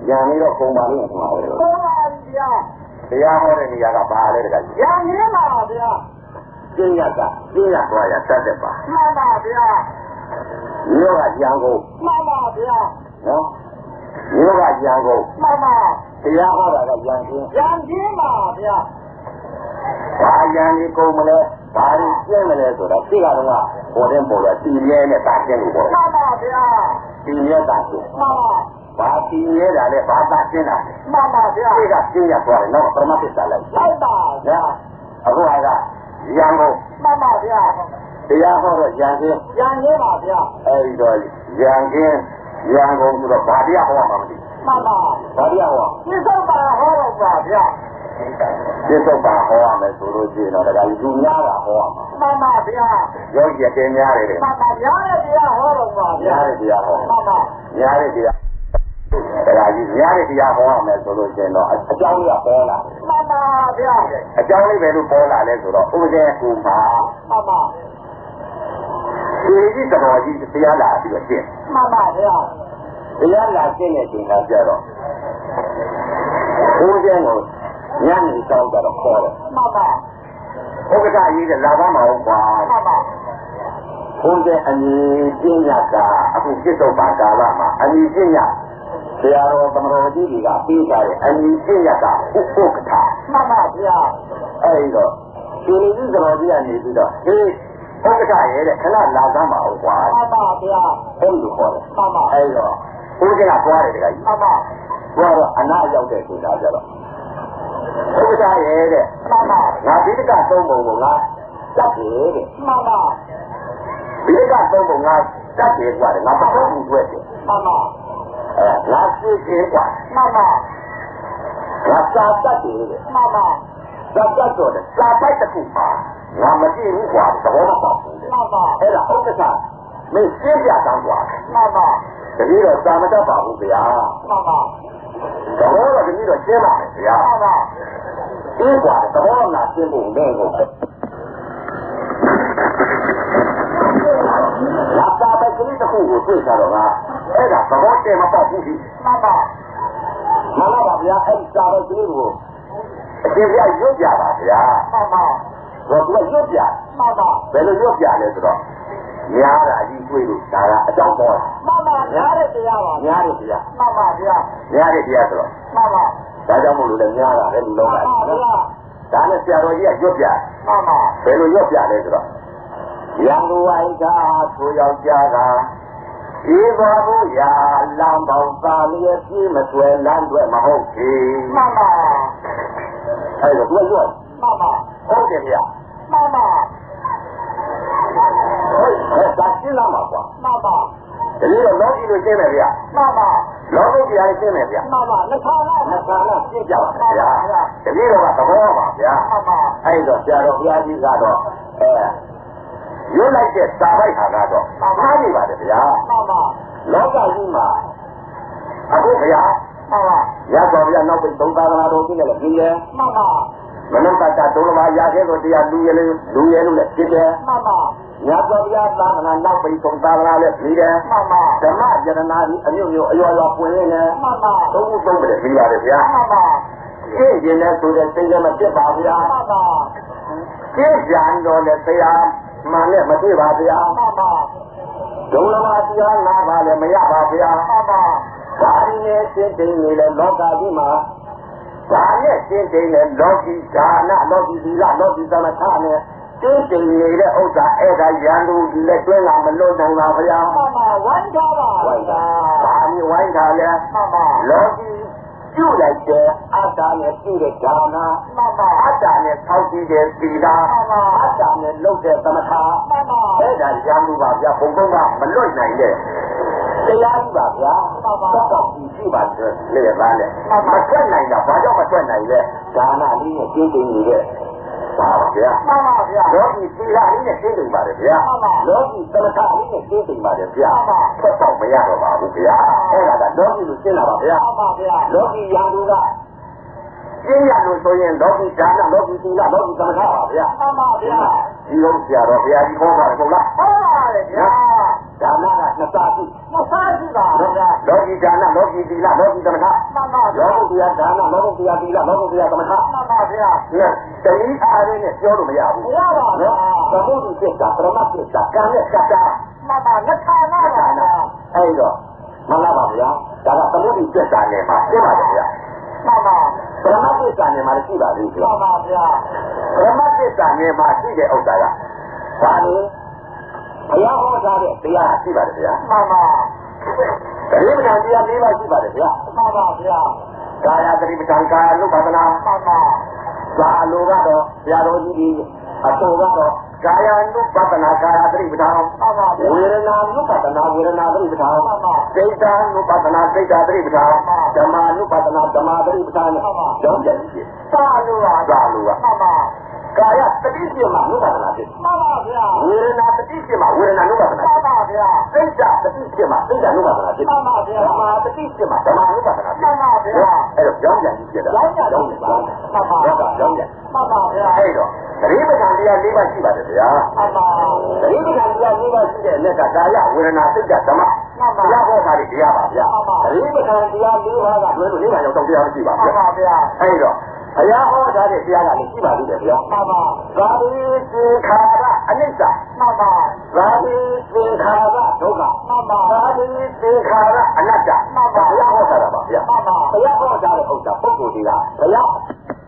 ရံပြီးတော့ပုံပါလို့မှာပဲဟုတ်ပါဗျာတရားဟောတဲ့နေရာကပါလေတကကြီးရံနေပါဗျာကျင်းရသွားရတတ်တယ်ပါမှန်ပါဗျာမြို့ကရံကုန်မှန်ပါဗျာနော်မြို့ကရံကုန်မှန်ပါတရားဟောတာကရံချင်းပါဗျာဘာရံဒီကုန်မလဲဘာလို့ကျင်းမလဲဆိုတော့သိကတော့ပေါ်တဲ့ပေါ်ရတည်မြဲနဲ့တာကျင်းလို့ပေါ့မှန်ပါဗျာတည်မြဲတာကျင်းမှန်ပါဘာတည်မြဲတာလဲဘာတာကျင်းတာမှန်ပါဗျာသိကကျင်းရသွားတယ်တော့ပရမသစ္စာလိုက်ဟုတ်ပါဗျာအခုကရံကုန်မှန်ပါဗျာတရားဟောတော့ရံချင်းပါဗျာအဲဒီတော့ရံချင်းရံကုန်ဆိုတော့ဘာတရားဟောမှာမသိမှန်ပါဘာတရားဟောပြစ္ဆုတ်ပါဟောတော့ပါဗျာပြစ္ဆုတ်ပါဟောရမယ်ဆိုလို့ရှိရင်တော့ဒါကလူများတာဟောရမှာမှန်ပါဗျာယောဂီအတင်းများတယ်မှန်ပါများတဲ့တရားဟောတော့ပါဗျာများတဲ့တရားဟောမှန်ပါများတဲ့တရားဒါကကြီးများတဲ့တရားဟောရမယ်ဆိုလို့ရှိရင်တော့အကြောင်းလေးပေါ်လာမှန်ပါဗျာအကြောင်းလေးပဲလို့ပေါ်လာလဲဆိုတော့ဥပဒေကူမှာမှန်ပါဒီကြီးတော်ကြီးတရားလာပြီးတော့ရှင်းမှန်ပါဗျာတရားလာရှင်းတဲ့ချိန်ကကြတော့ဘုရားကိုညနေကြောင်းကြတော့ခေါ်တယ်မှန်ပါဥက္ကဋ္ဌကြီးကလာပါမဟုတ်ပါမှန်ပါဘုရားအညီပညာကအခုပြစ္ဆုတ်ပါကာလမှာအညီပညာဆရာတော်သမတော်ကြီးတွေကပြီးကြတယ်အညီပညာကဥက္ကဋ္ဌမှန်ပါဗျာအဲဒီတော့ဒီလိုကြီးသမတော်ကြီးကနေပြီးတော့ဟေးဥက္ကဋ္ဌရဲ့တဲ့ခဏလာသမ်းပါဦးကွာမှန်ပါဗျာအဲဒီလိုခေါ်တယ်မှန်ပါအဲဒီတော့ဘုရားကသွားတယ်တခါကြီးမှန်ပါသွားတော့အနာရောက်တဲ့ဆိုတာကြတော့ဥက္ကဋ္ဌရဲ့တဲ့မှန်ပါငါဒီတကသုံးပုံကိုငါတတ်တယ်တဲ့မှန်ပါဒီတကသုံးပုံငါတတ်တယ်ကွာငါဘာလို့ဘူးတွေ့တယ်မှန်ပါငါသိတယ်ကွာမှန်ပါငါစာတတ်တယ်တဲ့မှန်ပါစာတတ်တော့စာပိုက်တစ်ခုပါငါမကြည့်ဘူးကွာသဘောမပေါက်ဘူးမှန်ပါအဲ့ဒါဥက္ကဋ္ဌမင်းရှင်းပြတောင်းကွာမှန်ပါတတိတော့စာမတတ်ပါဘူးဗျာမှန်ပါသဘောတော့တတိတော့ရှင်းပါမယ်ဗျာမှန်ပါဒီကွာသဘောနာရှင်းဖို့လည်းကိုလာတာပဲကလေးတစ်ခုကိုတွေ့ကြတော့ကအဲ့ဒါသဘောတည်းမပေါက်ဘူးမှန်ပါမှန်ပါဗျာအဲ့စာပဲကလေးကိုအရှင်ပြရွတ်ပြပါဗျာမှန်ပါတော့သူကရွတ်ပြမှန်ပါဘယ်လိုရွတ်ပြလဲဆိုတော့များတာကြီးတွေ့လို့ဒါကအကြောင်းပေါ်တာမှန်ပါများတဲ့တရားပါများတဲ့တရားမှန်ပါဗျာများတဲ့တရားဆိုတော့မှန်ပါဒါကြောင့်မို့လို့လည်းများတာလည်းလူလုံးတာနော်ဒါနဲ့ဆရာတော်ကြီးကရွတ်ပြမှန်ပါဘယ်လိုရွတ်ပြလဲဆိုတော့ရန်သူဝိုင်းကဆိုယောက်ျားကဒီဘောဘူးရာလမ်းပေါင်းသားလျက်ကြီးမဆွဲလမ်းတွေမဟုတ်ဘူးမှန်ပါအဲ့ဒါသူကရွတ်မှန်ပါဟုတ်တယ်ဗျာမှန်ပါဟုတ်ဒါရှင်းလာမှာကွာမှန်ပါဒီလိုလောကီလိုရှင်းမယ်ဗျာမှန်ပါလောကုတ္တရာရှင်းမယ်ဗျာမှန်ပါနှစ်ခါလားရှင်းကြပါဗျာဒီလိုကသဘောပါဗျာမှန်ပါအဲ့တော့ဆရာတော်ဘုရားကြီးကတော့ရွတ်လိုက်တဲ့စာပိုက်ဟာကတော့မှားနေပါတယ်ဗျာမှန်ပါလောကကြီးမှာအခုဗျာမှန်ပါရသော်ဗျာနောက်ပြီးသုံးသာသနာတော်ကြီးလည်းပြီးတယ်မှန်ပါမနုဿတဒုလမရခဲ့တော့တရားလူရဲလို့လည်းဖြစ်တယ်မှန်ပါညသောဗျာသာသနာနောက်ပြီးသုံးသာသနာလည်းပြီးတယ်မှန်ပါဓမ္မယတနာကြီးအမျိုးမျိုးအရွယ်ရွယ်ပွင့်နေတယ်မှန်ပါသုံးခုပဲပြီးပါတယ်ဗျာမှန်ပါရှင်းကျင်တဲ့ဆိုတဲ့စိတ်ကမဖြစ်ပါဗျာမှန်ပါရှင်းကြံတော့လည်းတရားမှန်နဲ့မတွေ့ပါဗျာမှန်ပါဒုလမတရားနာပါလည်းမရပါဗျာမှန်ပါဘာနဲ့ရှင်းတင်နေလဲလောကကြီးမှာဘာနဲ့ရှင်းတင်လဲလောကီဒါနလောကီသီလလောကီသမထနဲ့ရှင်းတင်နေတဲ့ဥစ္စာအဲ့ဒါရန်သူလက်တွဲလာမလွတ်နိုင်ပါဗျာမှန်ပါဝိုင်းထားပါဝိုင်းတာဘာမျိုးဝိုင်းတာလဲမှန်ပါလောကီပြုလိုက်တဲ့အတ္တနဲ့ပြုတဲ့ဒါနမှန်ပါအတ္တနဲ့ဆောက်တည်တဲ့သီလမှန်ပါအတ္တနဲ့လုပ်တဲ့သမထမှန်ပါအဲ့ဒါရန်သူပါဗျာဘုံဘုံကမလွတ်နိုင်တဲ့တရားကြီးပါဗျာတော့ကြည့်ပါလေပါလေမထွက်နိုင်တာဘာကြောင့်မထွက်နိုင်လဲဒါနလေးနဲ့ကျင်းတင်နေတဲ့ပါဗျာမှန်ပါဗျာလောကီသီလလေးနဲ့ကျင်းတင်ပါတယ်ဗျာလောကီသမထလေးနဲ့ကျင်းတင်ပါတယ်ဗျာဆက်တော့မရတော့ပါဘူးဗျာအဲ့ဒါကလောကီလိုရှင်းလာပါဗျာမှန်ပါဗျာလောကီရန်သူကကျင်းရလို့ဆိုရင်လောကီဒါနလောကီသီလလောကီသမထပါဗျာမှန်ပါဗျာဒီလိုဆရာတော်ဘုရားကြီးဟောပါတယ်ဟုတ်လားဟုတ်ပါတယ်ဗျာဒါနကစားရှိမစားရှိပါဗျာလောကီဒါနလောကီသီလလောကီသမထမှန်ပါဗျာလောကုတ္တရာဒါနလောကုတ္တရာသီလလောကုတ္တရာသမထမှန်ပါဗျာတတိအားရင်းနဲ့ပြောလို့မရဘူးမရပါဗျာသမုဒ္ဒိသစ္စာပရမသစ္စာကံနဲ့ကတ္တာမှန်ပါလက်ခါနာပါဗျာအဲ့တော့မှန်လားပါဗျာဒါကသမုဒ္ဒိသစ္စာနဲ့မှာသိပါတယ်ဗျာမှန်ပါပရမသစ္စာနဲ့မှာရှိပါသေးတယ်မှန်ပါဗျာပရမသစ္စာနဲ့မှာရှိတဲ့ဥစ္စာကဒါလေဘုရားဟောထားတဲ့တရားရှိပါတယ်ဗျာမှန်ပါသတိပဋ္ဌာန်တရား၄ပါးရှိပါတယ်ဗျာမှန်ပါဗျာကာယသတိပဋ္ဌာန်ကာယ ानु ပါဒနာမှန်ပါသာလိုကတော့ဆရာတော်ကြီးကြီးအဆိုကတော့ကာယ ानु ပါဒနာကာယသတိပဋ္ဌာန်မှန်ပါဗျာဝေဒနာ ानु ပါဒနာဝေဒနာသတိပဋ္ဌာန်မှန်ပါစိတ်ဓာ ानु ပါဒနာစိတ်ဓာသတိပဋ္ဌာန်ဓမ္မ ानु ပါဒနာဓမ္မသတိပဋ္ဌာန်ကျောင်းကျန်ကြီးသာလို့ပါသာလိုကမှန်ပါကာယတတိပြမှာ ानु ပါဒနာဖြစ်မှန်ပါဗျာဝေဒနာတတိပြမှာဝေဒနာ ानु ပါဒနာမှန်ပါဗျာစိတ်ဓာတတိပြမှာစိတ်ဓာ ानु ပါဒနာဖြစ်မှန်ပါဗျာဓမ္မတတိပြမှာဓမ္မ ानु ပါဒနာဖြစ်မှန်ပါဗျာအဲ့တော့ကျောင်းကျန်ကြီးဖြစ်တာကျောင်းကျန်ကြီးပါမှန်ပါကျောင်းကျန်မှန်ပါဗျာအဲ့တော့သတိပဋ္ဌာန်တရား၄ပါးရှိပါတယ်ဗျာမှန်ပါသတိပဋ္ဌာန်တရား၄ပါးရှိတဲ့အလက်ကကာယဝေဒနာစိတ်ဓာတ်ဓမ္မမှန်ပါတရားဟောတာတွေတရားပါဗျာမှန်ပါသတိပဋ္ဌာန်တရား၄ပါးကလွယ်လို့၄ပါးရောက်တော့တရားမရှိပါမှဗျာန်ပါဗျာအဲ့တော့ဘုရားဟောထားတဲ့တရားကလည်းရှိပါသေးတယ်ဗျာမှန်ပါသာဝေသင်္ခါရအနိစ္စမှန်ပါသာဝေသင်္ခါရဒုက္ခမှန်ပါသာဝေသင်္ခါရအနတ္တမှန်ပါဘုရားဟောထားတာပါဗျာမှန်ပါဘုရားဟောထားတဲ့ဥစ္စာပုဂ္ဂိုလ်တွေကဘုရား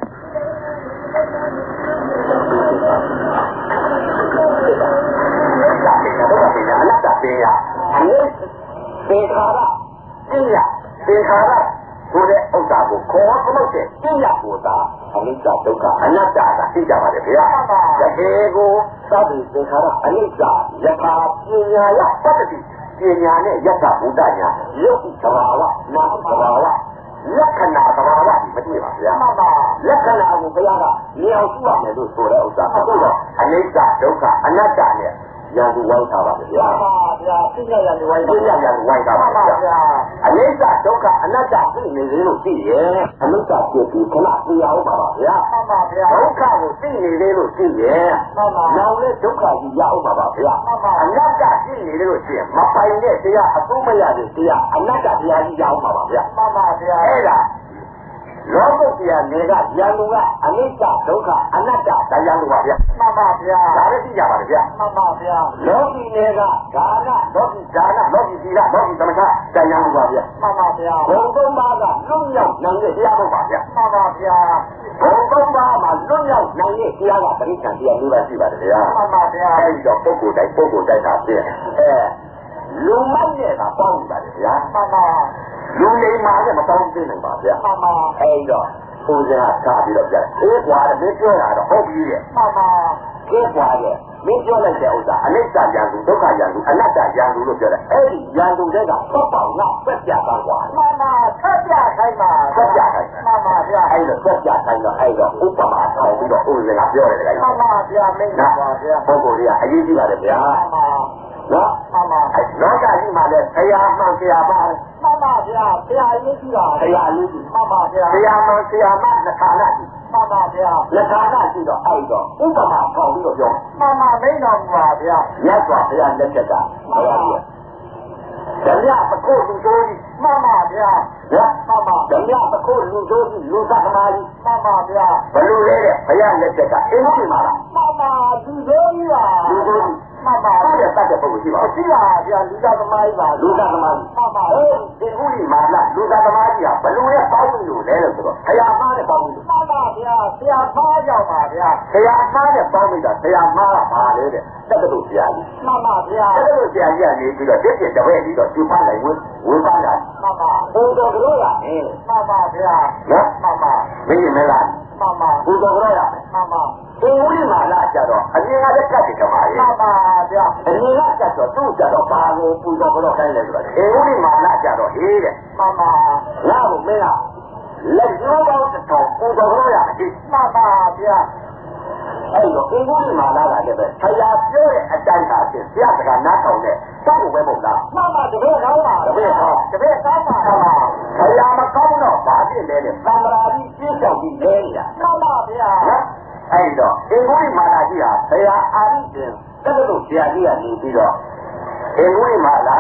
အနတ္တပင်ရအနိစ္စသင်္ခါရပညာသင်္ခါရဆိုတဲ့ဥစ္စာကိုခေါ်သမုတ်တဲ့ပညာကိုသာအနိစ္စဒုက္ခအနတ္တကသိကြပါတယ်ဗျာတကယ်ကိုသဗ္ဗေသင်္ခါရအနိစ္စယထာပညာယပတ္တိပညာနဲ့ယတဘုဒ္ဓညာယုတ်သဘာဝနာသဘာဝလက္ခဏာသဘာဝမတွေ့ပါဗျာမှန်ပါလက္ခဏာကိုဘုရားကလျောက်ရှိရမယ်လို့ဆိုတဲ့ဥစ္စာအခုတော့အနိစ္စဒုက္ခအနတ္တနဲ့ရန်သူဝိုင်းထားပါဗျာမှန်ပါဗျာသိရရဝိုင်းပြညာရန်သူဝိုင်းထားမှပါန်ပါဗျာဗျာအနိစ္စဒုက္ခအနတ္တသိနေသေးလို့သိရဲ့အနိစ္စဖြစ်ပြီးခဏသိရအောင်ပါဗျာမှန်ပါဗျာဒုက္ခကိုသိနေသေးလို့သိရဲ့မှန်ပါနောက်လည်းဒုက္ခကြီးရအောင်ပါဗျာမှန်ပါအနတ္တသိနေသေးလို့သိရင်မပိုင်တဲ့တရားအဆုံးမရတဲ့တရားအနတ္တတရားကြီးရအောင်ပါဗျာမှန်ပါဗျာအဲ့ဒါလောကုတ္တရာနေကရန်သူကအနိစ္စဒုက္ခအနတ္တတရားလို့ပါဗျာမှန်ပါဗျာဒါလည်းသိကြပါလေဗျာမှန်ပါဗျာလောကီနေကဒါနလောကီဒါနလောကီသီလလောကီသမထတရားလို့ပါဗျာမှန်ပါဗျာဘုံသုံးပါးကလွတ်မြောက်နိုင်တဲ့တရားပေါ့ပါဗျာမှန်ပါဗျာဘုံသုံးပါးမှာလွတ်မြောက်နိုင်တဲ့တရားကပရိစ္ဆန်တရားလေးပါရှိပါတယ်ဗျာမှန်ပါဗျာအဲဒီတော့ပုဂ္ဂိုလ်တိုင်းတာဖြစ်လူမိုက်နဲ့ကပေါင်းနေပါတယ်ဗျာမှန်ပါလူလိမ္မာနဲ့မပေါင်းသိနိုင်ပါဗျာမှန်ပါအဲဒီတော့ဘုရားထားပြီးတော့ပြတယ်အေးကွာမင်းပြောတာတော့ဟုတ်ပြီတဲ့မှန်ပါအေးကွာတဲ့မင်းပြောလိုက်တဲ့ဥစ္စာအနိစ္စယံသူဒုက္ခယံသူအနတ္တယံသူလို့ပြောတယ်အဲ့ဒီယံသူတွေကပတ်ပေါင်းကပြက်ပြတာကွာမှန်ပါဆက်ပြခိုင်းပါပြက်ပြခိုင်းမှန်ပါဗျာအဲ့တော့ပြက်ပြခိုင်းတော့အဲ့တော့ဥပမာထောင်ပြီးတော့ဥစဉ်ကပြောတယ်လေမှန်ပါဗျာမင်းပါဗျာပုဂ္ဂိုလ်တွေကအရေးကြီးပါတယ်ဗျာမှန်ပါနော်မှန်ပါအဲ့လောကကြီးမှာလည်းဆရာမှန်ဆရာမမှန်ပါဗျာဆရာရေးကြည့်ပါဆရာလေးကြီးမှန်ပါဗျာဆရာမှန်ဆရာမလက်ဌာနကြီးမှန်ပါဗျာလက်ဌာနကြီးတော့အဲ့တော့ဥပမာထောင်ပြီးတော့ပြောမှန်ပါမင်းတော်ပါဗျာမြတ်စွာဘုရားလက်ထက်ကဘုရားကြီးဓမ္မပကုတ်လူဆိုးကြီးမှန်ပါဗျာနော်မှန်ပါဓမ္မပကုတ်လူဆိုးကြီးလူသက္ကမကြီးမှန်ပါဗျာဘလို့လဲတဲ့ဘုရားလက်ထက်ကအင်းကြီးမှာလားမှန်ပါဒီလိုကြီးပါလူဆိုးကြီးမှန်ပါအဲ့ဒါတတ်တဲ့ပုဂ္ဂိုလ်ရှိပါရှိပါဗျာလူသားသမားကြီးပါလူသက္ကမကြီးမှန်ပါဒီခုကြီးမှာလားလူသက္ကမကြီးကဘလို့လဲပေါင်းလို့လဲလို့ဆိုတော့ဘုရားမားနဲ့ပေါင်းလို့မှန်ပါဗျာဆရာဖားရောက်ပါဗျာဘုရားမားနဲ့ပေါင်းလို့ဆရာမားကပါလေတဲ့တက္ကသိုလ်ဆရာကြီးမှန်ပါဗျာတက္ကသိုလ်ဆရာကြီးကနေပြီးတော့တစ်ပြည့်တစ်ဝဲပြီးတော့ကျူပန်းလိုက်ဝင်ပန်းလာမှန်ပါဘုံတော်ကြောရမယ်မှန်ပါဗျာနော်မှန်ပါမင်းမလားမှန်ပါဘုံတော်ကြောရမယ်မှန်ပါဒီဝိမာလာကြတော့အမြင်ကလည်းကတ်တယ်ကမာရဲ့မှန်ပါဗျာအမြင်ကကတ်တော့သူ့ကြတော့ဘာကိုပူတော်ကြောခိုင်းလဲဆိုတော့ဒီဝိမာလာကြတော့ဟေးတဲ့မှန်ပါငါ့ကိုမင်းကလက်ရိုးပေါင်းတစ်ထောင်ပူတော်ကြောရမယ်မှန်ပါဗျာအဲ့တော့ဒီဝိမာလာကလည်းပဲဆရာပြောတဲ့အတိုင်းသာဖြစ်ဆရာကနားထောင်တဲ့စောက်ကိုပဲပုံလားမှန်ပါတပည့်ကောင်းပါတပည့်ကောင်းတပည့်ကောင်းပါဆရာမကောင်းတော့ဘာဖြစ်လဲတဲ့သံဃာကြီးပြည့်စုံပြီးလဲနေတာမှန်ပါဗျာနော်အဲ့တော့အင်္ဂုလိမာလာကြီးဟာဘုရားအာရိရှင်တက္ကသိုလ်ဆရာကြီးကနေပြီးတော့အင်္ဂုလိမာလာ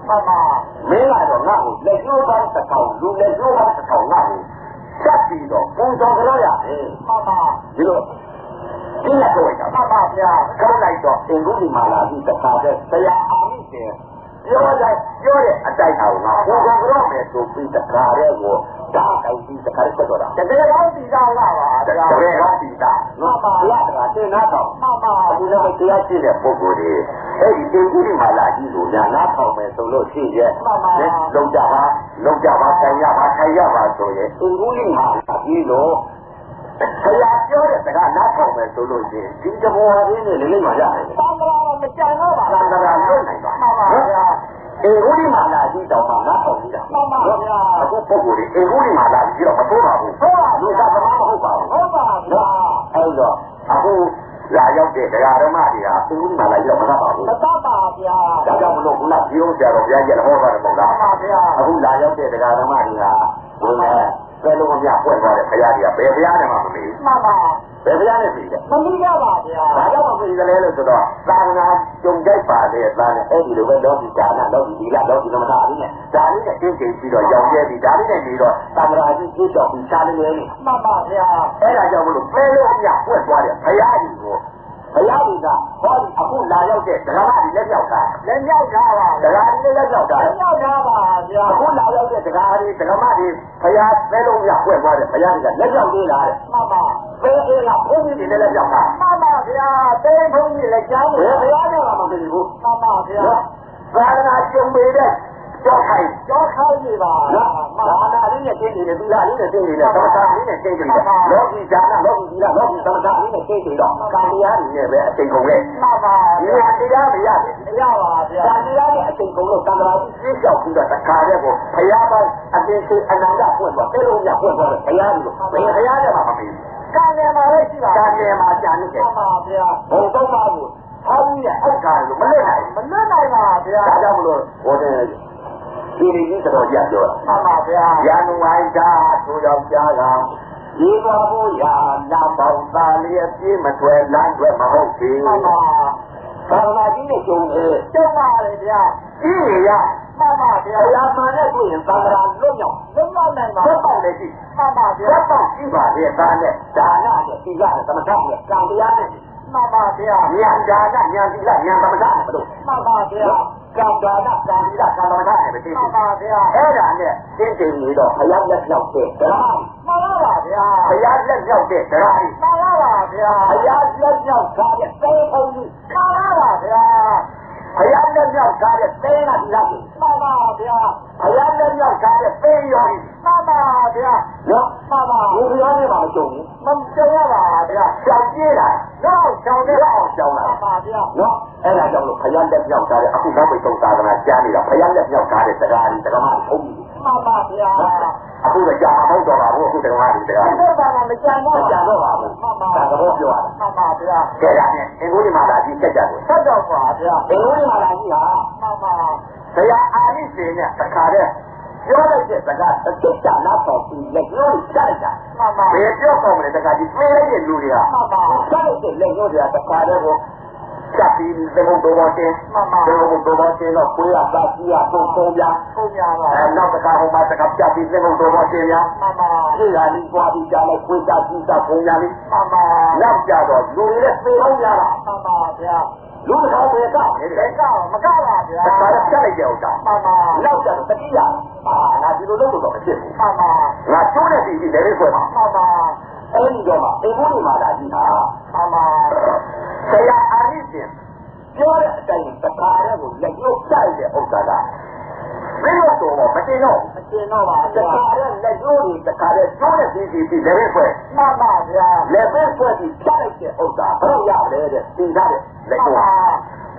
妈妈， 没来着，俺们来有班是考，如来有班是考俺们，下地着工作个老呀， 妈妈， 这个，今天各位讲， 妈妈呀， 刚来着，印度的马拉地是他的，谁呀？阿弥陀，有的，在头啊，工作个老没做，比是他的我。大概是这开始做的， 这个老地大了吧？ 这个老地大， 妈妈， 第二个是哪套？ 妈妈， 你那个第二季的不过的，哎，印度的马拉地路呀，哪套没走路去的？ 妈妈， 农家话，菜呀话做的，印度的马拉地路，哎呀，有的这个哪套没走路去？新加坡的你嘛呀？ 当然没见过吧？ 当然有那个， 妈妈呀。 印度的马拉地到嘛哪套的？ 妈妈呀， 我不过的，印度的马拉地了，我多少步？路上怎么好跑？ 好吧呀， 还有个，来要给这个嘛的呀，印度的马拉地了，我咋跑？ 那大呀， 大家不弄不那，只有这个别的好办的不干。 妈妈呀， 来要给这个嘛的呀，我们在路上混过的，培养的，别的嘛没。 妈妈。 别不让你飞的， 那你干嘛的呀？ 大家都飞的来了，知道？咱们中间发的，咱们哎，你们老是家呢，老是地了，老是那么大的呢，家里呢经济知道，要业的，家里呢知道，咱们还是至少比家里呢。 妈妈的呀， 哎，那叫不咯？白龙呀，混过的，培养的我，培养的呢，好的，拿要给这个嘛的来调查， 来调查吧， 这个的来调查， 调查吧，呀， 拿要给这个嘛的培养白龙呀，混过的，培养的来调查的， 妈妈。 别给了，空气的来讲嘛。 妈妈呀，对空气来讲， 别不要那么跟你说。 妈妈呀， 咱那兄弟的交开的吧。 妈那你也听你的，对啦，你也听你的，怎么讲你也听你的？老是讲那，老是地啦，老是怎么讲你也听你的？干你啊，你也别成功嘞。 妈妈， 你呀，你呀，你呀， 不要啊， 干你呀，你成功了，干嘛？你小心的，看这个培养吧，这是俺家混过，这种家混过的，培养的，培养的嘛没有。 干年嘛来去吧， 干年嘛讲你妈妈的呀， 红豆麻布，他们也爱干的，没来， 没来嘛的呀， 大家不咯？我这你知道研究了， 妈妈的呀， 人外家就要家啊，一个不呀，那包大列比么多，难怪么好听。 妈妈， 上那今天兄弟， 叫嘛来的呀， 你呀， 妈妈的呀， 哎呀，妈那对人当然重要， 能要来嘛， 我帮得起。 妈妈的我呀， 帮几把的干的，家那的地干的怎么干的？干的呀的， 妈妈的呀， 娘家那娘地那娘怎么干的不都？ 妈妈的呀， 干家那干地那干怎么干的不都？ 妈妈的呀， 哎，然的，真正你的还要人了解，对吧？ 妈妈的呀， 还要人了解，对吧？ 妈妈的呀， 还要人了解的谁同意？ 妈妈的呀， 还要人了解的谁那地那地？ 妈妈的呀， 还要人了解的谁有理？ 妈妈的呀， 喏， 妈妈， 你不要你妈的兄弟， 能叫呀吧的呀， 小姐来， 要小的， 要小来。 妈妈的呀， 喏，哎，那叫做培养人了解的，အခုတော့被动啥的呢？家里的培养人了解的，这个嘛的同意。 妈妈的呀， အခုကကြာမှာမဟုတ်တော့ပါဘူးအခုတက္ကမတွေတက္ကမတွေ这爸爸没见过， မကြာတော့ပါဘူး妈妈， ဒါကတော့ပြောရတာ妈妈的呀， ကဲဒါနဲ့အင်္ဂုလိမာလာကြီးတက်ကြတယ်他叫啥的呀？ အင်္ဂုလိမာလာကြီးဟာ妈妈， ဆရာအာရိစေနဲ့တခါတည်းပြောလိုက်တဲ့စကားတစ်ချက်ကြာနောက်တော့ပြီးလက်ညှိုးချလိုက်တာ妈妈， ဘယ်ပြောကောင်းမလဲတခါကြီးပြေးလိုက်တဲ့လူတွေက妈妈， ချလိုက်တဲ့လက်ညှိုးတွေကတခါတည်းကိုချက်ပြီးသေဖို့တော်တော်ချင်း妈妈， သေဖို့တော်တော်ချင်းတော့ကိုယ်ကသာကြီးကပုံပုံပြ后面了， နောက်တစ်ခါဟိုမှာတခါချက်ပြီးသေဖို့တော်တော်ချင်းများ妈妈， ဒီကနေ့သွားပြီးကြားလိုက်ကိုယ်ကကြီးကပုံညာလေး妈妈， နောက်ကြတော့လူတွေနဲ့သေအောင်ရတာ妈妈的呀， လူတွေတော့သေတာနေတယ်没干，没干了的呀， တခါတော့ချက်လိုက်တဲ့ဥစ္စာ妈妈， နောက်ကြတော့တတိယငါဒီလိုလုပ်လို့တော့မဖြစ်ဘူး妈妈， ငါကျိုးတဲ့စီကြီးလည်းဆွဲမှာ妈妈， အဲ့ဒီတော့မှအင်္ဂုလိမာလာကြီးဟာ妈妈， ဆရာအာရိရှင်ပြောတဲ့အတိုင်းတခါတည်းကိုလက်ညှိုးချလိုက်တဲ့ဥစ္စာကမင်းတို့တော့မတင်တော့没见到吧တ的ခါ呀？ တည်းလက်ညှိုးတွေတခါတည်းကျိုးတဲ့စီကြီးလည်းဆွဲ妈妈的呀， လက်ပဲဆွဲပြီးချလိုက်တဲ့ဥစ္စာဘယ်တော့ရလဲတဲ့သင်ထားတဲ့လက်ညှိုး妈妈，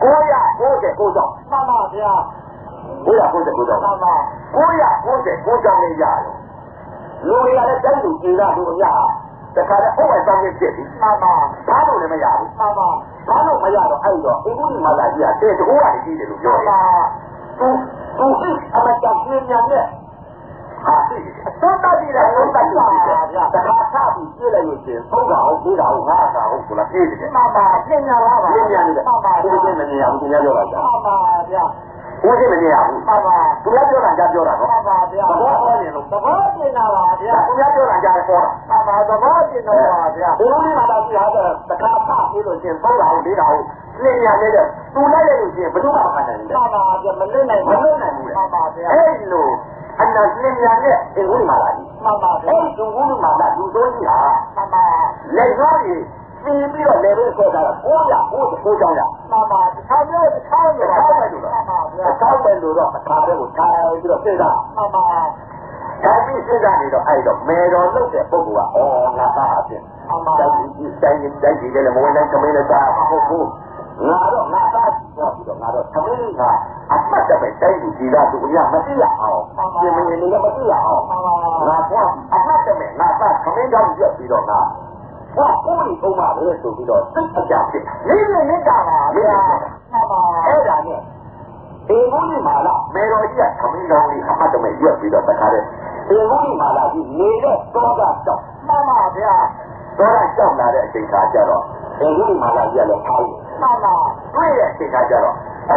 999ကြောင့်妈妈的呀， 999ကြောင့်妈妈， 999ကြောင့်လည်းရတယ်လူတွေကလည်းတိုင်းသူကြီးတာလူအများတခါတည်းဥပ္ပဆောင်ရဖြစ်ပြီ妈妈， ဘာလို့လည်းမရဘူး妈妈， ဘာလို့မရတော့အဲ့တော့အင်္ဂုလိမာလာကြီးကတဲ့တကူကနေကြီးတယ်လို့ပြော妈တယ်妈， သူအမတန်ပြင်းမြန်တဲ့ဟာသိတယ်都到底了，都到底了呀， တခါထားပြီးပြေးလိုက်လို့ရှင်သုံးတာဟုတ်သေးတာဟုတ်ငါးတာဟုတ်ဆိုလားပြေးတယ်妈妈，见着了吧？ ပြင်းမြန်နေတယ်妈妈ကိုယ်ချင်းမမြင်အောင်သူများပြောလိုက်တာ妈妈的呀， ဦးစင်းမနေရဘူးမှန်ပါသူလည်းပြောတာကြားပြောတာနော်မှန်ပါဗျာသဘောပေါ်နေလို့သဘောကျင်တာပါဗျာသူများပြောတာကြားပေါ်တာမှန်ပါသဘောကျင်တော့ပါဗျာဒီလိုလေးမှတော့ကြည့်ရတဲ့တခါဖတ်ပြီးလို့ရှင်3တာဟုတ်4တာဟုတ်လင်းညာနေတဲ့သူလိုက်ရလို့ရှင်ဘယ်သူမှမခံနိုင်ဘူးမှန်ပါဗျာမလွတ်နိုင်မဘူးလွတ်နိုင်ဘူးလေမှန်ပါဗျာအဲ့လိုအနာလင်းညာနဲ့အင်္ဂုလိမာလာကြီးမှန်ပါဗျာအဲ့ဒီဝုလူမာလာလူစိုးကြီးဟာမှန်ပါလက်ရောကြီးပြီးပြီးတော့လေဘယ်ဆိုတာ999ကျောင်းရမှန်ပါတစ်ခါမျိုးတစ်ခါမျိုးပါ 6ပဲလို့မှန်ပါဗျာ 6ပဲလို့တော့အခါပဲကိုထိုင်ပြီးတော့စဉ်းစားမှန်ပါထိုင်ပြီးစဉ်းစားနေတော့အဲ့တော့မေတော်လုပ်တဲ့ပုဂ္ဂိုလ်ကဩငါသားအဖြစ်မှန်ပါတိုင်းကြီးလည်းမဝင်နိုင်ခမင်းလည်းသားမဟုတ်ဘူးငါတော့ငါသားတော့ပြီးတော့ငါတော့ခမင်းကအမှတ်တမဲ့တိုင်းလူကြီးကသူအရာမသိရအောင်ပြင်မင်းလည်းမသိရအောင်မှန်ပါငါကအမှတ်တမဲ့ငါသားခမင်းကြောင့်ပြတ်ပြီးတော့ငါကိုယ်ကိုယ်ပုံပါလေဆိုပြီးတော့စိတ်အကြဖြစ်လေးလေးနဲ့တာပါဗျာမှန်ပါအဲ့ဒါနဲ့ဒီမုန်းကြီးမာလာမေတော်ကြီးကခမင်းကောင်းလေးအမှတ်တမဲ့ရွက်ပြီးတော့တခါတည်းဒီမုန်းကြီးမာလာကြီးနေတဲ့တော့ကတော့မှန်ပါဗျာတော့ကြောက်လာတဲ့အချိန်ခါကျတော့ဒီမုန်းကြီးမာလာကြီးကလည်းထားတယ်မှန်ပါတွေ့တဲ့အချိန်ခါကျတော့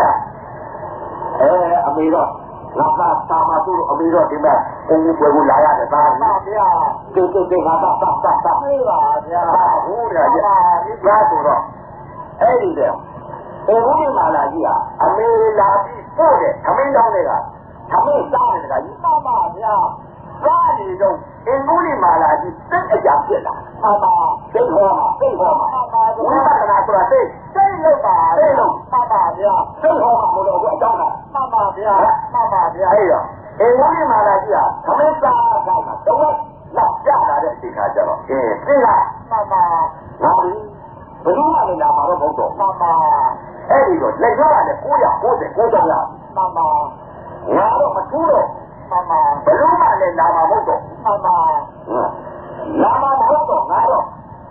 အမေတော့ငါသားသာမသူ့အမေတော့ဒီမှာဘုံပွဲကိုလာရတယ်သားမှန်ပါဗျာတေငါသားသာပြေးပါဗျာဟုတ်တယ်ကြာကြာဆိုတော့အဲ့ဒီတဲ့ဒီမုန်းကြီးမာလာကြီးကအမေလာပြီးပို့တယ်သမင်းတောင်းတွေကသမင်းစားတယ်ကကြီးမှန်ပါဗျာစားနေတော့အင်္ဂုလိမာလာကြီးစိတ်အကြဖြစ်လာမှန်ပါစိတ်ဟောမှာစိတ်ဟောမှာမှန်ပါဝိပဿနာဆိုတာစိတ်စိတ်လို့ပါစိတ်လို့မှန်ပါဗျာစိတ်ဟောမှာမလို့အကြောင်းကမှန်ပါဗျာမှန်ပါဗျာအဲ့တော့အင်္ဂုလိမာလာကြီးကသမင်းစားခိုင်းမှာတော့လောက်ကြလာတဲ့အချိန်ခါကျတော့သိလားမှန်ပါငါဘယ်သူမှလည်းလာမှာတော့မဟုတ်တော့မှန်ပါအဲ့ဒီတော့လက်ရောကလည်း999ကျောင်းရမှန်ပါငါတော့မထူးတော့မှန်ပါဘယ်သူမှလည်းလာမှာမဟုတ်တော့မှန်ပါလာမှာမဟုတ်တော့ငါတော့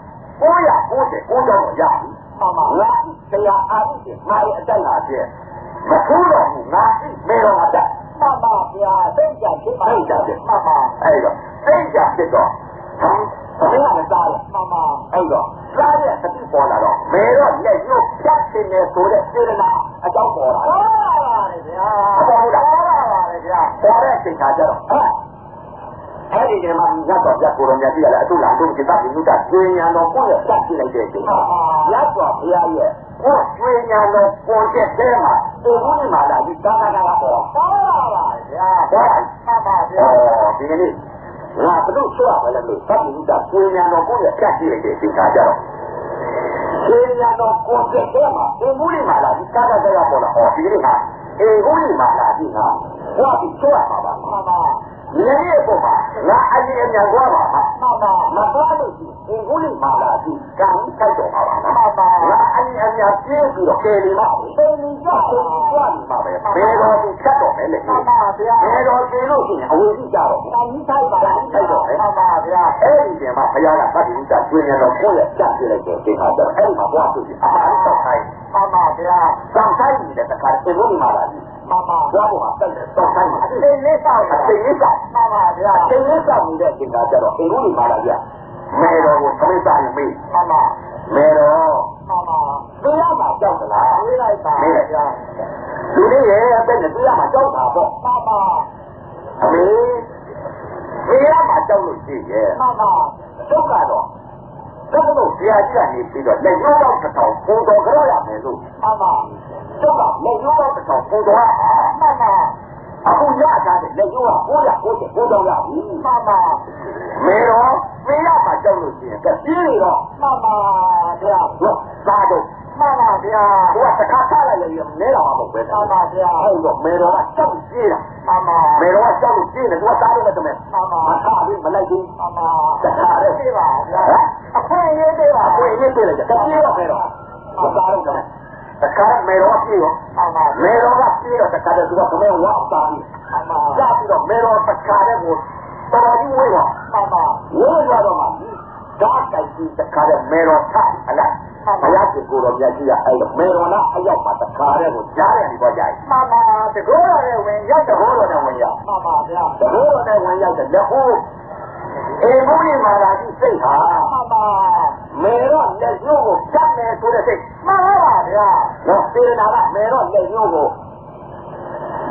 999ကျောင်းရပြီမှန်ပါငါတရားအားဖြင့်ငါရဲ့အတက်လာခြင်းမထူးတော့ဘူးငါမေတော်အတက်မှန်ပါဗျာစိတ်ကြဖြစ်ပါသိကြတယ်မှန်ပါအဲ့တော့သိကြဖြစ်တော့သမီးကလည်းစားတယ်မှန်ပါအဲ့တော့စားတဲ့သတိပေါ်လာတော့မေတော့လက်ညှိုးဖြတ်ခြင်းနဲ့ဆိုတဲ့စေတနာအကြောင်းပေါ်လာဟောပါလေဗျာဟောပါလေဗျာပေါ်တဲ့အချိန်ခါကျတော့အဲ့ဒီကမှညတ်တော်ပြကိုရောမြတ်ကြီးကလည်းအထုလာတို့ကိစ္စကိုညွတ်တာကျွေးညာတော်ကိုလည်းဆက်ကြည့်လိုက်တဲ့အချိန်မှာညတ်တော်ဘုရားရဲ့ကိုကျွေးညာတော်ပေါ်တဲ့တဲမှာဒီဘုရားမှာလာပြီးကာကာကာပေါ်ဟောပါဗျာဟောမှန်ပါဗျာဒီကနေ့ငါဘလို့ဆိုရမလဲလို့သတ်ပြီးတာကျွေးညာတော်ကိုလည်းဆက်ကြည့်လိုက်တဲ့အချိန်ခါကျတော့ကျွေးညာတော်ကိုတဲ့တဲမှာဒီဘုရားမှာလာပြီးကာကာကာပေါ်လာဟောဒီကနေ့ဟာဒီဘုရားမှာလာပြီးဟာဟောပြီးဆိုရမှာပါမှန်ပါလည်းရဲ့ပုံမှာငါအရင်အမြန်သွားပါဟာမှန်ပါမသွားလို့ရှိရင်ကိုလေးမာလာပြီးကံထိုက်တော့ပါပါနော်မှန်ပါငါအရင်အမြန်ပြေးပြီးတော့ကယ်နေမှာပဲသိနေကြပါသွားနေမှာပဲဘယ်တော့သူဖြတ်တော့မယ်လေမှန်ပါဗျာဘယ်တော့ကျင်းလို့ရှိရင်အဝေးကြီးကြတော့တန်ကြီးထိုက်ပါထိုက်တော့မှန်ပါဗျာအဲ့ဒီချိန်မှာဘုရားကသတိဥစ္စာကျွေးနေတော့ကိုယ့်ရဲ့ကြက်ပြလိုက်တဲ့ချိန်ခါကျတော့အဲ့ဒီမှာဘွားဆိုပြီးအမှားတော့ခိုင်းမှန်ပါဗျာစောင့်ဆိုင်နေတဲ့တခါတေဘုန်းမာလာကြီးမှန်ပါဘွားပေါ်မှာတက်တယ်စောင့်ဆိုင်မှာအသိလေးဆောက်အသိလေးစောင့်မှန်ပါဗျာအသိလေးစောင့်နေတဲ့ချိန်ခါကျတော့တေဘုန်းမာလာကြီးမေတော်ကိုသမီးစားရင်မေးမှန်ပါမေတော်မှန်ပါတရားမှာကြောက်သလားပြေးလိုက်ပါဗျာလူလေးရဲ့အသက်နဲ့တရားမှာကြောက်တာပေါ့မှန်ပါအမေတရားမှာကြောက်လို့ရှိရဲ့မှန်ပါဒုက္ခတော့ဒုက္ခတော့ဆရာကြီးကနေပြီးတော့လက်ရိုးတော့တစ်ထောင်ပုံတော်ကြရမယ်လို့မှန်ပါဒုက္ခလက်ရိုးတော့တစ်ထောင်ပုံတော်ရမှာမှန်ပါအခုရတာတဲ့လက်ရိုးက999တောင်းရပြီမှန်ပါမေတော့တရားမှာကြောက်လို့ရှိရင်ကပြေးနေတော့မှန်ပါဗျာတော့သားတော့မှန်ပါဗျာဘုရားတစ်ခါထားလိုက်ရင်လဲတော့မှာမဟုတ်ပဲမှန်ပါဗျာအဲ့တော့မေတော်ကကြောက်ပြေးတာမှန်ပါမေတော်ကကြောက်လို့ပြေးနေသူကသားလို့လည်းတမဲမှန်ပါမထားဘူးမလိုက်ဘူးမှန်ပါတခါတည်းပြေးပါဗျာအခွင့်အရေးတွေပါကိုယ်ရင်းပြေးလိုက်တယ်ပြေးတော့မေတော်မသားလို့တမဲတခါမေတော်ပြေးရောမှန်ပါမေတော်ကပြေးတော့တခါတည်းသူကတမဲဝါသားပြီးမှန်ပါကြာပြီးတော့မေတော်တခါတည်းကိုတော်တော်ကြီးဝေးတော့မှန်ပါဝေးသွားတော့မှဓာတ်ကြိုက်ပြီးတခါတည်းမေတော်ထအလားဘုရားရှင်ကိုတော်မြတ်ကြီးကအဲ့တော့မေတော်လားအရောက်မှာတခါတည်းကိုကြားရတယ်ဒီပေါ်ကြိုက်မှန်ပါတကောရတဲ့ဝင်ရောက်တဘောတော်နဲ့ဝင်ရောက်မှန်ပါဗျာတဘောတော်နဲ့ဝင်ရောက်တဲ့လက်ဟုတ်အေဘုန်းကြီးမာလာကြီးစိတ်ဟာမှန်ပါမေတော့လက်ညှိုးကိုဖြတ်မယ်ဆိုတဲ့စိတ်မှန်ပါဗျာနော်စေရနာကမေတော့လက်ညှိုးကို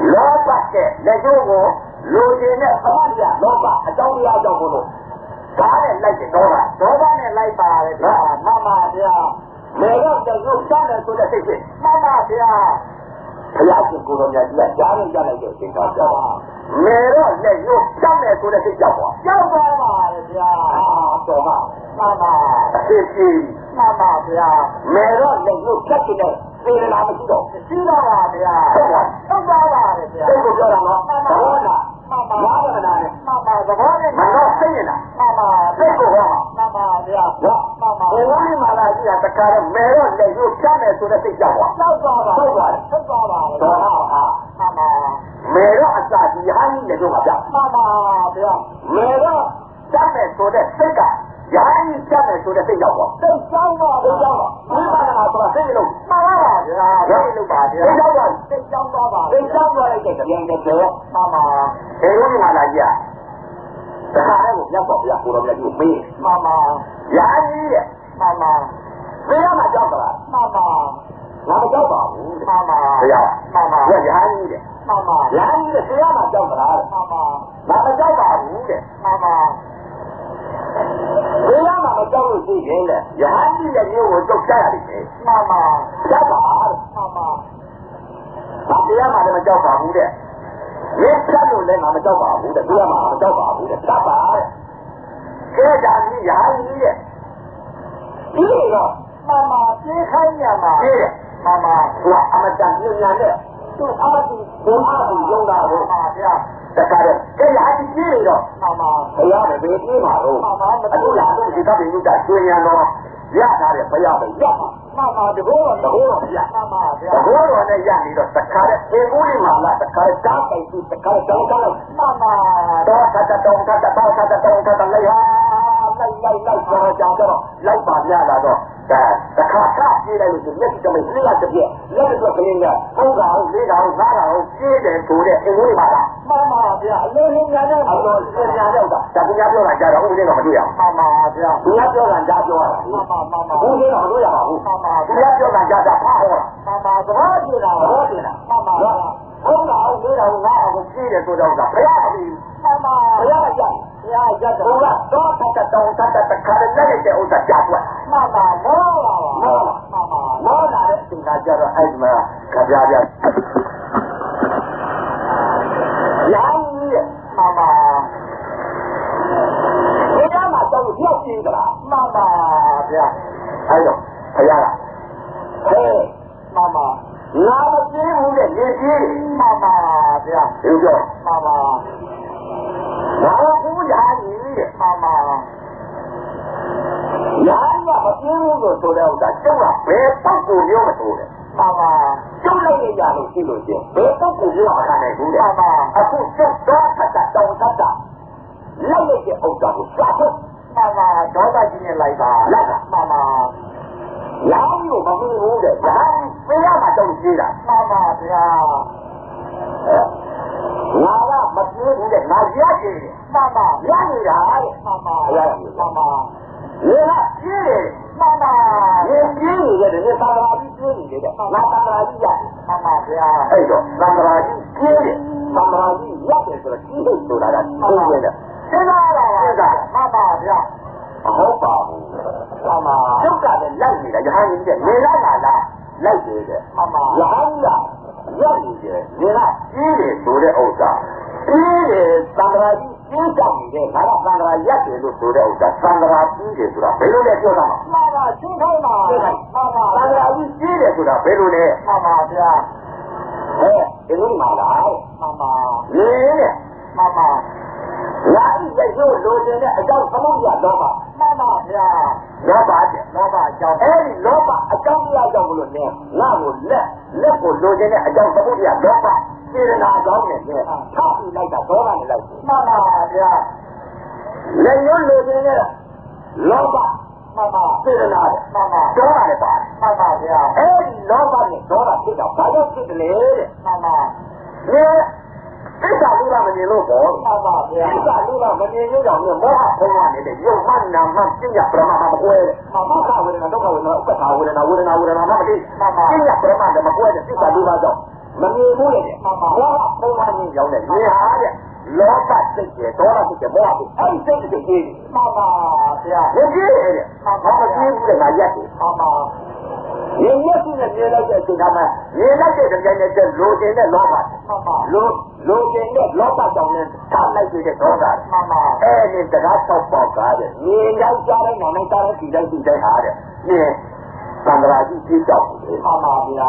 လောဘကလက်ကျိုးကိုလူချင်းနဲ့သမတ်ရလောဘအကြောင်းတရားကြောင့်ဘုလို့ဒါနဲ့လိုက်တဲ့ဒေါသနဲ့လိုက်ပါတယ်ဗျာမှန်ပါဗျာမေတော့တရုပ်စမ်းတယ်ဆိုတဲ့စိတ်ဖြစ်မှန်ပါဗျာဘုရားရှင်ကိုယ်တော်မြတ်ကြီးကကြားရင်ကြားလိုက်တဲ့အချိန်ကကြာမေတော့လက်ရုပ်စမ်းတယ်ဆိုတဲ့စိတ်ကြောက်ပါကြောက်ပါပါဗျာတော်ပါမှန်ပါအစ်ကြီးမှန်ပါဗျာမေတော့လက်ရုပ်ဖြတ်တဲ့သေနာမရှိတော့ရှိတော့ပါဗျာဟုတ်ပါပါဗျာစိတ်ကိုပြောတာနော်ဘောနာမှန်ပါဘာဝနာနဲ့မှန်ပါသဘောနဲ့မတော့သိနေတာမှန်ပါစိတ်ကိုဟောမှန်ပါဗျာမှန်ပါဘယ်လိုမှလာကြည့်တာတခါတော့မဲတော့လက်ရုပ်ဖြတ်မယ်ဆိုတဲ့စိတ်ကြောက်ပါကြောက်ပါပါဟုတ်ပါတယ်ဟုတ်ပါပါတော့ဟာမှန်ပါမဲတော့အစာကြီးဟာကြီးလက်တော့မပြမှန်ပါဗျာမဲတော့ဖြတ်မယ်ဆိုတဲ့စိတ်ကယာယီဖြတ်မယ်ဆိုတဲ့စိတ်ရောက်ပါစိတ်ကြောက်ပါစိတ်ကြောက်ပါဝိပဿနာဆိုတာစိတ်လုံးမှန်ပါပါဗျာစိတ်လုံးပါဗျာစိတ်ကြောက်ပါစိတ်ကြောက်ပါပါစိတ်ကြောက်ပါလိုက်တဲ့ကြံတဲ့ကျေမှန်ပါဘယ်လိုမှလာကြတခါတည်းကိုမြတ်စွာဘုရားကိုတော်မြတ်ကြီးမေးမှန်ပါယာယီရဲ့မှန်ပါဘယ်မှာကြောက်တာမှန်ပါငါမကြောက်ပါဘူးမှန်ပါဘုရားမှန်ပါယာယီတဲ့မှန်ပါယာယီတဲ့တရားမှာကြောက်တာမှန်ပါငါမကြောက်ပါဘူးတဲ့မှန်ပါဘယ်မှာမကြောက်လို့ရှိရင်လေယဟန်ကြီးရဲ့မျိုးကိုတုတ်ချရတယ်မှန်ပါကြောက်ပါမှန်ပါဘာတရားမှလည်းမကြောက်ပါဘူးတဲ့ဒီဖြတ်လို့လည်းငါမကြောက်ပါဘူးတဲ့တရားမှမကြောက်ပါဘူးတဲ့တတ်ပါတဲ့ကဲဒါကြီးယဟန်ကြီးရဲ့ဒီတော့မှန်ပါပြေးခိုင်းရမှာပြေးတယ်မှန်ပါသူကအမတန်ညဉ့်ညံတဲ့သူအမတိဘုရားကိုယုံတာကိုပါဗျာတခါတော့ကြည့်ရအကြည့်နေတော့မှန်ပါဘုရားပဲပြေးမှာတော့မှန်ပါအခုလာတော့ဒီကပ်ပြီးဥဒ္ဒကျွေးရတော့ရတာတဲ့ဘုရားပဲရမှာမှန်ပါတကောတော့ဗျာမှန်ပါဗျာတကောတော့နဲ့ရနေတော့တခါတဲ့အေကိုလေးမှာလားတခါတားပိုက်ပြီးတခါတောင်းတော့မှန်ပါတော့ခတ်တောင်းခတ်တောင်းခတ်တောင်းခတ်လိုက်ဟာလိုက်ကြောင်တော့လိုက်ပါများလာတော့ဒါတခါကပြေးလိုက်လို့မျက်စိတမိတ်လေးရတဲ့ပြက်လက်တော့ကလေးက3ကောင်4ကောင်5ကောင်ပြေးတယ်ဆိုတဲ့အေကိုလေးမှာလားမှန်ပါဗျာအလုံးလုံးများတဲ့အတော်စင်ညာတော့ဒါသူများပြောတာကြတော့ဦးလေးတော့မတွေ့ရဘူးမှန်ပါဗျာသူများပြောတာကြားပြောရတာမှန်ပါဦးလေးတော့မတွေ့ရပါဘူးမှန်ပါသူများပြောတာကြားတာဖားဟောတာမှန်ပါသဘောကျတာမှန်ပါဟုတ်လားဟုတ်လား၄တော်၅အောင်ကိုပြေးတယ်ဆိုတော့ဘုရားမပြီးမှန်ပါဘုရားကြိုက်ဘုရားကြတော့တော့တတ်တောင်းတတ်တခါလည်းလက်တဲ့ဥစ္စာကြားသွားမှန်ပါမောပါမှန်ပါမောလာတဲ့အချိန်ကကြတော့အဲ့ဒီမှာခပြပြရောင်းရဲ့မှန်ပါဘုရားမှာတော့ပြောက်ကြည့်ကြလားမှန်ပါဗျာအဲ့တော့ဘုရားကဟဲ့မှန်ပါငါမပြေးဘူးတဲ့နေပြေးမှန်ပါဗျာဒီပြောမှန်ပါငါဘူးရာကြီးတဲ့မှန်ပါရာကမပြေးဘူးလို့ဆိုတဲ့ဥစ္စာကျုပ်ကဘယ်ပုဂ္ဂိုလ်မျိုးမဆိုတဲ့မှန်ပါကျုပ်လိုက်ရလို့ရှိလို့ချင်းဘယ်ပုဂ္ဂိုလ်မျိုးမခံနိုင်ဘူးတဲ့မှန်ပါအခုကျုပ်တော့ထက်တောင်းတတ်တာလိုက်ရတဲ့ဥစ္စာကိုစာဖို့မှန်ပါဒေါသကြီးနဲ့လိုက်ပါလိုက်တာမှန်ပါရောင်းလို့မပြီးဘူးတဲ့ဒါဘယ်ရမှာတောင်းကြည့်တာမှန်ပါဗျာငါကမပြေးဘူးတဲ့ငါရကြည့်မှန်ပါရနေတာတဲ့မှန်ပါရမှန်ပါလေကပြေးတယ်မှန်ပါရေပြေးနေတယ်ဒီသံဃာကြီးပြေးနေတယ်ငါသံဃာကြီးရမှန်ပါဗျာအဲ့တော့သံဃာကြီးပြေးတယ်သံဃာကြီးရတယ်ဆိုတော့ကြီးဟုတ်ဆိုတာကသိနေတယ်သိလားမှန်ပါဗျာဟုတ်ပါဘူးမှန်ပါကျုပ်ကလည်းလိုက်နေတာယဟန်ကြီးကနေလာလိုက်တယ်တဲ့မှန်ပါယဟန်ကြီးရက်နေတယ်နေကကြီးတယ်ဆိုတဲ့ဥစ္စာကြီးတယ်သံဃာကြီးကြီးကြောင်နေတယ်ဒါကသံဃာရက်တယ်လို့ဆိုတဲ့ဥစ္စာသံဃာကြီးတယ်ဆိုတာဘယ်လိုလဲပြောတာမှန်ပါရှင်းခိုင်းပါမှန်ပါသံဃာကြီးကြီးတယ်ဆိုတာဘယ်လိုလဲမှန်ပါဗျာဟဲ့ဒီလိုမှလားမှန်ပါနေနဲ့မှန်ပါလာတဲ့ရုပ်လိုချင်တဲ့အကြောင်းသမုဒ္ဒရာတော့ပါမှန်ပါဗျာလောဘတဲ့လောဘအကြောင်းအဲ့ဒီလောဘအကြောင်းတရားကြောင့်မလို့နဲ့ငါ့ကိုလက်ကိုလိုချင်တဲ့အကြောင်းသမုဒ္ဒရာလောဘစေရနာအကြောင်းနဲ့ထားပြီးလိုက်တာဒေါသနဲ့လိုက်မှန်ပါဗျာလက်ရုပ်လိုချင်တဲ့လောဘမှန်ပါစေရနာမှန်ပါဒေါသနဲ့ပါမှန်ပါဗျာအဲ့ဒီလောဘနဲ့ဒေါသဖြစ်တော့ဘာလို့ဖြစ်တယ်လဲတဲ့မှန်ပါသစ္စာလူကမမြင်လို့ပေါ့မှန်ပါဗျာသစ္စာလူကမမြင်ရအောင်မောဟဖုံးရနေတဲ့ယုံမှန်နာမှပြညာပရမမမကွဲတဲ့မမခဝေဒနာဒုက္ခဝေဒနာဥပ္ပခဝေဒနာဝေဒနာမမတိမှန်ပါပြညာပရမလည်းမကွဲတဲ့သစ္စာလူကတော့မမြင်ဘူးလေဘောကပုံမှန်ကြီးရောက်နေမြင်ဟာတဲ့လောဘစိတ်ကျေဒေါသစိတ်ကျေမောဟစိတ်အဲ့ဒီစိတ်တွေကြီးတယ်မှန်ပါဗျာမကြီးတယ်တဲ့ဘာမကြီးဘူးတဲ့ငါရက်တယ်မှန်ပါမြင်ရရှိတဲ့မြင်လိုက်တဲ့အချိန်ကမှမြင်လိုက်တဲ့တိုင်းနဲ့လိုချင်တဲ့လောဘမှန်ပါလိုချင်တဲ့လောဘကြောင့်လည်းထားလိုက်တဲ့ဒေါသမှန်ပါအဲ့ဒီတရားဆောက်ပေါက်ကားတဲ့မြင်ရောက်ကြတဲ့နာမည်သားတဲ့ဒီတိုင်းဟာတဲ့မြင်သံဃာကြီးကြီးကြောက်တယ်မှန်ပါဗျာ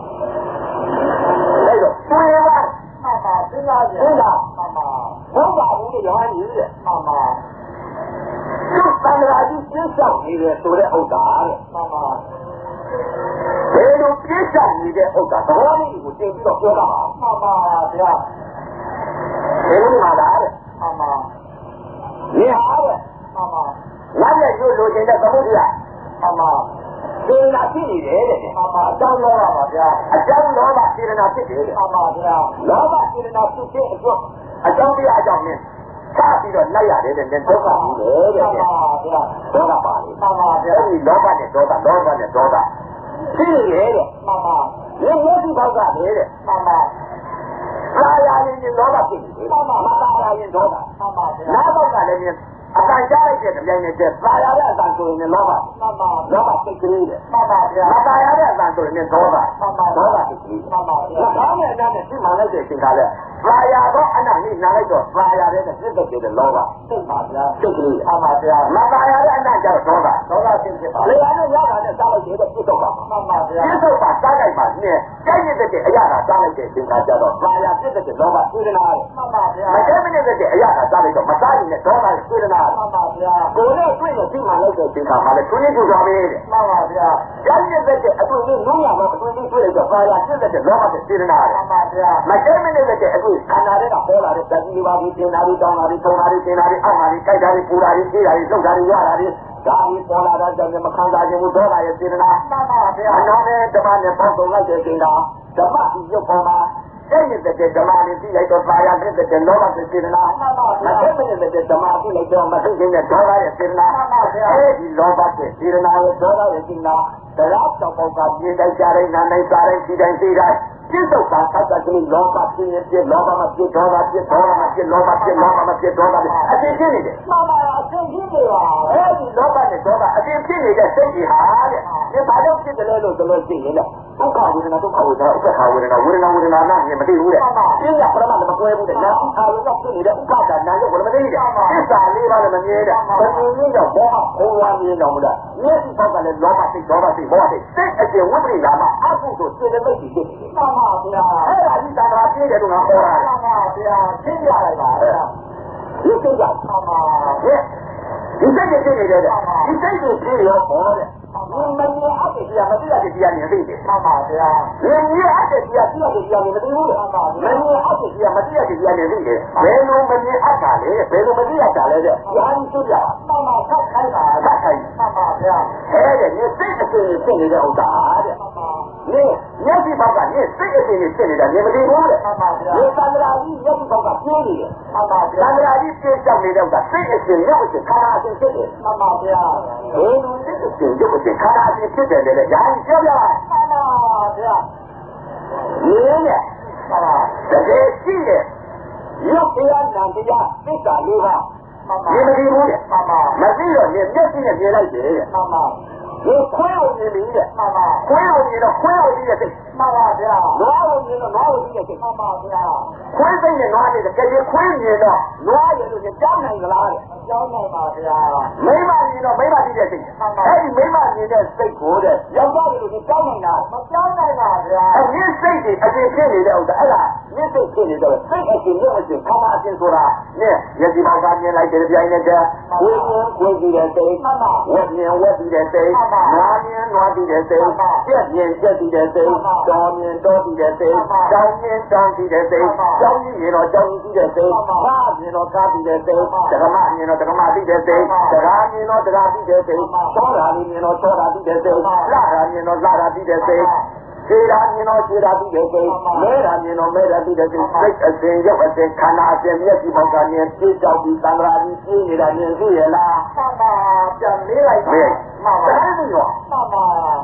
အဲ့တော့တွေ့ရပါမှန်ပါသိလားဗျာဟုတ်လားမှန်ပါဘုရားဘူးလေရောင်းကြီးတဲ့မှန်ပါသူသံဃာကြီးကြီးကြောက်နေတယ်ဆိုတဲ့ဥစ္စာတဲ့မှန်ပါဘယ်လိုပြည့်စုံနေတဲ့ဥစ္စာသဘောလေးကိုတင်ပြီးတော့ပြောတာမှန်ပါဗျာဘယ်လိုမှလားတဲ့မှန်ပါဒီဟာတဲ့မှန်ပါငါလည်းရွလိုချင်တဲ့သမုဒ္ဒရာမှန်ပါစေနာဖြစ်နေတယ်တဲ့မှန်ပါအကြောင်းလောပါဗျာအကြောင်းလောဘစေနာဖြစ်တယ်တဲ့မှန်ပါဗျာလောဘစေနာဖြစ်တဲ့အကြောင်းတရားအကြောင်းနဲ့စားပြီးတော့လိုက်ရတယ်တဲ့ဒုက္ခကြီးလေတဲ့မှန်ပါဗျာဒုက္ခပါလေမှန်ပါဗျာအဲဒီလောဘနဲ့ဒေါသဖြစ်နေတယ်တဲ့မှန်ပါဒီမေတ္တာဘောက်ကလေတဲ့မှန်ပါသာယာရင်လောဘဖြစ်နေတယ်မှန်ပါမသာယာရင်ဒေါသမှန်ပါဗျာနားဘောက်ကလည်းအတန်ကြားလိုက်တဲ့တိုင်းနဲ့သာယာတဲ့အတန်ဆိုရင်လောဘမှန်ပါလောဘစိတ်ကလေးတဲ့မှန်ပါဗျာမသာယာတဲ့အတန်ဆိုရင်ဒေါသမှန်ပါဒေါသစိတ်ကလေးမှန်ပါဗျာဒါနဲ့အတန်နဲ့သိမှလိုက်တဲ့အချိန်ကလည်းသာယာတော့အနတ်ကြီးနားလိုက်တော့သာယာတဲ့စိတ်တဲ့လောဘစိတ်ပါဗျာစိတ်ကလေးမှန်ပါဗျာမသာယာတဲ့အနတ်ကျတော့ဒေါသစိတ်ဖြစ်ပါလေအဲ့ဒါရတာနဲ့စားလိုက်တဲ့ပြစ်တော့ပါမှန်ပါဗျာပြစ်တော့ပါစားလိုက်ပါနဲ့ကြိုက်ရတဲ့အရာကစားလိုက်တဲ့အချိန်ကကျတော့သာယာပြစ်တဲ့လောဘစေတနာမှန်ပါဗျာမကြိုက်မနေတဲ့အရာကစားလိုက်တော့မစားရင်လည်းဒေါသစေတနာမှန်ပါဗျာကိုယ်နဲ့တွေ့လို့သိမှလိုက်တဲ့အချိန်ကမှလည်းသူရင်းသူသွားပဲတဲ့မှန်ပါဗျာကြိုက်ရတဲ့အတွေ့အကြုံလုံးရမှာအတွေ့အကြုံတွေ့လိုက်တော့သာယာပြစ်တဲ့လောဘစေတနာမှန်ပါဗျာမကြိုက်မနေတဲ့အတွေ့ခန္ဓာတွေကပေါ်လာတဲ့တတိယပါးကိုသင်္နာတွေတောင်းတာတွေထုံတာတွေသင်တာတွေအောက်တာတွေကြိုက်တာတွေပူတာတွေဖြေးတာတွေလှုပ်တာတွေရတာတွေဒါကြီးပေါ်လာတဲ့ကြောင့်မခံစားခြင်းဘူးဒေါသရဲ့စေတနာမှန်ပါဗျာအနောက်နဲ့ဓမ္မနဲ့ပေါင်းစုံလိုက်တဲ့အချိန်ကဓမ္မဒီရုပ်ပေါ်မှာကျင့်တဲ့ဓမ္မလေးပြီးလိုက်တော့သာယာဖြစ်တဲ့လောဘစေတနာမှန်ပါဗျာမသိတဲ့ဓမ္မပြီးလိုက်တော့မသိခြင်းနဲ့ဒေါသရဲ့စေတနာမှန်ပါဗျာအဲဒီလောဘစေတနာရဲ့ဒေါသရဲ့စေတနာတရားတော်ပေါက်ကပြင်းတိုက်ကြတဲ့နာနိုင်စားတဲ့ဒီတိုင်းဒီတိုင်းပြစ္ဆုတ်ပါသတ္တကလေးလောဘပြင်းပြလောဘမပြဒေါသပြဒေါသမပြလောဘပြလောဘမပြဒေါသပြအရှင်ဖြစ်နေတယ်မှန်ပါလားအရှင်ဖြစ်နေပါအဲဒီလောဘနဲ့ဒေါသအရှင်ဖြစ်နေတဲ့စိတ်ကြီးဟာတဲ့ဒီဘာကြောင့်ဖြစ်တယ်လဲလို့သိရင်လေဒုက္ခဝေဒနာဥပ္ပခဝေဒနာနာမြင်မသိဘူးတဲ့ပြင်းရပရမတ်မကွဲဘူးတဲ့နာအာရုံကဖြစ်နေတဲ့ဥပ္ပဒါနာရုပ်ကလည်းမသိဘူးတဲ့သစ္စာလေးပါးလည်းမမြဲတဲ့ဘယ်လိုရင်းကြောင့်ဘောဟဘုံဝါမြင်တော်မူတာမျက်စိပေါက်ကလည်းလောဘစိတ်ဒေါသစိတ်ဘောစိတ်စိတ်အကျင့်ဝိပရိနာမှာအကုသို့စေတသိက်ဖြစ်နေတယ်မှန်ပါဗျာအဲ့ဒါကြီးသာသာပြည့်တယ်လို့ငါဟောတာမှန်ပါဗျာရှင်းပြလိုက်ပါအဲ့ဒါဒီစိတ်ကမှန်ပါဒီစိတ်ကိုသိနေတယ်ဒီစိတ်ကိုသိရောပေါ်တဲ့ဒီမမြင်အပ်တဲ့တရားမသိရတဲ့တရားမြင်သိတယ်မှန်ပါဗျာမြင်ရအပ်တဲ့တရားသိရတဲ့တရားမြင်မသိဘူးလေမှန်ပါမမြင်အပ်တဲ့တရားမသိရတဲ့တရားမြင်သိတယ်ဘယ်လိုမမြင်အပ်တာလဲဘယ်လိုမသိရတာလဲတဲ့ညာကြီးသိကြမှန်ပါသတ်ခိုင်းတာသတ်ခိုင်းမှန်ပါဗျာအဲ့တဲ့ဒီစိတ်အစဉ်ဖြစ်နေတဲ့ဥစ္စာတဲ့မှန်ပါဒီမျက်စိဘောက်ကဒီစိတ်အစဉ်ဖြစ်နေတာမြင်မသိဘူးတဲ့မှန်ပါဗျာဒီသံဃာကြီးမျက်စိဘောက်ကပြင်းနေတယ်မှန်ပါဗျာသံဃာကြီးပြင်းကြောက်နေတဲ့ဥစ္စာစိတ်အစဉ်ရောက်တဲ့ခန္ဓာအစဉ်ဖြစ်တယ်မှန်ပါဗျာဘယ်လိုစိတ်အစဉ်ရောက်တဲ့ခန္ဓာအစဉ်ဖြစ်တယ်လေညာကြီးပြောပြပါမှန်ပါဗျာဒီနဲ့တကယ်ရှိတယ်ရုပ်တရားနာတရားသစ္စာလေးပါမှန်ပါဒီမသိဘူးတဲ့မှန်ပါမသိတော့မျက်စိနဲ့မြင်လိုက်တယ်တဲ့မှန်ပါဒီခွဲအောင်မြင်ပြီးတဲ့မှန်ပါခွဲအောင်မြင်တော့ခွဲအောင်မြင်တဲ့စိတ်မှန်ပါဗျာနွားအောင်မြင်တော့နွားအောင်မြင်တဲ့စိတ်မှန်ပါဗျာခွဲစိတ်နဲ့နွားနဲ့တကယ်ခွဲမြင်တော့နွားရလို့ကြောင်းနိုင်ကြလားတဲ့ကြောင်းနိုင်ပါဗျာမိမမြင်တော့မိမသိတဲ့စိတ်မှန်ပါအဲ့ဒီမိမမြင်တဲ့စိတ်ကိုတဲ့ရောက်သွားတယ်လို့ကြောင်းနိုင်တာမကြောင်းနိုင်ပါဗျာအဲ့ဒီစိတ်တွေအပြင်ဖြစ်နေတဲ့ဥစ္စာအဲ့ဒါမြစ်စိတ်ဖြစ်နေတော့စိတ်အပြင်နဲ့အပြင်ခါမအပြင်ဆိုတာနဲ့ရည်ဒီမောင်ကမြင်လိုက်တဲ့ပြိုင်နေတဲ့ဝိညာဉ်ကိုကြည့်တဲ့စိတ်မှန်ပါဝက်မြင်ဝက်ကြည့်တဲ့စိတ်နွားမြင်နွားကြည့်တဲ့စိတ်ကြက်မြင်ကြက်ကြည့်တဲ့စိတ်တော်မြင်တော်ကြည့်တဲ့စိတ်တောင်းမြင်တောင်းကြည့်တဲ့စိတ်ကြောင်းကြည့်ရင်တော့ကြောင်းကြည့်တဲ့စိတ်ကားမြင်တော့ကားကြည့်တဲ့စိတ်ဓမ္မမြင်တော့ဓမ္မကြည့်တဲ့စိတ်တရားမြင်တော့တရားကြည့်တဲ့စိတ်သောတာမြင်တော့သောတာကြည့်တဲ့စိတ်လာတာမြင်တော့လာတာကြည့်တဲ့စိတ်ခြေရာမြင်တော့ခြေရာကြည့်တဲ့စိတ်မဲတာမြင်တော့မဲတာကြည့်တဲ့စိတ်စိတ်အစဉ်ရုပ်အစဉ်ခန္ဓာအစဉ်မျက်စိပေါက်ကမြင်ပြေးကြောက်ပြီးသံဃာကြီးပြေးနေတာမြင်သိရလားမှန်ပါပြန်လေးလိုက်ပါမှန်ပါဒါလည်းရောမှန်ပါ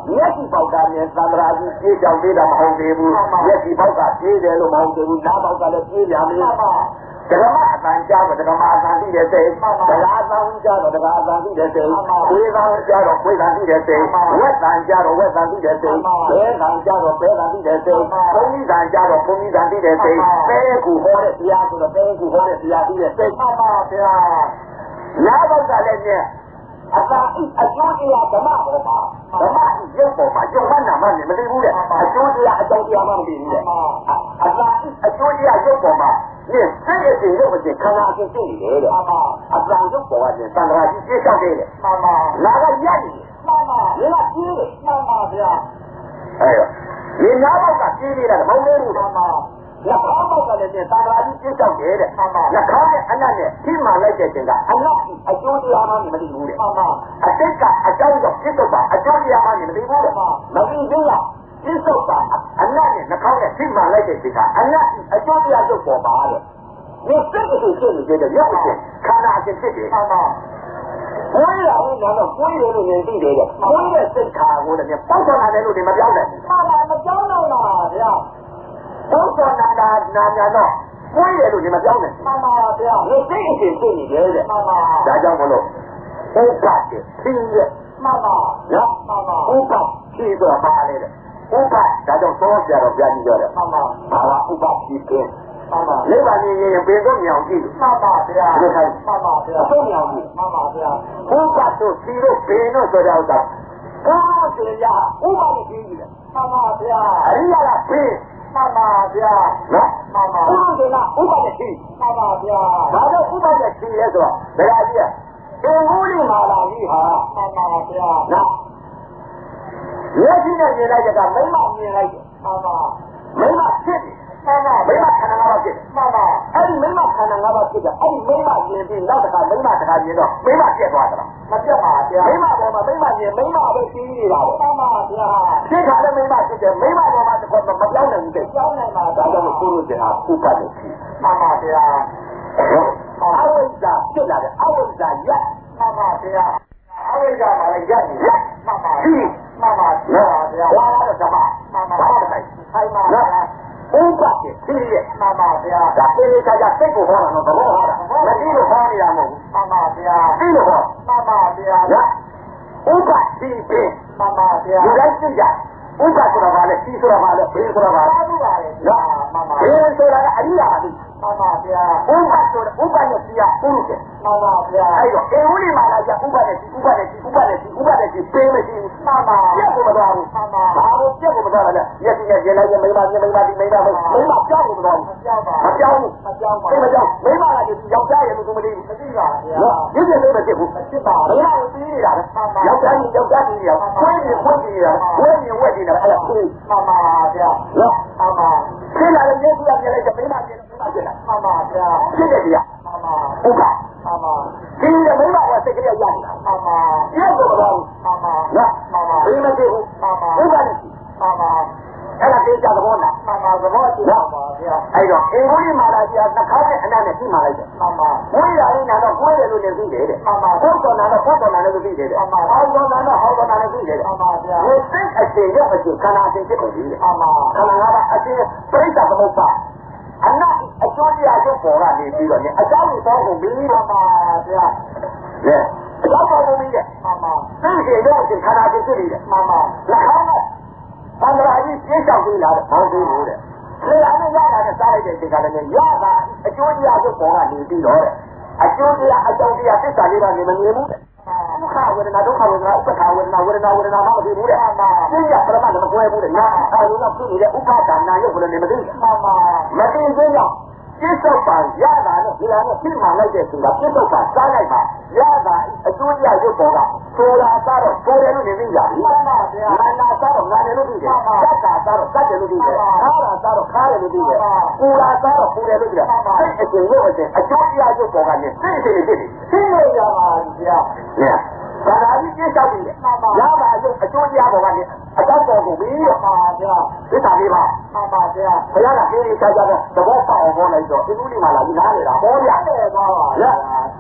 မျက်စိပေါက်ကလည်းသံဃာကြီးပြေးကြောင်သေးတာမဟုတ်သေးဘူးမျက်စိပေါက်ကပြေးတယ်လို့မဟုတ်သေးဘူးနားပေါက်ကလည်းပြေးပြန်ပြီဓမ္မအတန်ကြားတော့ဓမ္မအတန်သိတဲ့စိတ်တရားအတန်ကြားတော့တရားအတန်သိတဲ့စိတ်ဝေသံကြားတော့ဝေသံသိတဲ့စိတ်ဝက်သံကြားတော့ဝက်သံသိတဲ့စိတ်ဘဲသံကြားတော့ဘဲသံသိတဲ့စိတ်ဘုံကြီးသံကြားတော့ဘုံကြီးသံသိတဲ့စိတ်ပဲကူဟောတဲ့တရားဆိုတော့ပဲကူဟောတဲ့တရားသိတဲ့စိတ်မှန်ပါဗျာနားပေါက်ကလည်းနဲ့အတန်အကျိုးတရားဓမ္မပေါ်မှာဓမ္မရုပ်ပေါ်မှာရုပ်ဝဏ္ဏမှမသိဘူးတဲ့အကျိုးတရားအကြောင်းတရားမှမသိဘူးတဲ့အတန်အကျိုးတရားရုပ်ပေါ်မှာဒီစိတ်အစဉ်ရုပ်အစဉ်ခန္ဓာအစဉ်သိနေတယ်တဲ့အတန်ရုပ်ပေါ်ကနေသံဃာကြီးပြေးလျှောက်တယ်တဲ့မှန်ပါနာကရက်နေမှန်ပါဒီကပြေးတယ်မှန်ပါဗျာဒီနားပေါက်ကပြေးနေတာမဟုတ်သေးဘူးတဲ့မှန်ပါလက်ခေါင်းပေါက်ကလည်းသံဃာကြီးပြေးလျှောက်တယ်တဲ့မှန်ပါလက်ခေါင်းနဲ့အနတ်နဲ့ထိမှန်လိုက်တဲ့ချိန်ကအနတ်အကျိုးတရားမှမသိဘူးတဲ့မှန်ပါအတိတ်ကအကြောင်းကြောင့်ဖြစ်တော့ပါအကျိုးတရားမှမသိဘူးတဲ့မသိသေးဘူးပြစ္ဆုတ်ပါအနတ်နဲ့နှာခေါင်းနဲ့ထိမှန်လိုက်တဲ့ချိန်ကအနတ်အကျိုးတရားရုပ်ပေါ်ပါတဲ့ဒီစိတ်အစဉ်ဖြစ်နေတဲ့ရုပ်အစဉ်ခန္ဓာအစဉ်ဖြစ်တယ်မှန်ပါဘွေးရအောင်တော့ဘွေးရလို့မြင်သိတယ်တဲ့ဘွေးတဲ့စိတ်ခါကိုလည်းပေါက်တော်လာတယ်လို့ဒီမပြောနိုင်ဘူးမှန်ပါမပြောနိုင်ပါဗျာပေါက်တော်လာတာနာညာတော့ဘွေးရလို့ဒီမပြောနိုင်မှန်ပါဗျာဒီစိတ်အစဉ်ဖြစ်နေတယ်တဲ့မှန်ပါဒါကြောင့်မလို့ဥပ္ပါတဲ့သိရမှန်ပါနော်မှန်ပါဥပ္ပါရှိတော့ပါလေတဲ့ဥပ္ပါဒါကြောင့်သောကြတော့ပြန်ကြည့်ရတယ်မှန်ပါဘာဝဥပ္ပါရှိတယ်မှန်ပါလေးပါနေရင်ဘယ်တော့မြောင်ကြည့်မှန်ပါဗျာဒီခိုင်မှန်ပါဗျာသုံးမြောင်ကြည့်မှန်ပါဗျာဥပ္ပါတို့စီတို့ဘယ်တော့ဆိုတော့တာဘုရားရှင်ရဥပ္ပါနဲ့ကြည့်ကြည့်တယ်မှန်ပါဗျာအရိယာကဘယ်မှန်ပါဗျာနော်မှန်ပါဘုရားရှင်ကဥပ္ပါနဲ့ကြည့်မှန်ပါဗျာဒါတော့ဥပ္ပါနဲ့ကြည့်ရဲဆိုတော့ဘယ်ဟာကြီးอ่ะအင်္ဂုလိမာလာကြီးဟာမှန်ပါဗျာနော်မျက်စိနဲ့မြင်လိုက်တဲ့ကမိမမြင်လိုက်တယ်မှန်ပါမိမဖြစ်တယ်မှန်ပါမိမခန္ဓာ၅ပါးဖြစ်တယ်မှန်ပါအဲ့ဒီမိမခန္ဓာ၅ပါးဖြစ်တယ်အဲ့ဒီမိမမြင်ပြီးနောက်တစ်ခါမိမတစ်ခါမြင်တော့မိမပြက်သွားသလားမပြက်ပါဗျာမိမပေါ်မှာမိမမြင်မိမပဲပြီးနေတာပဲမှန်ပါဗျာဖြစ်ခါတဲ့မိမဖြစ်တယ်မိမပေါ်မှာတစ်ခါမပြောင်းနိုင်ဘူးတဲ့ပြောင်းနိုင်ပါဒါကြောင့်ကိုလို့တင်ဟာဥပ္ပါဒ်ဖြစ်မှန်ပါဗျာအဝိဇ္ဇာဖြစ်လာတယ်အဝိဇ္ဇာရက်မှန်ပါဗျာအဝိဇ္ဇာမှာလည်းရက်နေရက်မှန်ပါမှန်ပါဗျာဝါရဓမ္မမှန်ပါဗျာထိုင်ပါဗျာဥပ္ပါတိသိရမှန်ပါဗျာဒါသိလေးကစိတ်ကိုဟောတာတော့ဘလို့ဟောတာမသိလို့ဟောနေတာမဟုတ်ဘူးမှန်ပါဗျာသိလို့ဟောမှန်ပါဗျာဥပ္ပါတိသိမှန်ပါဗျာဒီလိုက်သိကြဥပ္ပါဆိုတာကလည်းသိဆိုတာကလည်းဘေးဆိုတာကလည်းဟုတ်ပါရဲ့နော်မှန်ပါဘေးဆိုတာကအရိယာတိမှန်ပါဗျာဥပ္ပါဆိုတာဥပ္ပါနဲ့သိရပုရုတယ်မှန်ပါဗျာအဲ့တော့အေဝိမာလာကြဥပ္ပါနဲ့သိဥပ္ပါနဲ့သိဥပ္ပါနဲ့သိဥပ္ပါနဲ့သိပေးမရှိဘူးမှန်ပါပြတ်ကိုမတော်ဘူးမှန်ပါဘာလို့ပြတ်ကိုမတော်လဲရက်စီနဲ့ရေလိုက်ရင်မိမဒီမိမဒီမိမကြောက်ကိုမတော်ဘူးမကြောက်ပါမကြောက်ဘူးမကြောက်ပါမကြောက်မိမလာရင်ယောက်ျားရဲ့လို့မသိဘူးမသိပါဗျာနော်ဒီလိုမဖြစ်ဘူးဖြစ်ပါဘယ်လိုသိနေတာလဲယောက်ျားကြီးယောက်ျားကြီးရောဝဲနေဝဲနေတာဝဲနေဝဲနေတာအဲ့ဒါကိုမှန်ပါဗျာနော်မှန်ပါဖြစ်လာတဲ့မျက်စိကပြလိုက်တဲ့မိမပြည့်မိမပြည့်လားမှန်ပါဗျာဖြစ်တယ်ဗျာမှန်ပါဥပ္ပါမှန်ပါဒီလိုမိမကစိတ်ကလေးရနေတာမှန်ပါပြောက်တော့မှန်ပါနော်မှန်ပါဘယ်မကြည့်ဘူးမှန်ပါဥပ္ပါနဲ့မှန်ပါအဲ့ဒါသိကြသဘောလားမှန်ပါသဘောရှိပါပါဗျာအဲ့တော့အင်္ဂုလိမာလာကြီးကနှာခေါင်းနဲ့အနံ့နဲ့ပြီးမှလိုက်တယ်မှန်ပါဝိရာလေးနာတော့ကိုယ်ရလို့လည်းသိတယ်တဲ့မှန်ပါဘုတော်နာတော့ဘုတော်နာလည်းသိတယ်တဲ့မှန်ပါဟောတော်နာတော့ဟောတော်နာလည်းသိတယ်မှန်ပါဗျာဒီစိတ်အရှင်ရဲ့အရှင်ခန္ဓာအရှင်ဖြစ်ကုန်ပြီမှန်ပါခန္ဓာ၅ပါးအရှင်ပြိဿသမုပ္ပါအနတ်အကျိုးတရားရုပ်ပေါ်ကနေပြီးတော့အကြောင်းကိုတောင်းကုန်ပြီးမှန်ပါဗျာအကြောင်းပေါ်ကုန်ပြီးတဲ့မှန်ပါသိရှင်ရဲ့အရှင်ခန္ဓာအရှင်ဖြစ်နေတယ်မှန်ပါလက်ခေါင်းကသံဃာကြီးပြေးချောက်ပြီးလာတဲ့ဘောင်းသေးဘူးတဲ့ခေလာနဲ့ရတာနဲ့စားလိုက်တဲ့ဒီကလည်းရတာအကျိုးတရားရုပ်ပေါ်ကနေပြီးတော့တဲ့အကျိုးတရားအကြောင်းတရားသစ္စာလေးပါနေမမြင်ဘူးတဲ့ဒုက္ခဝေဒနာဒုက္ခဝေဒနာဥပ္ပခဝေဒနာဝေဒနာမှမသိဘူးတဲ့သိရပရမတ်မကွဲဘူးတဲ့ညာအဲလိုတော့ဖြစ်နေတဲ့ဥပါဒနာရုပ်ကလည်းမသိဘူးမသိသေးတော့ပြစ္ဆုတ်ပံရတာနဲ့ဒီလာနဲ့ဖြစ်မှလိုက်တဲ့သူကပြစ္ဆုတ်ပံစားလိုက်ပါရတာအကျိုးရရုပ်ပေါ်ကဆိုတာစားတော့ဆိုတယ်လို့နေသိကြပြီမှန်ပါဗျာနာနာစားတော့နာတယ်လို့သိတယ်သတ်တာစားတော့သတ်တယ်လို့သိတယ်ခါတာစားတော့ခါတယ်လို့သိတယ်ပူလာစားတော့ပူတယ်လို့သိတယ်စိတ်အစဉ်လို့အစဉ်အကျိုးရရုပ်ပေါ်ကနေစိတ်အစဉ်ဖြစ်တယ်သိလို့ရပါဗျာဘာသာကြီးပြည့်စုံပြီရပါရုပ်အကျိုးတရားပေါ်ကနေအတောက်ပေါ်ကိုပြီးတော့ပါဗျာသစ္စာလေးပါမှန်ပါဗျာဘုရားကပြေးချကြတော့သဘောပေါက်အောင်ဟောလိုက်တော့အင်းဦးလေးမှလာပြီးနားနေတာဟောရတယ်သွားပါဗျာ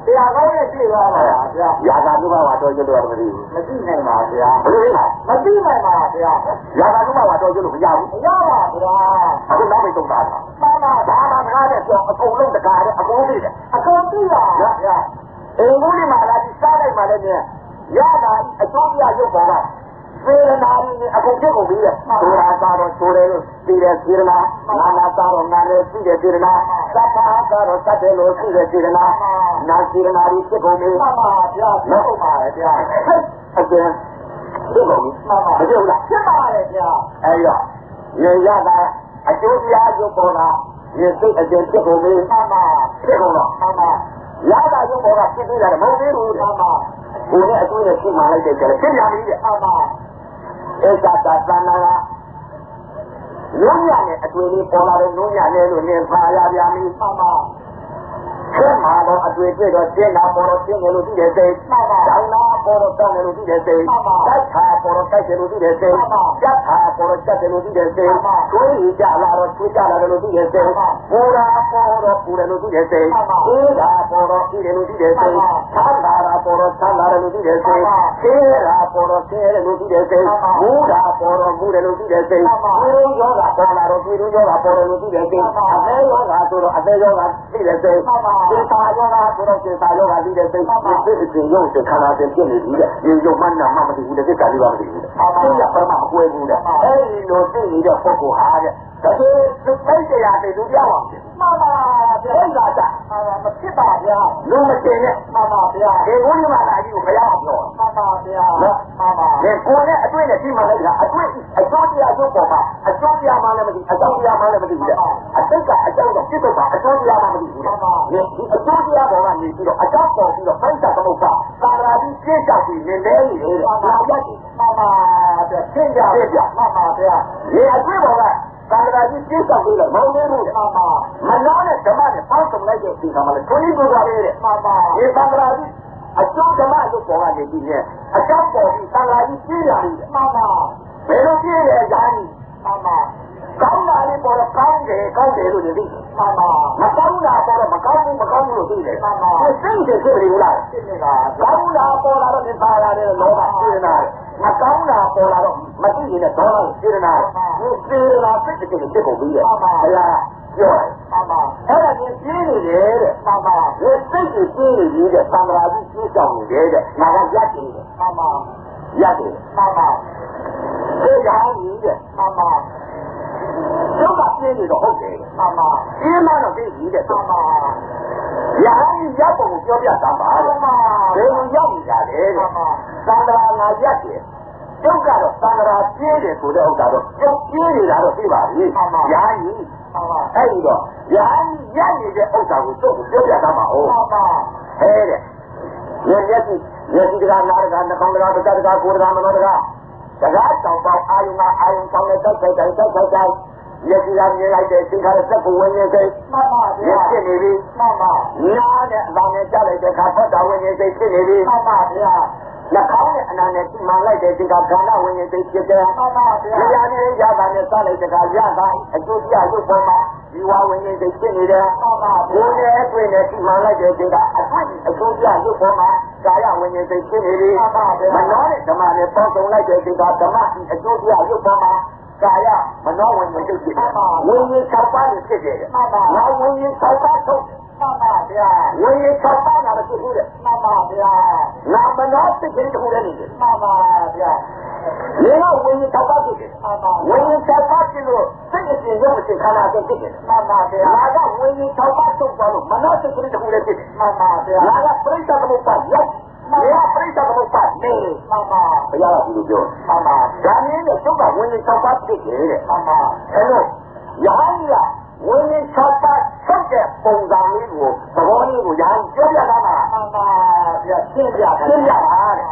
တရားကောင်းနဲ့ပြည့်သွားပါဗျာရာဂလူဘဝတော်ကျလို့မသိဘူးမသိနိုင်ပါဗျာဘယ်လိုလဲမသိနိုင်ပါဗျာရာဂလူဘဝတော်ကျလို့မရဘူးမရပါဗျာအခုနောက်ပြီးသုံးတာပါပါဒါမှမကားတဲ့ပြောအကုန်လုံးတကားတဲ့အကုန်သိတယ်အကုန်သိပါဗျာအိမ်ကူးဒီမှာလာပြီးစားလိုက်မှလည်းမြင်ရတာအကျိုးပြရုပ်ပေါ်ကစေရနာကြီးအကုန်ဖြစ်ကုန်ပြီလေဆိုတာသာတော့ဆိုတယ်လို့သိတယ်စေရနာနာနာသာတော့နာနဲ့သိတယ်စေရနာသတ်ပါကတော့သတ်တယ်လို့သိတယ်စေရနာနာစေရနာကြီးဖြစ်ကုန်ပြီပါပါဗျာဖြစ်ကုန်ပါရဲ့ဗျာအကျဉ်းဖြစ်ကုန်ပြီပါပါမဖြစ်ဘူးလားဖြစ်ပါရဲ့ဗျာအဲ့တော့ရေရတာအကျိုးပြရုပ်ပေါ်ကရေစိတ်အကျဉ်းဖြစ်ကုန်ပြီပါပါဖြစ်ကုန်တော့ပါပါရတာရုပ်ပေါ်ကဖြစ်ပြီးတယ်မဟုတ်သေးဘူးပါပါကိုယ်နဲ့အကျိုးနဲ့ရှိမှလိုက်တဲ့ကျတယ်ဖြစ်ပြန်ပြီတဲ့ပါပါဧကတာသန္နာကလုံးရနဲ့အတွေ့လေးပေါ်လာတဲ့လုံးရနဲ့လို့နင်ပါရပြန်ပြီပါပါဆက်မှာတော့အတွေ့တွေ့တော့ကျင်းတာပေါ်တော့ကျင်းတယ်လို့သိတဲ့စိတ်ပါပါတောင်းတာပေါ်တော့တောင်းတယ်လို့သိတဲ့စိတ်တိုက်ခါပေါ်တော့တိုက်တယ်လို့သိတဲ့စိတ်ကြက်ခါပေါ်တော့ကြက်တယ်လို့သိတဲ့စိတ်ကိုယ်ကြီးကြလာတော့ချွေးကြလာတယ်လို့သိတဲ့စိတ်ပူတာပေါ်တော့ပူတယ်လို့သိတဲ့စိတ်အေးတာပေါ်တော့အေးတယ်လို့သိတဲ့စိတ်ချမ်းသာတာပေါ်တော့ချမ်းသာတယ်လို့သိတဲ့စိတ်ဆေးတာပေါ်တော့ဆေးတယ်လို့သိတဲ့စိတ်မူတာပေါ်တော့မူတယ်လို့သိတဲ့စိတ်ဒီလိုယောဂပေါ်လာတော့ဒီလိုယောဂပေါ်တယ်လို့သိတဲ့စိတ်အသေးယောဂဆိုတော့အသေးယောဂသိတဲ့စိတ်စေတာယောဂဆိုတော့စေတာယောဂသိတဲ့စိတ်ဒီအချင်းရုပ်စခန္ဓာတင်ပြနေပြီလေဒီရုပ်မှနာမှမသိဘူးတဲ့စိတ်ကလေးပါမသိဘူးတဲ့အဲ့ရပရမအကွဲဘူးတဲ့အဲ့ဒီလိုသိနေတဲ့ပုဂ္ဂိုလ်ဟာတဲ့ဒါဆိုသိတရားတွေလူပြောင်းအောင်မှန်ပါဗျာအဲ့ဒါကြမဖြစ်ပါဗျာလူမတင်နဲ့မှန်ပါဗျာဒီဘုရားလာကြီးကိုဘုရားပြောမှန်ပါဗျာမှန်ပါဒီကိုယ်နဲ့အတွေ့နဲ့ဒီမှာလိုက်တာအတွေ့အကျိုးတရားရုပ်ပေါ်မှာအကျိုးတရားမှလည်းမသိအကြောင်းတရားမှလည်းမသိဘူးတဲ့အစိတ်ကအကြောင်းတော့ဖြစ်တော့ပါအကျိုးတရားမှမသိဘူးတဲ့ဒီအကျိုးတရားပေါ်ကနေပြီးတော့အကြောင်းပေါ်ပြီးတော့ပြိဿသမုပ္ပါသာရာကြီးပြည့်ချပြီးနေနေနေတယ်ဒါရက်ကြီးမှန်ပါဗျာရှင်းကြပြပြမှန်ပါဗျာဒီအတွေ့ပေါ်ကသာရာကြီးပြည့်ချပြီးတော့မဟုတ်သေးဘူးတဲ့မှန်ပါမနာနဲ့ဓမ္မနဲ့ပေါင်းစုံလိုက်တဲ့ဒီကမှာလည်းကိုကြီးကိုပါလေတဲ့မှန်ပါဒီသာရာကြီးအကျိုးဓမ္မလို့ပေါ်ကနေပြီးရင်အကြောင်းပေါ်ပြီးသာရာကြီးပြည့်လာပြီမှန်ပါဘယ်လိုပြည့်လဲညာကြီးမှန်ပါကောင်းတာလေးပေါ်တော့ကောင်းတယ်လို့သိတယ်မှန်ပါမကောင်းတာပေါ်တော့မကောင်းဘူးလို့သိတယ်မှန်ပါစိတ်တွေဖြစ်နေဘူးလားဖြစ်နေတာကောင်းတာပေါ်လာတော့သင်္ခါရတဲ့လောဘပြည့်နေတာမကောင်းတာပေါ်လာတော့မသိရင်လည်းဒေါသပြည့်နေတာဒီပြည့်နေတာစိတ်တွေဖြစ်ကုန်ပြီတဲ့ဘုရားပြောတယ်မှန်ပါအဲ့ဒါကြီးပြည့်နေတယ်တဲ့မှန်ပါဒီစိတ်တွေပြည့်နေပြီတဲ့သံဃာကြီးပြည့်ဆောင်နေတယ်တဲ့ငါကရက်တယ်မှန်ပါရက်တယ်မှန်ပါဒီဟာကြီးတဲ့မှန်ပါကျောင်းကပြင်းနေတော့ဟုတ်တယ်မှန်ပါပြင်းမှတော့သိပြီတဲ့မှန်ပါရဟန်းကြီးရပ်ပုံကိုပြောပြတာပါမှန်ပါဘယ်လိုရောက်နေကြလဲတဲ့မှန်ပါသံဃာငါရက်တယ်ကျောင်းကတော့သံဃာပြင်းတယ်ဆိုတဲ့ဥစ္စာတော့ကျောင်းပြင်းနေတာတော့သိပါပြီမှန်ပါရဟန်းကြီးမှန်ပါအဲ့ဒီတော့ရဟန်းကြီးရက်နေတဲ့ဥစ္စာကိုသူ့ကိုပြောပြတာပါဟုတ်မှန်ပါဟဲတဲ့မျက်စိတကားနားတကားနှာခေါင်းတကားပစတကားကိုယ်တကားမနောတကားတကားတောင်ပေါက်အာယုံကောင်းတဲ့တိုက်မျက်စိကမြင်လိုက်တဲ့သင်္ခါရစက်ကိုဝิญဉ်စိတ်မှန်ပါဗျာဖြစ်နေပြီမှန်ပါနားနဲ့အပေါင်းနဲ့ကြားလိုက်တဲ့အခါဖတ်တာဝิญဉ်စိတ်ဖြစ်နေပြီမှန်ပါဗျာနှာခေါင်းနဲ့အနာနဲ့ဒီမှလိုက်တဲ့ဒီကခန္ဓာဝิญဉ်စိတ်ဖြစ်တယ်မှန်ပါဗျာဒီရနဲ့ရတာနဲ့စားလိုက်တဲ့အခါရတာအကျိုးပြရုပ်ပေါ်မှာဒီဝဝิญဉ်စိတ်ဖြစ်နေတယ်မှန်ပါဘုန်းနဲ့အတွင်းနဲ့ဒီမှလိုက်တဲ့ဒီကအတွေ့အကျိုးပြရုပ်ပေါ်မှာကာယဝิญဉ်စိတ်ဖြစ်နေပြီမှန်ပါဗျာမနောနဲ့ဓမ္မနဲ့ပေါင်းစုံလိုက်တဲ့ဒီကဓမ္မအကျိုးပြရုပ်ပေါ်မှာကာယမနောဝิญဉ်စိတ်ဖြစ်တယ်ဝิญဉ်၆ပါးနဲ့ဖြစ်တယ်မှန်ပါငါဝิญဉ်၆ပါးထုတ်မှန်ပါဗျာဝိညာဉ်၆ပါးနာဖြစ်ဘူးတဲ့မှန်ပါဗျာငါမနောစိတ်ကလေးတစ်ခုလည်းနေတယ်မှန်ပါဗျာဒီကဝိညာဉ်၆ပါးဖြစ်တယ်မှန်ပါဝိညာဉ်၆ပါးဖြစ်လို့စိတ်အစဉ်ရုပ်အစဉ်ခန္ဓာအစဉ်ဖြစ်တယ်မှန်ပါဗျာငါကဝိညာဉ်၆ပါးထုတ်သွားလို့မနောစိတ်ကလေးတစ်ခုလည်းဖြစ်တယ်မှန်ပါဗျာငါကပြိဿသမုပ္ပါရက်ဒီကပြိဿသမုပ္ပါနေမှန်ပါဘုရားကဒီလိုပြောမှန်ပါဒါနည်းနဲ့ကျုပ်ကဝိညာဉ်၆ပါးဖြစ်တယ်တဲ့မှန်ပါအဲ့တော့ယဟန်ကြီးကဝိညာဉ်၆ပါးထုတ်တဲ့ပုံစံလေးကိုသဘောလေးကိုယဟန်ပြောပြတာမှာမှန်ပါဗျာရှင်းပြပါတဲ့ဒီတဲ့ငါဒီ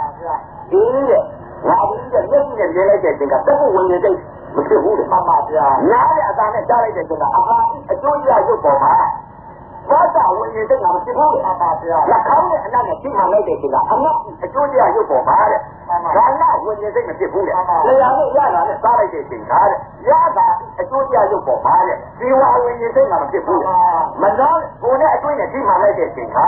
တဲ့မျက်စိနဲ့မြင်လိုက်တဲ့သင်ကတက္ကဝိညာဉ်စိတ်မဖြစ်ဘူးတဲ့မှန်ပါဗျာနားတဲ့အသာနဲ့ကြားလိုက်တဲ့သင်ကအဟာအကျိုးရရုပ်ပေါ်မှာဘာသာဝိညာဉ်စိတ်ကမဖြစ်ဘူးတဲ့မှန်ပါဗျာလက်ခေါင်းနဲ့အနက်နဲ့ကြည့်မှလိုက်တဲ့သင်ကအနက်အကျိုးရရုပ်ပေါ်မှာတဲ့ဒါနဝိညာဉ်စိတ်မဖြစ်ဘူးတဲ့လေယာနဲ့ရတာနဲ့စားလိုက်တဲ့သင်ကားတဲ့ရတာအကျိုးရရုပ်ပေါ်မှာတဲ့ဒီဝဝိညာဉ်စိတ်ကမဖြစ်ဘူးတဲ့မနာကိုယ်နဲ့အတွေ့နဲ့ကြည့်မှလိုက်တဲ့သင်ကားတဲ့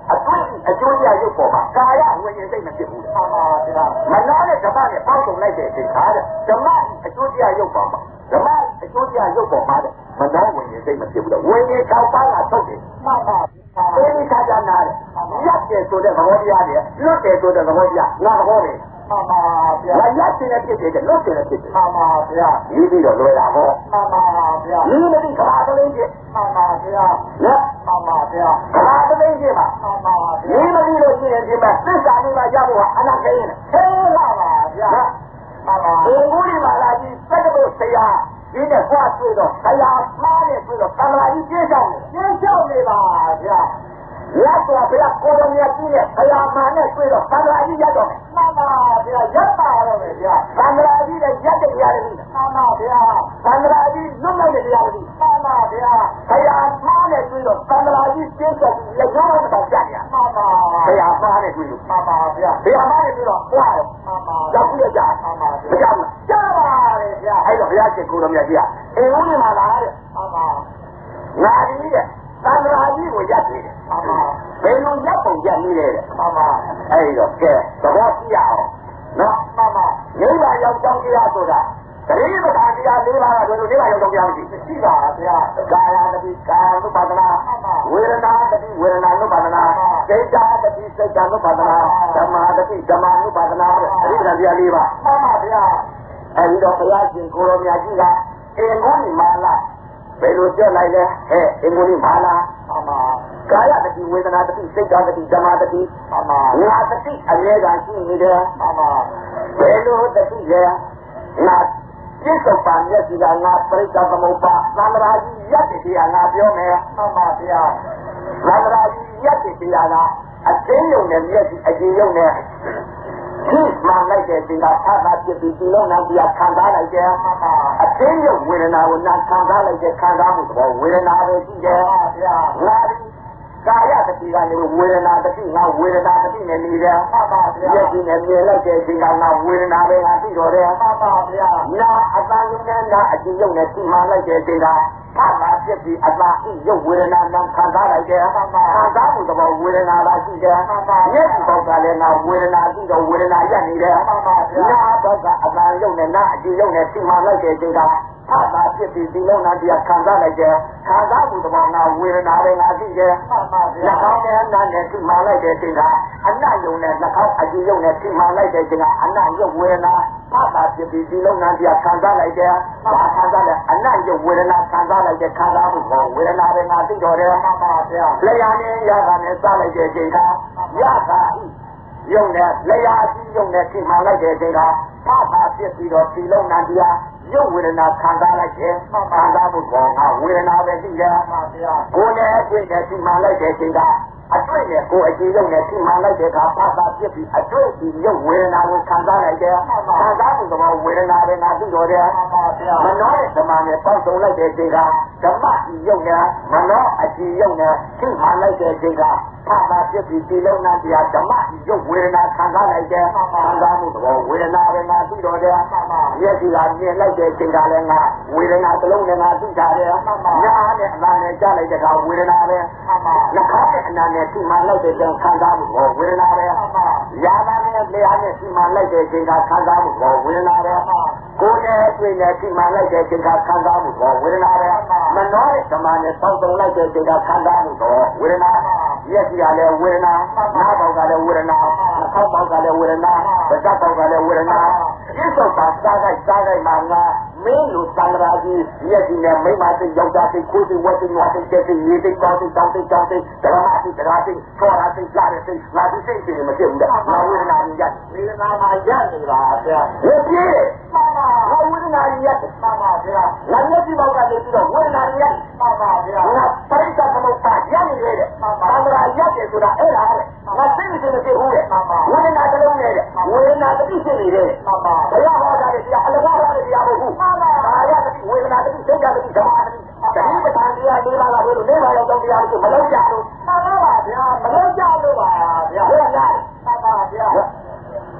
အကျိုးတရားရုပ်ပေါ်မှာကာယဝိညာဉ်စိတ်မဖြစ်ဘူးမှန်ပါဗျာမနာနဲ့ဓမ္မနဲ့ပေါင်းစုံလိုက်တဲ့အချိန်ခါတဲ့ဓမ္မအကျိုးတရားရုပ်ပေါ်မှာဓမ္မအကျိုးတရားရုပ်ပေါ်မှာတဲ့မနောဝိညာဉ်စိတ်မဖြစ်ဘူးတဲ့ဝိညာဉ်၆ပါးကထုတ်တယ်မှန်ပါအဲဒီခါကျနာတယ်ရက်တယ်ဆိုတဲ့သဘောတရားတွေလွတ်တယ်ဆိုတဲ့သဘောတရားငါသဘောပဲမှန်ပါဗျာရက်တယ်နဲ့ဖြစ်တယ်လွတ်တယ်နဲ့ဖြစ်တယ်မှန်ပါဗျာဒီပြီးတော့လွယ်တာဟောမှန်ပါဗျာဒီမတိကဘာတလေးဖြစ်မှန်ပါဗျာနော်မှန်ပါဗျာဘာတလေးဖြစ်မှာမှန်ပါဗျာဒီမတိလို့ရှိရင်ဒီမှာသစ္စာလေးပါရဖို့ဟာအနာခဲရင်ခဲလာပါဗျာမှန်ပါဒီကိုဒီမှာလာကြည့်စက်လို့ဆရာဒီနဲ့ဘွားတွေ့တော့ဆရာမှားတယ်ဆိုတော့သံဃာကြီးကျင်းချောင်းနေပါဗျာရတော့ဘုရားကိုယ်တော်မြတ်ကြီးနဲ့ဆရာမှန်နဲ့တွေ့တော့သံဃာကြီးရတော့မှန်ပါဗျာရပ်ပါတော့မယ်ဗျာသံဃာကြီးနဲ့ရက်တဲ့တရားတွေမှန်ပါဗျာသံဃာကြီးလွတ်လိုက်တဲ့တရားတွေမှန်ပါဗျာဆရာမှားနဲ့တွေ့တော့သံဃာကြီးကျင်းချောင်းလက်ရောင်းတော့ကြာရမှန်ပါဆရာမှားနဲ့တွေ့လို့မှန်ပါဗျာဆရာမှားနဲ့တွေ့တော့ဘွားတော့မှန်ပါရောက်ပြကြမှန်ပါဗျာကြားပါလေဗျာအဲ့တော့ဘုရားရှင်ကိုယ်တော်မြတ်ကြီးကအိမ်ဦးနေမှာလားတဲ့မှန်ပါငါဒီတဲ့သံဃာကြီးကိုရက်နေတယ်မှန်ပါဘယ်လိုရက်ပုံရက်နေလဲတဲ့မှန်ပါအဲ့တော့ကဲသဘောကြည့်ရအောင်နော်မှန်ပါနိဗ္ဗာန်ရောက်ကြောင်းတရားဆိုတာတတိပဌာန်တရား၄ပါးကဘယ်လိုနိဗ္ဗာန်ရောက်ကြောင်းတရားရှိပါဗျာကာယတတိကာယ ानु ပါဒနာဝေဒနာတတိဝေဒနာ ानु ပါဒနာစိတ်ဓာတတိစိတ်ဓာ ानु ပါဒနာဓမ္မတတိဓမ္မ ानु ပါဒနာတတိပဌာန်တရား၄ပါးမှန်ပါဗျာအဲဒီတော့ဘုရားရှင်ကိုယ်တော်မြတ်ကြီးကအင်္ဂုဏီမာလာဘယ်လိုပြောလိုက်လဲအင်္ဂုဏီမာလာမှန်ပါကာယတတိဝေဒနာတတိစိတ်ဓာတတိဓမ္မတတိမှန်ပါငါတတိအမြဲတမ်းရှိနေတယ်မှန်ပါဘယ်လိုတတိလဲငါပြစ္ဆုတ်ပါမျက်စိကငါပရိစ္ဆသမုပ္ပါသံဃာကြီးရက်တည်းကငါပြောမယ်မှန်ပါဗျာသံဃာကြီးရက်တည်းကအသိဉာဏ်နဲ့မျက်စိအကြည့်ရုံနဲ့ဒီမှန်လိုက်တဲ့ဒီကသာသာဖြစ်ပြီးဒီလုံးနာပြခံစားလိုက်တယ်အသိဉာဏ်ဝေဒနာကိုနာခံစားလိုက်တဲ့ခံစားမှုတော့ဝေဒနာပဲရှိတယ်ဗျာငါဒီကာယတတိကနေဝေဒနာတတိငါဝေဒနာတတိနဲ့နေတယ်မှန်ပါဗျာယတိနဲ့မြင်လိုက်တဲ့ဒီကငါဝေဒနာပဲငါသိတော်တယ်မှန်ပါဗျာနာအတန်ယုံနဲ့နာအကြည့်ယုံနဲ့ဒီမှန်လိုက်တဲ့ဒီကသာသာဖြစ်ပြီးအတာဤယုတ်ဝေဒနာနာခံစားလိုက်တယ်မှန်ပါခံစားမှုတော့ဝေဒနာလာရှိတယ်မှန်ပါယက်ဒီဘောကလည်းငါဝေဒနာရှိတော့ဝေဒနာရက်နေတယ်မှန်ပါဗျာနာတော့ကအတန်ယုံနဲ့နာအကြည့်ယုံနဲ့ဒီမှန်လိုက်တဲ့ဒီကသာသာဖြစ်ပြီးဒီလုံးနာတရားခံစားလိုက်တယ်ခံစားမှုတော့ငါဝေဒနာပဲငါရှိတယ်မှန်ပါဗျာနှာခေါင်းနဲ့နာနဲ့ဒီမှန်လိုက်တဲ့ဒီကအနတ်ယုံနဲ့နှာခေါင်းအကြည့်ယုံနဲ့ဒီမှန်လိုက်တဲ့ဒီကအနတ်ယုတ်ဝေဒနာသာသာဖြစ်ပြီးဒီလုံးနာတရားခံစားလိုက်တယ်ဘာခံစားလဲအနတ်ယုတ်ဝေဒနာခံစားလိုက်တဲ့ခံစားမှုကိုဝေဒနာပဲငါသိတော်တယ်မှန်ပါဗျာလျာနဲ့ရတာနဲ့စားလိုက်တဲ့ချိန်ကရတာယုံနဲ့လျာကြီးယုံနဲ့ဒီမှန်လိုက်တဲ့ချိန်ကသာသာဖြစ်ပြီးတော့ဒီလုံးနာတရားရုပ်ဝေဒနာခံစားလိုက်တယ်ခံစားမှုကောငါဝေဒနာပဲသိတယ်ကိုယ်နဲ့အတွေ့နဲ့ဒီမှန်လိုက်တဲ့ချိန်ကအတွေ့နဲ့ကိုယ်အကြည့်ရုပ်နဲ့ဒီမှန်လိုက်တဲ့အခါဘာသာဖြစ်ပြီးအတွေ့ဒီရုပ်ဝေဒနာကိုခံစားလိုက်တယ်ခံစားမှုတော့ဝေဒနာပဲငါသိတော်တယ်မနောရဲ့ဓမ္မနဲ့ပေါက်စုံလိုက်တဲ့ချိန်ကဓမ္မဒီရုပ်နဲ့မနောအကြည့်ရုပ်နဲ့ဒီမှန်လိုက်တဲ့ချိန်ကဘာသာဖြစ်ပြီးဒီလုံးနာတရားဓမ္မဒီရုပ်ဝေဒနာခံစားလိုက်တယ်ခံစားမှုတော့ဝေဒနာပဲငါသိတော်တယ်မျက်စိကမြင်လိုက်တဲ့ချိန်ကလည်းငါဝေဒနာတစ်လုံးနဲ့ငါသိတာတယ်ညာနဲ့အနာနဲ့ကြားလိုက်တဲ့အခါဝေဒနာပဲနှာခေါင်းနဲ့အနာနဲ့ဒီမှလိုက်တဲ့ချိန်ခံစားမှုတော့ဝေဒနာပဲယာနာနဲ့လျှာနဲ့ဒီမှလိုက်တဲ့ချိန်ကခံစားမှုတော့ဝေဒနာပဲကိုယ်နဲ့တွေ့နဲ့ဒီမှလိုက်တဲ့ချိန်ကခံစားမှုတော့ဝေဒနာပဲမနှောတဲ့ဓမ္မနဲ့ပေါင်းစုံလိုက်တဲ့ချိန်ကခံစားမှုတော့ဝေဒနာရက်စီကလည်းဝေဒနာနားပေါက်ကလည်းဝေဒနာနှာခေါင်းပေါက်ကလည်းဝေဒနာပါးစပ်ပေါက်ကလည်းဝေဒနာပြစ္ဆုတ်ပါစားလိုက်မှာငါမင်းလူသံဃာကြီးရက်စီနဲ့မိမသိယောက်ျားသိကိုယ်သိဝတ်သိနွားသိကျက်သိရေးသိကောင်းသိတောင်းသိကြောင်းသိဓမ္မသိတရားသိထောရသိကြားရသိငါဒီစိတ်တွေမဖြစ်ဘူးတဲ့ငါဝေဒနာကြီးရက်ဝေဒနာမှာရက်နေပါဗျာဝေပြေးမှန်ပါငါဝေဒနာကြီးရက်မှန်ပါဗျာငါမျက်စိပေါက်ကလည်းပြီးတော့ဝေဒနာကြီးရက်မှန်ပါဗျာငါပရိစ္ဆသမုပ္ပါရက်နေတယ်မှန်ပါငါရက်တယ်ဆိုတာအဲ့ဒါလေငါစိတ်မရှိမရှိဘူးတဲ့ဝေဒနာတစ်လုံးနဲ့တဲ့ဝေဒနာတစ်ခုရှိနေတယ်မှန်ပါဘုရားဟောတာလည်းတရားအလကားတာလည်းတရားမဟုတ်ဘူးမှန်ပါဒါရတဲ့ဝေဒနာတစ်ခုစိတ်ဓာတ်တစ်ခုဓမ္မတစ်ခုတတိပဌာန်တရား၄ပါးကဘယ်လိုနေပါရောက်တော့တရားတစ်ခုမလုံးကြလို့မှန်ပါပါဗျာမလုံးကြလို့ပါဗျာဟုတ်လားမှန်ပါဗျာဘ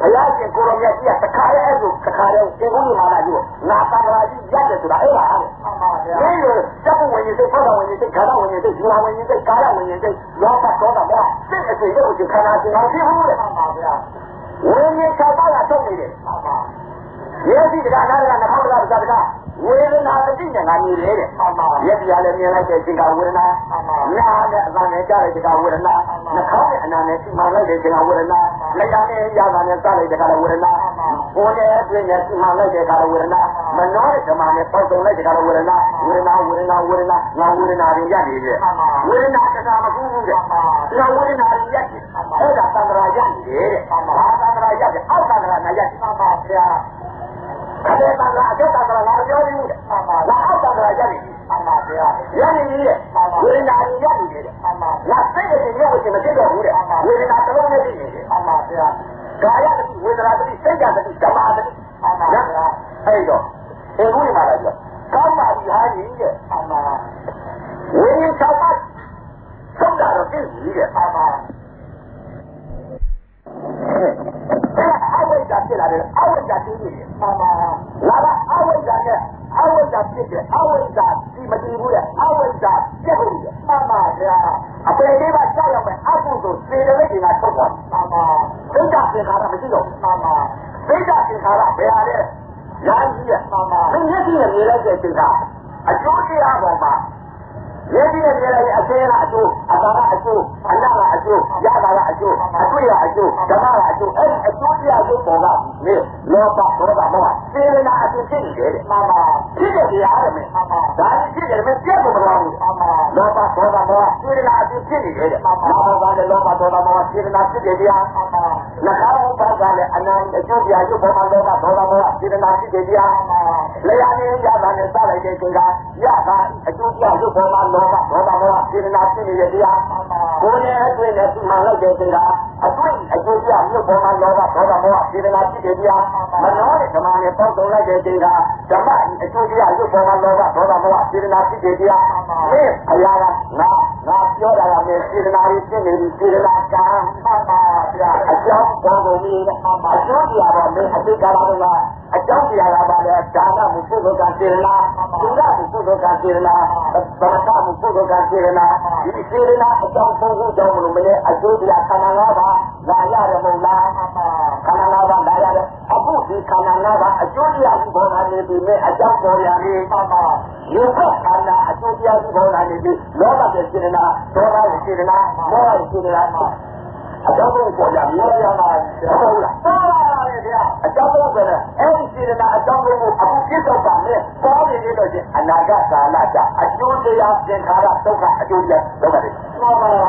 ရားရှင်ကိုရောမြတ်ကြီးကတခါရဲအဲ့လိုတခါရဲသင်္ကုန်းမာလာကြီးကိုငါသံဃာကြီးရတယ်ဆိုတာအဲ့ဒါအဲ့မှန်ပါဗျာဒီလိုစက်ဝိညာဉ်စိတ်ဖောက်ဝိညာဉ်စိတ်ခန္ဓာဝိညာဉ်စိတ်ဇူဝဝိညာဉ်စိတ်ကာယဝိညာဉ်စိတ်လောဘဒေါသမောဟစိတ်အစိတ်ကိုခန္ဓာရှင်အောင်ဖြစ်ဘူးလေမှန်ပါဗျာဝိညာဉ်၆ပါးကထုတ်နေတယ်မှန်ပါယေတိတကနာရကနှောင်းတကတကဝေဒနာတိနဲ့ငါမြည်တယ်တဲ့ယက်တရားလည်းမြင်လိုက်တဲ့ချိန်ကဝေဒနာနားနဲ့အသံနဲ့ကြားတဲ့ချိန်ကဝေဒနာနှာခေါင်းနဲ့အနာနဲ့စီမံလိုက်တဲ့ချိန်ကဝေဒနာလက်ရနဲ့ရာသာနဲ့စားလိုက်တဲ့ကဝေဒနာကိုယ်နဲ့အတွင်းနဲ့စီမံလိုက်တဲ့ကဝေဒနာမနောနဲ့ဓမ္မနဲ့ပေါက်စုံလိုက်တဲ့ကဝေဒနာဝေဒနာငါဝေဒနာတွေရနေတယ်ဝေဒနာကမကူဘူးတဲ့ငါဝေဒနာတွေရနေအဲ့ဒါသံဃာရနေတယ်တဲ့ဘာသံဃာရတယ်အောက်သံဃာနာရတယ်မှန်ပါဗျာအဲ့ဒါကအကျက်တံဃာလာပြောနေတယ်။လာအောက်တံဃာရတယ်။မှန်ပါဗျာ။ရနေပြီတဲ့။ဝေဒနာရနေတယ်တဲ့။မှန်ပါ။လာစိတ်နဲ့ရုပ်ကိုမသိတော့ဘူးတဲ့။ဝေဒနာတစ်လုံးနဲ့သိနေတယ်။မှန်ပါဗျာ။ကာယတိဝေဒနာတိစိတ်ဓာတ်တိဓမ္မတိမှန်ပါဗျာ။အဲ့တော့ဒီခုမှာလည်းကောင်းပါပြီဟာကြီးတဲ့။မှန်ပါဝိညာဉ်၆ပါးသုံးတာတော့သိပြီတဲ့။မှန်ပါအဝိဇ္ဇာဖြစ်လာတယ်အဝိဇ္ဇာသိနေတယ်မှန်ပါလာကအဝိဇ္ဇာနဲ့အဝိဇ္ဇာဖြစ်တယ်အဝိဇ္ဇာဒီမတည်ဘူးလေအဝိဇ္ဇာပြတ်ကုန်တယ်မှန်ပါဗျာအပယ်လေးပါကြောက်ရမယ်အကုသို့စေတသိက်တွေကထုတ်သွားမှန်ပါသိက္ခာသင်္ခါရမရှိတော့မှန်ပါသိက္ခာသင်္ခါရဘယ်ဟာလဲညာကြီးရမှန်ပါမင်းမျက်စိနဲ့မြင်လိုက်တဲ့သင်္ခါအကျိုးတရားပေါ်မှာမျက်စိနဲ့မြင်လိုက်တဲ့အသေးကအကျိုးအသာကအကျိုးအနကအကျိုးရတာကအကျိုးအတွေ့ကအကျိုးဓမ္မကအကျိုးအဲ့ဒီအကျိုးတရားကျိုးပေါ်ကလေလောဘဒေါသမောဟစေရနာအကျိုးဖြစ်နေတယ်မှန်ပါဖြစ်တဲ့တရားရမယ်မှန်ပါဒါဖြစ်တယ်မပြတ်လို့မတော်ဘူးမှန်ပါလောဘဒေါသမောဟစေရနာအကျိုးဖြစ်နေတယ်မှန်ပါလောဘကလည်းလောဘဒေါသမောဟစေရနာဖြစ်တဲ့တရားမှန်ပါနှာခေါင်းဘက်ကလည်းအနန္တအကျိုးတရားကျိုးပေါ်မှာလောဘဒေါသမောဟစေရနာဖြစ်တဲ့တရားမှန်ပါလျာနေရတာနဲ့စလိုက်တဲ့ချိန်ကရတာအကျိုးတရားကျိုးပေါ်မှာလောဘဒေါသမောဟစေရနာဖြစ်နေတဲ့တရားကိုယ်နဲ့အတွင်းနဲ့စီမံလိုက်တဲ့တရားအတွင်းအကျိုးတရားမြို့ပေါ်မှာလောဘဒေါသမောဟစေရနာဖြစ်တဲ့တရားမနောနဲ့ဓမ္မနဲ့ပေါက်စုံလိုက်တဲ့တရားဓမ္မအကျိုးတရားမြို့ပေါ်မှာလောဘဒေါသမောဟစေရနာဖြစ်တဲ့တရားဒီအရာကငါပြောတာကမြေစေရနာကြီးဖြစ်နေပြီစေရနာကံမှန်ပါဗျာအကြောင်းပေါ်ကုန်ပြီအကျိုးတရားတော့မင်းအတိတ်ကာလကအကြောင်းတရားကပါလေဒါနမှုပုဂ္ဂိုလ်ကစေရနာဒုရမှုပုဂ္ဂိုလ်ကစေရနာဘာသာမှုပုဂ္ဂိုလ်ကစေရနာဒီစေရနာအကြောင်းပုဂ္ဂိုလ်ကြောင့်မလို့မင်းအကျိုးတရားခန္ဓာ၅ပါးလာရတယ်မဟုတ်လားခန္ဓာ၅ပါးလာရတယ်အခုဒီခန္ဓာ၅ပါးအကျိုးတရားဒီဘောနာနေပြီမင်းအကြောင်းပေါ်ရပြီမှန်ပါဒီဘက်ခန္ဓာအကျိုးတရားဒီဘောနာနေပြီလောဘရဲ့စေရနာဒေါသရဲ့စေရနာမောဟရဲ့စေရနာအကြောင်းကိုပေါ်ရပြီရမှာဟုတ်လားပေါ်လာတယ်ဗျာအကြောင်းကိုပဲအဲ့ဒီစေရနာအကြောင်းကိုအခုပြည့်စုံပါနဲ့ပေါ်နေလို့ချင်းအနာဂတ်ကာလကအကျိုးတရားသင်္ခါရဒုက္ခအကျိုးတရားဒုက္ခတွေမှန်ပါဗျာ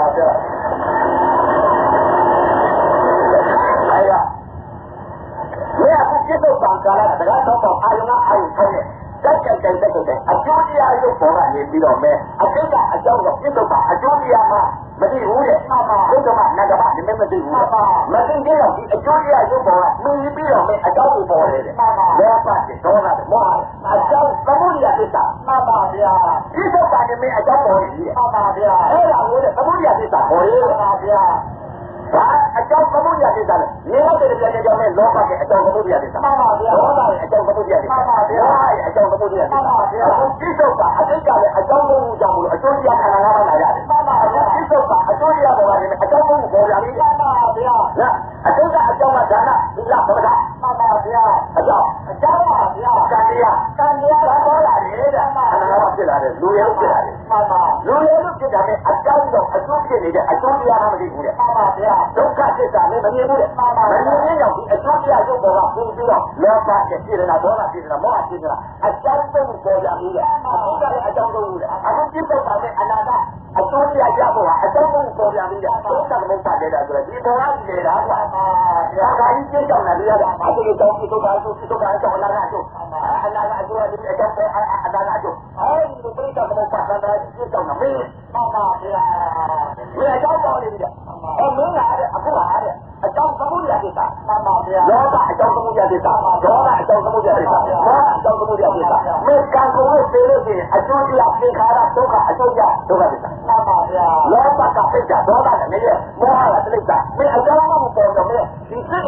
အဲ့ဒါဒီအခုပြည့်စုံပါကာလကတရားတော့အာယုံအာယုံဆုံးတယ်တက်ကြိုက်တဲ့အကျိုးတရားရုပ်ပေါ်ကနေပြီးတော့မယ်အကိစ္စအကြောင်းတော့ပြည့်စုံပါအကျိုးတရားမှာမသိဘူးတဲ့ဘုရားကနဂဗနမမသိဘူးမသိကြတော့ဒီအကျိုးတရားရုပ်ပေါ်ကမြင်ပြီးတော့မယ်အကြောင်းကိုပေါ်တယ်တဲ့လောဘတဲ့ဒေါသတဲ့မောဟအကြောင်းသမုဒိယသစ္စာမှန်ပါဗျာပြည့်စုံပါနေမယ်အကြောင်းပေါ်တယ်တဲ့မှန်ပါဗျာအဲ့ဒါကိုတဲ့သမုဒိယသစ္စာပေါ်တယ်မှန်ပါဗျာဘာအကြောင်းသမုဒိယသစ္စာလဲနေရတဲ့ပြန်ကြောင်းနဲ့လောဘရဲ့အကြောင်းသမုဒိယသစ္စာမှန်ပါဗျာဒေါသရဲ့အကြောင်းသမုဒိယသစ္စာမှန်ပါဗျာရဲ့အကြောင်းသမုဒိယသစ္စာမှန်ပါဗျာပြစ္ဆုတ်ကအတိတ်ကလည်းအကြောင်းကိုကြောင့်လို့အကျိုးတရားခန္ဓာ၅ပါးလာရတယ်မှန်ပါဗျာပြစ္ဆုတ်ကအကျိုးတရားပေါ်ကနေအကြောင်းကိုပေါ်ရပြီမှန်ပါဗျာနော်အတိတ်ကအကြောင်းကဒါနသီလသမထမှန်ပါဗျာအကြောင်းပါဗျာကံတရားပေါ်လာတယ်တဲ့ခန္ဓာ၅ပါးဖြစ်လာတယ်လူရဲဖြစ်လာတယ်မှန်ပါလူရဲလို့ဖြစ်တာနဲ့အကြောင်းတော့အကျိုးဖြစ်နေတဲ့အကျိုးတရားမှမသိဘူးတဲ့မှန်ပါဗျာဒုက္ခသစ္စာလည်းမမြင်ဘူးတဲ့မမြင်ရင်တော့ဒီအကျိုးတရားရုပ်ပေါ်ကပုံပြီးတော့လောဘနဲ့ပြည့်နေတာဒေါသပြည့်နေတာမောဟပြည့်နေတာအကြောင်းသုံးပေါ်ရပြီတဲ့အခုကလည်းအကြောင်းသုံးဘူးတဲ့အခုပြည့်စုံပါတဲ့အနာဂတ်အကျိုးတရားရဖို့ကအကြောင်းသုံးပေါ်ရပြီတဲ့ဘုရားကမဟုတ်ပါတဲ့ဆိုတော့ဒီပေါ်ကနေတာကွာဒါကကြီးကျကြောင်လာရတာအခုလိုတောင်းပြတော့တာဆိုပြတော့တာကြောင့်လာတာအကျိုးအနာဂတ်အကျိုးဒီအကြောင်းပေါ်အနာဂတ်အကျိုးအဲဒီလိုပြိတ္တကမဟုတ်ပါတဲ့ကြီးကြောင်လာမင်းမှန်ပါဗျာဒီအကြောင်းပေါ်နေပြီတဲ့မင်းလာတဲ့အခုလာတဲ့အကြောင်းသမုဒိယသစ္စာမှန်ပါဗျာလောဘအကြောင်းသမုဒိယသစ္စာဒေါသအကြောင်းသမုဒိယသစ္စာမောဟအကြောင်းသမုဒိယသစ္စာမေကံကိုသိလို့ရှိရင်အကျိုးတရားသင်္ခါရဒုက္ခအကျိုးရဒုက္ခသစ္စာမှန်ပါဗျာလောဘကပိဋကဒေါသကလည်းမောဟကတိဋ္ဌာမင်းအကြောင်းမပေါ်တော့မင်းဒီစိတ်အစဉ်ဖြစ်နေ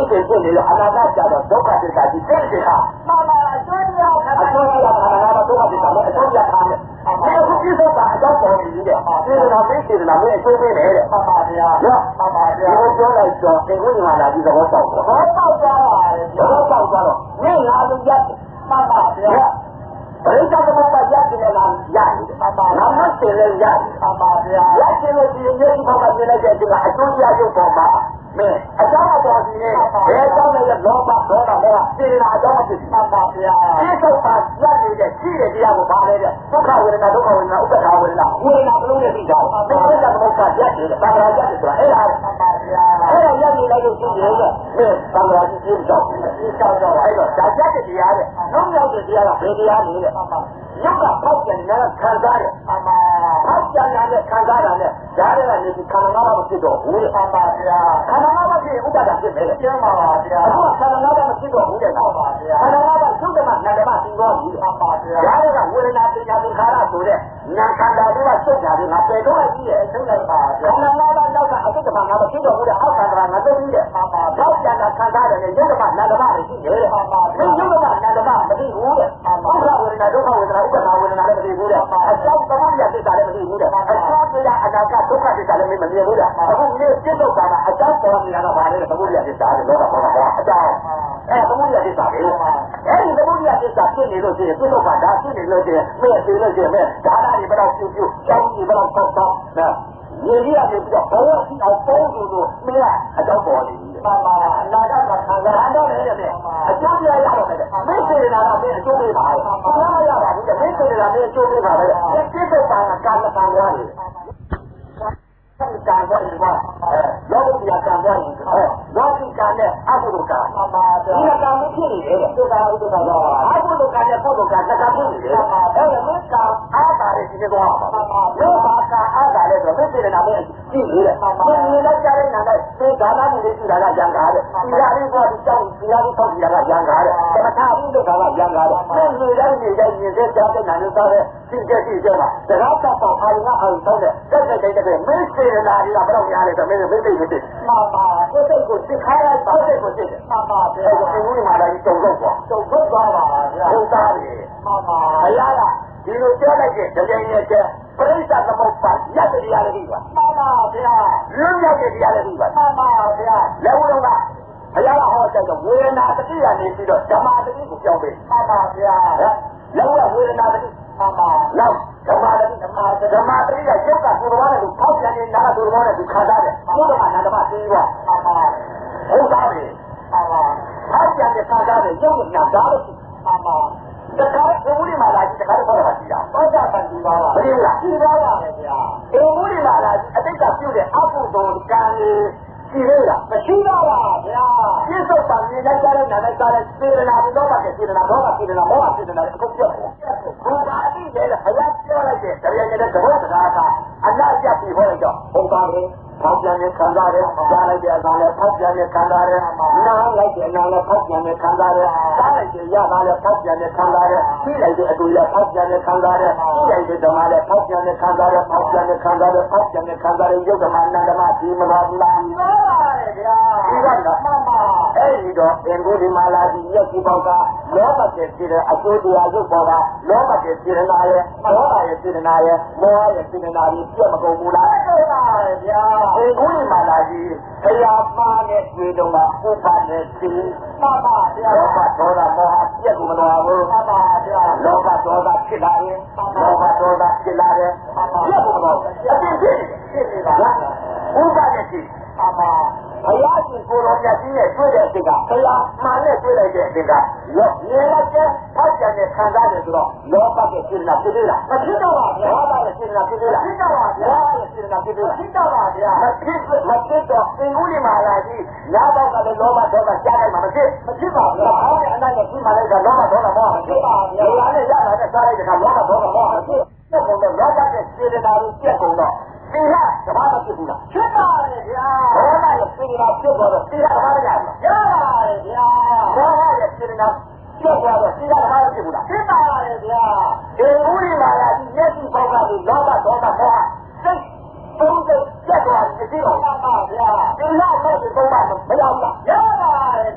နေလို့အနာဂတ်ကြတော့ဒုက္ခသစ္စာကြီးသိနေတာမှန်ပါအကျိုးတရားခန္ဓာခန္ဓာကတော့ဒုက္ခသစ္စာနဲ့အကျိုးတရားခါနဲ့ဒီခုပြစ္ဆုတ်ကအကြောင်းပေါ်နေပြီတဲ့စေတနာပေးစေတနာပေးအကျိုးပေးတယ်တဲ့မှန်ပါဗျာမှန်ပါဗျာဒီလိုပြောလိုက်တော့သင်္ကုညီမလာကြီးသဘောပေါက်တော့သဘောပေါက်သွားပါတယ်သဘောပေါက်သွားတော့မင်းလာလို့ရက်မှန်ပါဗျာပရိစ္ဆေသမုပ္ပါဒ်ရတယ်လားရတယ်မှန်ပါနာမစင်လည်းရတယ်မှန်ပါဗျာရတယ်လို့ဒီနေ့ဒီဘောကမြင်လိုက်တဲ့အချိန်ကအကျိုးတရားရုပ်ပေါ်မှာမင်းအကြောင်းအပေါ်ဒီနေ့ဘယ်အကြောင်းနဲ့လောဘဒေါသမောဟစေတနာအကြောင်းဖြစ်မှန်ပါဗျာဒီကုတ်ပါရနေတဲ့ရှိတဲ့တရားကိုပါလေတဲ့ဒုက္ခဝေဒနာဒုက္ခဝေဒနာဥပ္ပဒါဝေဒနာဝေဒနာဘလုံးနဲ့ပြီးတာပရိစ္ဆေသမုပ္ပါဒ်ရတယ်ဘာသာရတယ်ဆိုတာအဲ့ဒါမှန်ပါဗျာအဲ့ဒါရနေလိုက်လို့ရှိတယ်တဲ့မင်းဘာသာကြီးပြတော့အဲ့တော့ဒါကြတဲ့တရားတဲ့လုံးရောက်တဲ့တရားကဘယ်တရားလဲတဲ့ရုပ်ကပေါက်ပြန်နေတာခံစားတယ်အမှန်ပေါက်ပြန်နေတဲ့ခံစားတာနဲ့ဓာတ်ရကနေဒီခန္ဓာငါးပါးမဖြစ်တော့ဘူးတဲ့ပါဗျာခန္ဓာငါးပါးဖြစ်ဥပါဒဖြစ်တယ်ကျမ်းပါပါဗျာအခုခန္ဓာငါးပါးမဖြစ်တော့ဘူးတဲ့ပါဗျာခန္ဓာငါးပါးသုတ္တမနန္ဒမသိတော့ဘူးပါဗျာဓာတ်ရကဝေဒနာပညာသင်္ခါရဆိုတဲ့နာခန္ဓာတွေကစုတ်တာတွေငါပယ်တော့ကြည့်ရဲ့အဆုံးလိုက်ပါဗျာခန္ဓာငါးပါးတော့ကအတုတ္တမငါမဖြစ်တော့ဘူးတဲ့အောက်ခန္ဓာငါသိပြီးတဲ့ပါဗျာပေါက်ပြန်တာခံစားတယ်ရုပ်ကမနန္ဒမတွေရှိတယ်တဲ့ပါဗျာရုပ်ကမနန္ဒမမသိဘူးတဲ့ဒုက္ခဝေဒနာဒုက္ခဝေဒနာဥပ္ပဒါဝေဒနာလည်းမသိဘူးတဲ့အကြောင်းသမုဒယသစ္စာလည်းမသိဘူးတဲ့အကြောင်းတရားအနာဂတ်ဒုက္ခသစ္စာလည်းမမြင်ဘူးတဲ့အခုဒီပြစ္ဆုတ်ပါတာအကြောင်းပေါ်နေတာကဘာလဲသမုဒယသစ္စာလေလောကပေါ်တာအကြောင်းသမုဒယသစ္စာလေအဲဒီသမုဒယသစ္စာဖြစ်နေလို့ရှိရင်ပြစ္ဆုတ်ပါဒါဖြစ်နေလို့ရှိရင်မဲ့သိလို့ရှိရင်မဲ့ဒါနတွေဘယ်တော့ပြုပြုကျောင်းကြီးဘယ်တော့ဆောက်ဆောက်နော်ရေကြီးရပြီးတော့ဘဝရှိအောင်ပုံးလို့မင်းကအကြောင်းပေါ်နေပြီပါပါအနာဂတ်မှာခံစားတော့လေတဲ့အကျိုးတရားရတော့မယ်မင်းစေနာကမင်းအကျိုးပေးပါဘာမှရပါဘူးတဲ့မင်းစေနာမင်းအကျိုးပေးပါပဲဒီကိစ္စကကာမကံရနေကံပေါ်ဒီမှာလောဘတရားကံပေါ်နေလောကီကံနဲ့အကုသိုလ်ကံပါပါဒီကံမဖြစ်နေတယ်တဲ့ဒါဥဒ္ဒတာရောအကုသိုလ်ကံနဲ့ပုဂ္ဂိုလ်ကံတစ်ခါဖြစ်နေတယ်အဲ့ဒါမင်းကံအားတာရဲ့ဒီကတော့ပါပါလောဘကံအားတာရဲ့ဆိုမင်းစေနာမင်းကြည့်နေတယ်မင်းလိုက်ကြတဲ့နာနဲ့ဒီဒါနမှုတွေရှိတာကရံကားတဲ့ဒီရလေးပေါ်ဒီကြောင့်ဒီရလေးဆောက်ကြတာကရံကားတဲ့သမထအမှုတွေကရံကားတဲ့မင်းနေတိုင်းနေတိုင်းမြင်တဲ့ကြားတဲ့နာနဲ့စားတဲ့သိကြည့်ကြမှာတကားတော့ပေါ့အာရုံကအာရုံတော့တဲ့တဲ့မင်းစေနာတွေကဘယ်တော့များလဲဆိုမင်းသိသိသိမှန်ပါကိုယ်စိတ်ကိုသိခါရပါစိတ်ကိုသိတယ်မှန်ပါဘယ်လိုဒီလိုမှလာပြီးတုံ့တော့သွားပါဗျာဟုတ်သားတယ်မှန်ပါဘုရားကဒီလိုပြောလိုက်တဲ့တကယ်ရဲ့ပရိစ္ဆေသမုပ္ပါဒ်ရတဲ့တရားလေးပါမှန်ပါဗျာလွတ်ရောက်တဲ့တရားလေးပါမှန်ပါဗျာလက်ဝလုံးကဘုရားကဟောတဲ့ဝေဒနာတတိယနေပြီးတော့ဓမ္မတတိကိုပြောင်းပေးမှန်ပါဗျာလက်ဝဝေဒနာတတိမှန်ပါနောက်ဓမ္မတတိကရုပ်ကသူတော်နဲ့သူဖောက်ပြန်နေတာကသူတော်နဲ့သူခါသားတယ်ဘုရားကနာဓမ္မသိပါမှန်ပါဟုတ်သားတယ်မှန်ပါဖောက်ပြန်တဲ့ခါသားတယ်ရုပ်ကနာဓာတ်မှန်ပါတခါဘုရားမှာလာကြည့်တခါတော့ပါကြည့်တာသောတာပန်ဒီပါပါမင်းလားဒီပါပါပဲဗျာဘုရားမှာလာအတိတ်ကပြုတဲ့အကုသိုလ်ကံကြီးရတာမရှိတော့ပါဗျာပြစ္ဆုတ်ပါနေလိုက်ကြတဲ့နာလိုက်ကြတဲ့စေတနာတော့ပါကစေတနာတော့ပါစေတနာမောဟစေတနာအကုန်ပြတ်တယ်ဘုရားအတိတ်လည်းဘုရားပြောလိုက်တဲ့တရားနဲ့သဘောတရားကအနာကြပြီးဟောလိုက်တော့ဟုတ်ပါပဲဖောက်ပြန်နေခံစားတယ်ကြားလိုက်တဲ့အကောင်လည်းဖောက်ပြန်နေခံစားတယ်နားလိုက်တဲ့အနားလည်းဖောက်ပြန်နေခံစားတယ်စားလိုက်တဲ့ရတာလည်းဖောက်ပြန်နေခံစားတယ်သိလိုက်တဲ့အတူလည်းဖောက်ပြန်နေခံစားတယ်သိလိုက်တဲ့ဓမ္မလည်းဖောက်ပြန်နေခံစားတယ်ဖောက်ပြန်နေခံစားတယ်ဖောက်ပြန်နေခံစားတယ်ယုတ်ဓမ္မနန္ဒမဒီမလားလားမှန်ပါဗျာဒီကတော့မှန်ပါအဲ့ဒီတော့အင်္ဂုလိမာလာဒီရက်ဒီပေါကလောဘတဲ့ပြည်တဲ့အကျိုးတရားရုပ်ပေါ်တာလောဘတဲ့ပြည်နာရဲ့ဒေါသရဲ့ပြည်နာရဲ့မောဟရဲ့ပြည်နာကြီးပြတ်မကုန်ဘူးလားဟုတ်ပါဗျာအင်္ဂုလိမာလာကြီးဘုရားမှားတဲ့ပြည်တော်ကဥပဒေစီမှန်ပါဗျာလောဘဒေါသမောဟပြတ်ကုန်မလို့ဘူးမှန်ပါဗျာလောဘဒေါသဖြစ်လာရင်လောဘဒေါသဖြစ်လာတယ်ပြတ်ကုန်မလို့အပြင်ဖြစ်နေတာဥပဒေစီအမဘုရားရှင်ကိုယ်တော်မြတ်ကြီးနဲ့တွေ့တဲ့အချိန်ကဘုရားမှန်နဲ့တွေ့လိုက်တဲ့အချိန်ကရောမြင်လိုက်တဲ့ဖောက်ပြန်တဲ့ခံစားတယ်ဆိုတော့လောဘရဲ့စေတနာဖြစ်သေးလားမဖြစ်တော့ပါဗျာလောဘရဲ့စေတနာဖြစ်သေးလားဖြစ်တော့ပါဗျာလောဘရဲ့စေတနာဖြစ်သေးလားဖြစ်တော့ပါဗျာမဖြစ်တော့သင်္ကုလိမာလာကြီးညာဘောက်ကလည်းလောဘဒေါသကြားလိုက်မှာမဖြစ်ပါဘူးဟောတဲ့အနာကပြီးမှလည်းလောဘဒေါသမောဟဖြစ်ပါဗျာဘုရားနဲ့ရတာနဲ့စားလိုက်တဲ့အခါလောဘဒေါသမောဟဖြစ်တဲ့ပုံတော့လောဘရဲ့စေတနာကိုပြတ်ကုန်တော့ဒီကဓမ္မမဖြစ်ဘူးလားဖြစ်ပါရဲ့ဗျာဘောဓရဲ့စေတနာဖြစ်တော့ဒီကဓမ္မရရရပါရဲ့ဗျာဘောဓရဲ့စေတနာဖြစ်သွားတော့ဒီကဓမ္မမဖြစ်ဘူးလားဖြစ်ပါရဲ့ဗျာဒီဥရိမာလာဒီမျက်စိပေါက်ကဒီလောဘဒေါသမောဟစိတ်ပုံစံပြတ်သွားပြီဒီတော့ပါဗျာဒီလောက်တော့ဒီပုံမှန်မရဘူးလားရပါရဲ့ဗျာ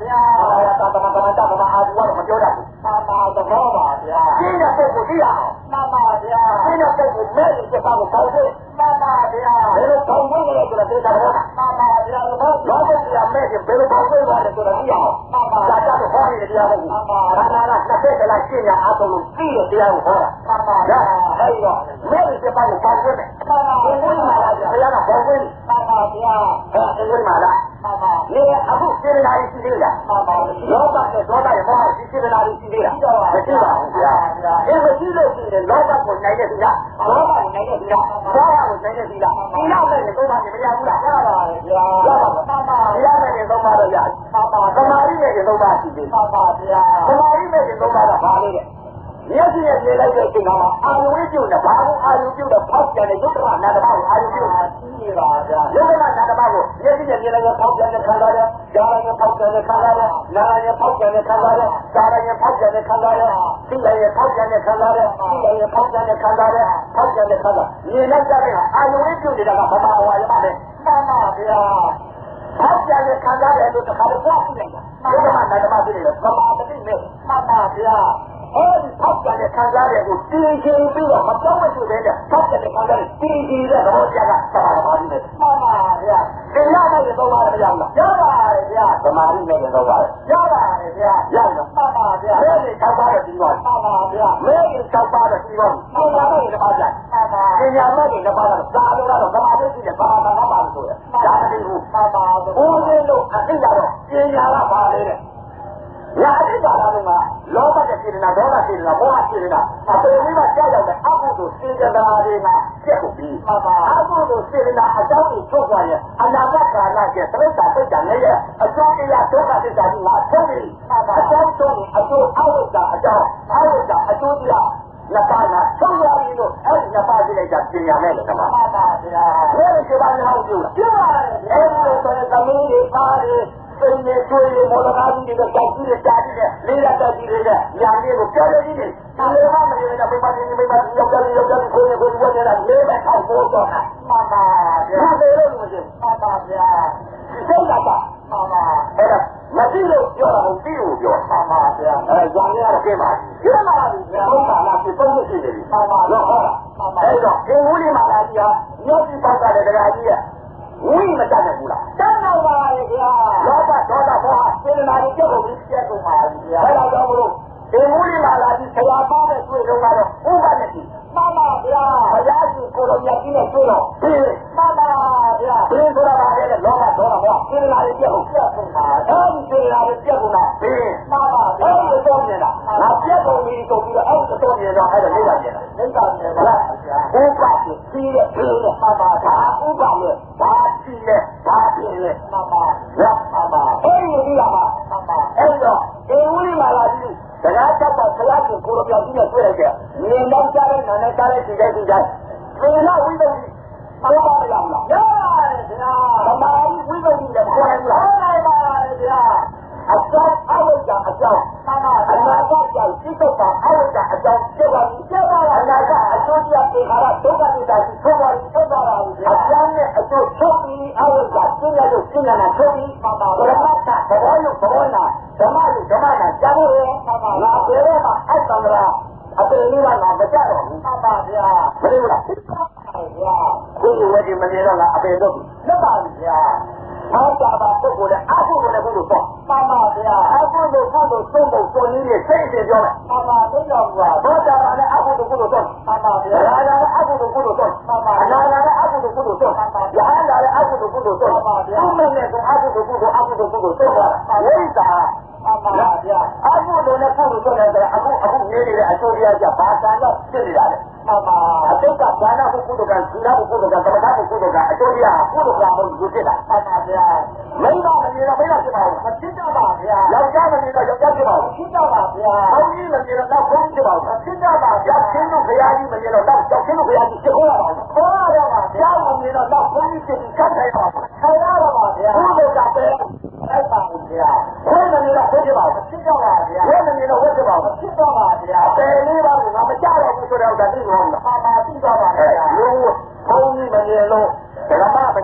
ဗျာသာသမဏတမအာဒီဝါတော့မပြောတတ်ဘူးမှန်ပါသဘောပါဗျာရှင်းတဲ့ပုဂ္ဂိုလ်သိရအောင်မှန်ပါဗျာရှင်းတဲ့ပုဂ္ဂိုလ်မဲ့တဲ့ကောင်းကိုပေါင်းဖို့မှန်ပါဗျာဘယ်လိုပေါင်းဖို့လဲဆိုတော့သိတာတော့မှန်ပါဗျာသဘောလောကကြီးမဲ့တဲ့ဘယ်လိုပေါင်းဖို့လဲဆိုတော့သိရအောင်မှန်ပါဒါကြောင့်ဟောနေတဲ့တရားဟုတ်ဘူးမှန်ပါဒါနာကနှစ်ဖက်ကလာရှင်းရအောင်လို့သိတဲ့တရားကိုဟောတာမှန်ပါဗျာအဲ့တော့မဲ့တဲ့ကောင်းကိုပေါင်းဖို့မယ်မှန်ပါဘယ်လိုမှလာဘုရားကပေါင်းဖို့မှန်ပါဗျာအဲ့ဒီမှာလားမှန်ပါလေအခုစေတနာရှိသေးလားမှန်ပါလောဘနဲ့ဒေါသရဲ့မောဟရှိစေတနာရှိသေးလားမရှိပါဘူးဗျာအဲ့မရှိလို့ရှိရင်လောဘကိုနိုင်တဲ့သူလားဒေါသကိုနိုင်တဲ့သူလားမောဟကိုနိုင်တဲ့သူလားဒီလောက်နဲ့သုံးပါးနေမရဘူးလားရပါတယ်ဗျာရပါဘူးမှန်ပါဒီလောက်နဲ့သုံးပါးတော့ရမှန်ပါသမာဓိနဲ့သုံးပါးရှိသေးမှန်ပါဗျာသမာဓိနဲ့သုံးပါးကဘာလဲတဲ့မျက်စိနဲ့မြင်လိုက်တဲ့အချိန်မှာအာယုဝိကျုံနဲ့ဘာလို့အာယုကျုံနဲ့ဖောက်ပြန်တဲ့ယုတ်တမနာတမကိုအာယုကျုံနဲ့ကြီးပါဗျာယုတ်တမနာတမကိုမျက်စိနဲ့မြင်လိုက်တဲ့ဖောက်ပြန်တဲ့ခံစားရကြားလိုက်တဲ့ဖောက်ပြန်တဲ့ခံစားရနားလိုက်တဲ့ဖောက်ပြန်တဲ့ခံစားရစားလိုက်တဲ့ဖောက်ပြန်တဲ့ခံစားရသိလိုက်တဲ့ဖောက်ပြန်တဲ့ခံစားရသိလိုက်တဲ့ဖောက်ပြန်တဲ့ခံစားရဖောက်ပြန်တဲ့ခံစားမြင်လိုက်တဲ့အာယုဝိကျုံတွေကဘာမှမဝါရပါနဲ့မှန်ပါဗျာဖောက်ပြန်တဲ့ခံစားရလို့တခါတော့ကြားသိလိုက်တာယုတ်တမနာတမသိတယ်ဗမာတတိနဲ့မှန်ပါဗျာအဲဒီဖောက်ပြန်တဲ့ခံစားရကိုတင်းချင်းပြီးတော့မပြောင်းမဖြစ်တဲ့ဖောက်ပြန်တဲ့ခံစားရတင်းကြီးတဲ့သဘောတရားကသမာဓိပါလိမ့်မယ်မှန်ပါဗျာဒီရတဲ့သုံးပါးလည်းမရဘူးလားရပါတယ်ဗျာသမာဓိနဲ့သုံးပါးရပါတယ်ဗျာရတော့မှန်ပါဗျာမဲကြီး၆ပါးတော့ပြီးသွားမှန်ပါဗျာမဲကြီး၆ပါးတော့ပြီးသွားပြီပညာမဲ့တွေတစ်ပါးကြမှန်ပါပညာမဲ့တွေတစ်ပါးကတော့သာလို့ကတော့သမာဓိရှိတယ်ဘာသာကပါလို့ဆိုရဒါမသိဘူးမှန်ပါဦးဇင်းတို့အသိကတော့ပညာကပါလေတဲ့ညာအတိတ်ကာလမှာလောဘတဲ့စေတနာဒေါသစေတနာမောဟစေတနာအပေလေးမှာကြောက်ရောက်တဲ့အကုသိုလ်စေတနာတွေကကျက်ကုန်ပြီးအကုသိုလ်စေတနာအကြောင်းကိုထုတ်သွားရင်အနာဂတ်ကာလကျသစ္စာပိဋကလည်းရဲ့အကြောင်းတရားဒုက္ခသစ္စာကြီးမှာထုတ်ပြီးအကြောင်းဆုံးအကျိုးအဝိဇ္ဇာအကြောင်းအဝိဇ္ဇာအကျိုးတရားနှစ်ပါးကသုံးရပြီလို့အဲ့ဒီနှစ်ပါးကြည့်လိုက်တာပညာမဲ့လို့ကမှာမှန်ပါဗျာဘယ်လိုပြောရအောင်ပြောပါတယ်အဲ့ဒီလိုဆိုရင်သမီးတွေပါတယ်စိတ်နဲ့တွေ့ရမောလကားကြီးတွေတောက်ကြီးတွေတားကြီးတွေလေးရတက်ကြီးတွေညာလေးကိုကြောက်ရည်ကြီးတွေဒီလိုမှမရတဲ့မိမကြီးယောက်ျားကိုကိုယ်ဝတ်နေတာလေးပဲထောက်ဖို့တော့မှန်ပါဗျာဘယ်လိုလုပ်လို့မှန်ပါဗျာဒီစိတ်ကမှန်ပါအဲ့ဒါမသိလို့ပြောတာမသိလို့ပြောမှန်ပါဗျာအဲဇာနေရတော့ကျင်းပါကျင်းပါပြီဗျာဘုရားလာပြီပုံမှန်ရှိနေပြီမှန်ပါတော့ဟောတာအဲ့တော့ဒီဝိလိမာလာကြီးဟာယောဂီပေါက်ကလည်းတရားကြီးရဲ့ဝိမတတ်နိုင်ဘူးလားတတ်နိုင်ပါရဲ့ဗျာလောဘဒေါသမောဟစေတနာတွေကြောက်လို့ပြတ်ကုန်ပါဗျာအဲ့ဒါကြောင့်မလို့ဒီဝိလိမာလာကြီးဆရာပါတဲ့တွေ့တော့ကတော့ဥပဒေကြီးမှန်ပါဗျာဘုရားရှင်ကိုလိုမြတ်ကြီးနဲ့တွေ့တော့ဒီမှန်ပါဗျာဒီဆိုတာပါလေလောဘဒေါသမောဟစေတနာတွေကြောက်ပြတ်ကုန်ပါအဲ့ဒီစေတနာတွေကြောက်ကုန်တာဒီမှန်ပါဗျာအဲ့ဒီတော့မြင်တာငါပြတ်ကုန်ပြီဆိုပြီးတော့အဲ့ဒီတော့မြင်တော့အဲ့ဒါလေးပါမြင်တာလိမ့်ပါမြင်ပါဗျာဥပဒေကြီးတဲ့ဒီနဲ့မှန်ပါဒါဥပဒေဘာကြီးလဲဘာပြင်းလဲမှန်ပါရမှန်ပါအဲ့ဒီဒီလာမှာမှန်ပါအဲ့တော့ဒီဝိမာလာကြီးတရားချက်ပါဆရာကကိုလိုပြောင်းပြီးတော့တွေ့လိုက်တယ်မြင်တော့ကြားတဲ့နာနဲ့ကြားတဲ့ဒီတိုင်းဒီတိုင်းဒီလောက်ဝိသုဒ္ဓိဘာပါရမလားရပါတယ်ဗျာသမာဓိဝိသုဒ္ဓိလည်းခေါ်နိုင်လားခေါ်နိုင်ပါတယ်ဗျာအကြောင်းအဝိဇ္ဇာအကြောင်းမှန်ပါအနာဂတ်ကြောင့်စိတ်တော့အဝိဇ္ဇာအကြောင်းကျက်ပါပြီကျက်ပါပါအနာဂတ်အကျိုးတရားပေခါရဒုက္ခသစ္စာကိုထုတ်ပါပြီထုတ်ပါပါဗျာအကြောင်းနဲ့အကျိုးထုတ်ပြီးအဝိဇ္ဇာကျင့်ရလို့ကျင့်ရတာထုတ်ပြီးမှန်ပါဘုရားကသဘောယုသဘောနာဓမ္မယုဓမ္မနာကြားလို့ရမှန်ပါငါပြောရမှာအဲ့တန်ត្រာအပေလေးကငါမကြတော့ဘူးမှန်ပါဗျာမလို့လားဟုတ်ပါဗျာခုဝေဒီမနေတော့ငါအပေတော့လက်ပါဗျာဘာသာပါပုဂ္ဂိုလ်နဲ့အကုသိုလ်နဲ့ကုသိုလ်ပေါ့မှန်ပါဗျာအကုသိုလ်ကုသိုလ်သုံးဖို့သုံးနည်းနဲ့စိတ်အစဉ်ပြောမယ်မှန်ပါသိတော်ပါဘာသာပါနဲ့အကုသိုလ်ကုသိုလ်သုံးမှန်ပါဗျာရာဇာနဲ့အကုသိုလ်ကုသိုလ်သုံးမှန်ပါအနာနဲ့အကုသိုလ်ကုသိုလ်သုံးမှန်ပါယဟန်နဲ့အကုသိုလ်ကုသိုလ်သုံးမှန်ပါဗျာဥမ္မနဲ့ဆိုအကုသိုလ်ကုသိုလ်အကုသိုလ်ကုသိုလ်သုံးပါဝိဇ္ဇာမှန်ပါဗျာအကုသိုလ်နဲ့ကုသိုလ်သုံးတယ်အခုနေနေတဲ့အကျိုးတရားကြဘာသာတော့ဖြစ်နေတာလေမှန်ပါအတိတ်ကဘာနာကုသိုလ်ကသီလကုသိုလ်ကသမထကုသိုလ်ကအကျိုးတရားကုသိုလ်ကမဟုတ်ဘူးဖြစ်တာမှန်ပါဗျာမိဘမနေတော့မိဘဖြစ်ပါဘူးမဖြစ်တော့ပါဗျာယောက်ျားမနေတော့ယောက်ျားဖြစ်ပါဘူးဖြစ်တော့ပါဗျာဘုန်းကြီးမနေတော့နောက်ဘုန်းကြီးဖြစ်ပါဘူးဖြစ်တော့ပါဗျာချင်းတို့ဘုရားကြီးမနေတော့နောက်ကျောက်ချင်းတို့ဘုရားကြီးဖြစ်ခေါ်ရပါဘူးခေါ်ရပါဗျာကျောင်းမနေတော့နောက်ဘုန်းကြီးဖြစ်ပြီးဆက်ဆိုင်ပါဘူးခေါ်ရပါပါဗျာဘုလိုကပဲအဲ့ပါဗျာဘုန်းမနေတော့ဘုန်းဖြစ်ပါဘူးဖြစ်တော့ပါဗျာဘုန်းမနေတော့ဝတ်ဖြစ်ပါဘူးဖြစ်တော့ပါဗျာတယ်လေးပါးငါမကြောက်တော့ဘူးဆိုတော့ဒါသိမှာမလားမှန်ပါသိတော့ပါဗျာလုံးဘုန်းကြီးမနေလို့ဓမ္မမနေ